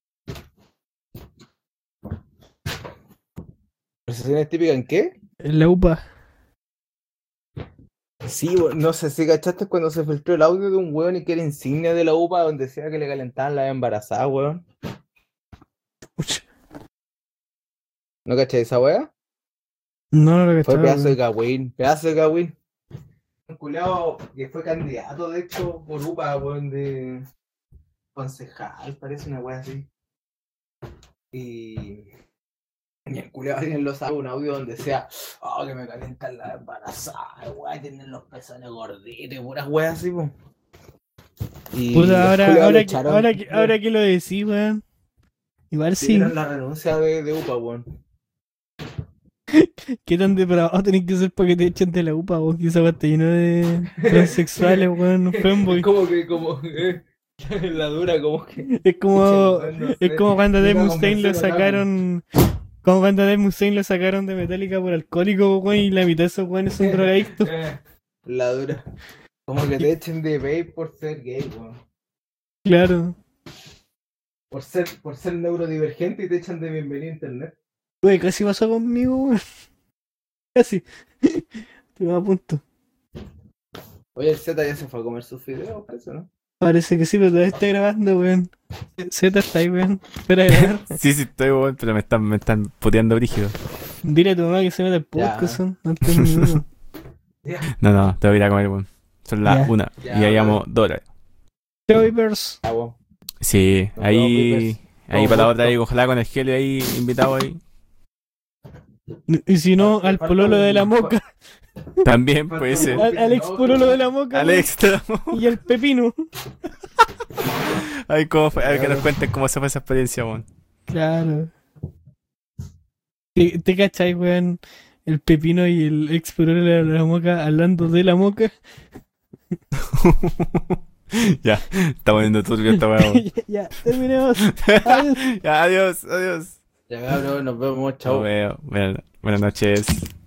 ¿Conversaciones típicas en qué? En la U P A. Sí, weón, no sé si cachaste cuando se filtró el audio de un weón y que era insignia de la U P A donde decía que le calentaban la embarazada, weón. Pucha. ¿No caché esa weá? No, no lo Fue cachaba, pedazo de weón. cagüín, pedazo de cagüín. Un culiao que fue candidato, de hecho, por U P A, weón, de concejal, parece una weá así. Y... y el culiao alguien lo sabe un audio donde sea, oh, que me calientan la embarazada, weá, tienen los pezones gorditos y puras weas así, po. Y Puta, el ahora, culiao lo ahora, que, echaron, ahora, que, weón. ahora que lo decís, weón. Igual sí. Dieron la renuncia de, de U P A, weón. ¿Qué tan depravado tenés que ser para que te echen de la U P A, weón? Que esa weá está lleno de transexuales, weón, femboy. Como que, como que, la dura, como que. Es como, Pucha, no sé. es como cuando a Una Dave Mustaine lo convención acá, sacaron. Como cuando a Dave Mustaine lo sacaron de Metallica por alcohólico, weón, y la mitad de esos weones son drogadictos. Eh, La dura. Como que te echen de vape por ser gay, weón. Claro. Por ser, por ser neurodivergente y te echan de bienvenido a internet. Wey, casi pasó conmigo, weón. Casi. Estuve a punto. Oye, el Z ya se fue a comer sus fideos, eso, ¿no? Parece que sí, pero todavía está grabando, weón. Z está ahí, weón. Espera de grabar. Sí, sí, estoy weón, pero me están, me están puteando brígido. Dile a tu mamá que se meta el podcast, Ya. weón. No te minutos. Ya, No, no, tengo que ir a comer, weón. Son las Ya. una. Ya, y ya llevamos dos horas. Chao, Vipers. ah, weón. Sí, Nos ahí. vemos, Vipers. Ahí Con para la gusto. otra, ahí, ojalá con el Helio ahí, invitado ahí. Y si no, Falta- al falta pololo de un- la moca. También Falta puede un ser. poco. Al, al ex pololo de la moca. Alex, weón, y el pepino. ay, cómo fue, a ver que nos cuenten cómo se fue esa experiencia, weón. Claro. ¿Te, te cachai, weón? El pepino y el ex pololo de la moca hablando de la moca. Ya, está poniendo turbio esta weá, weón. ya, ya, terminemos. Adiós. Ya, adiós, adiós. Ya, cabrón, nos vemos, chao. Nos vemos, bueno. Buenas noches.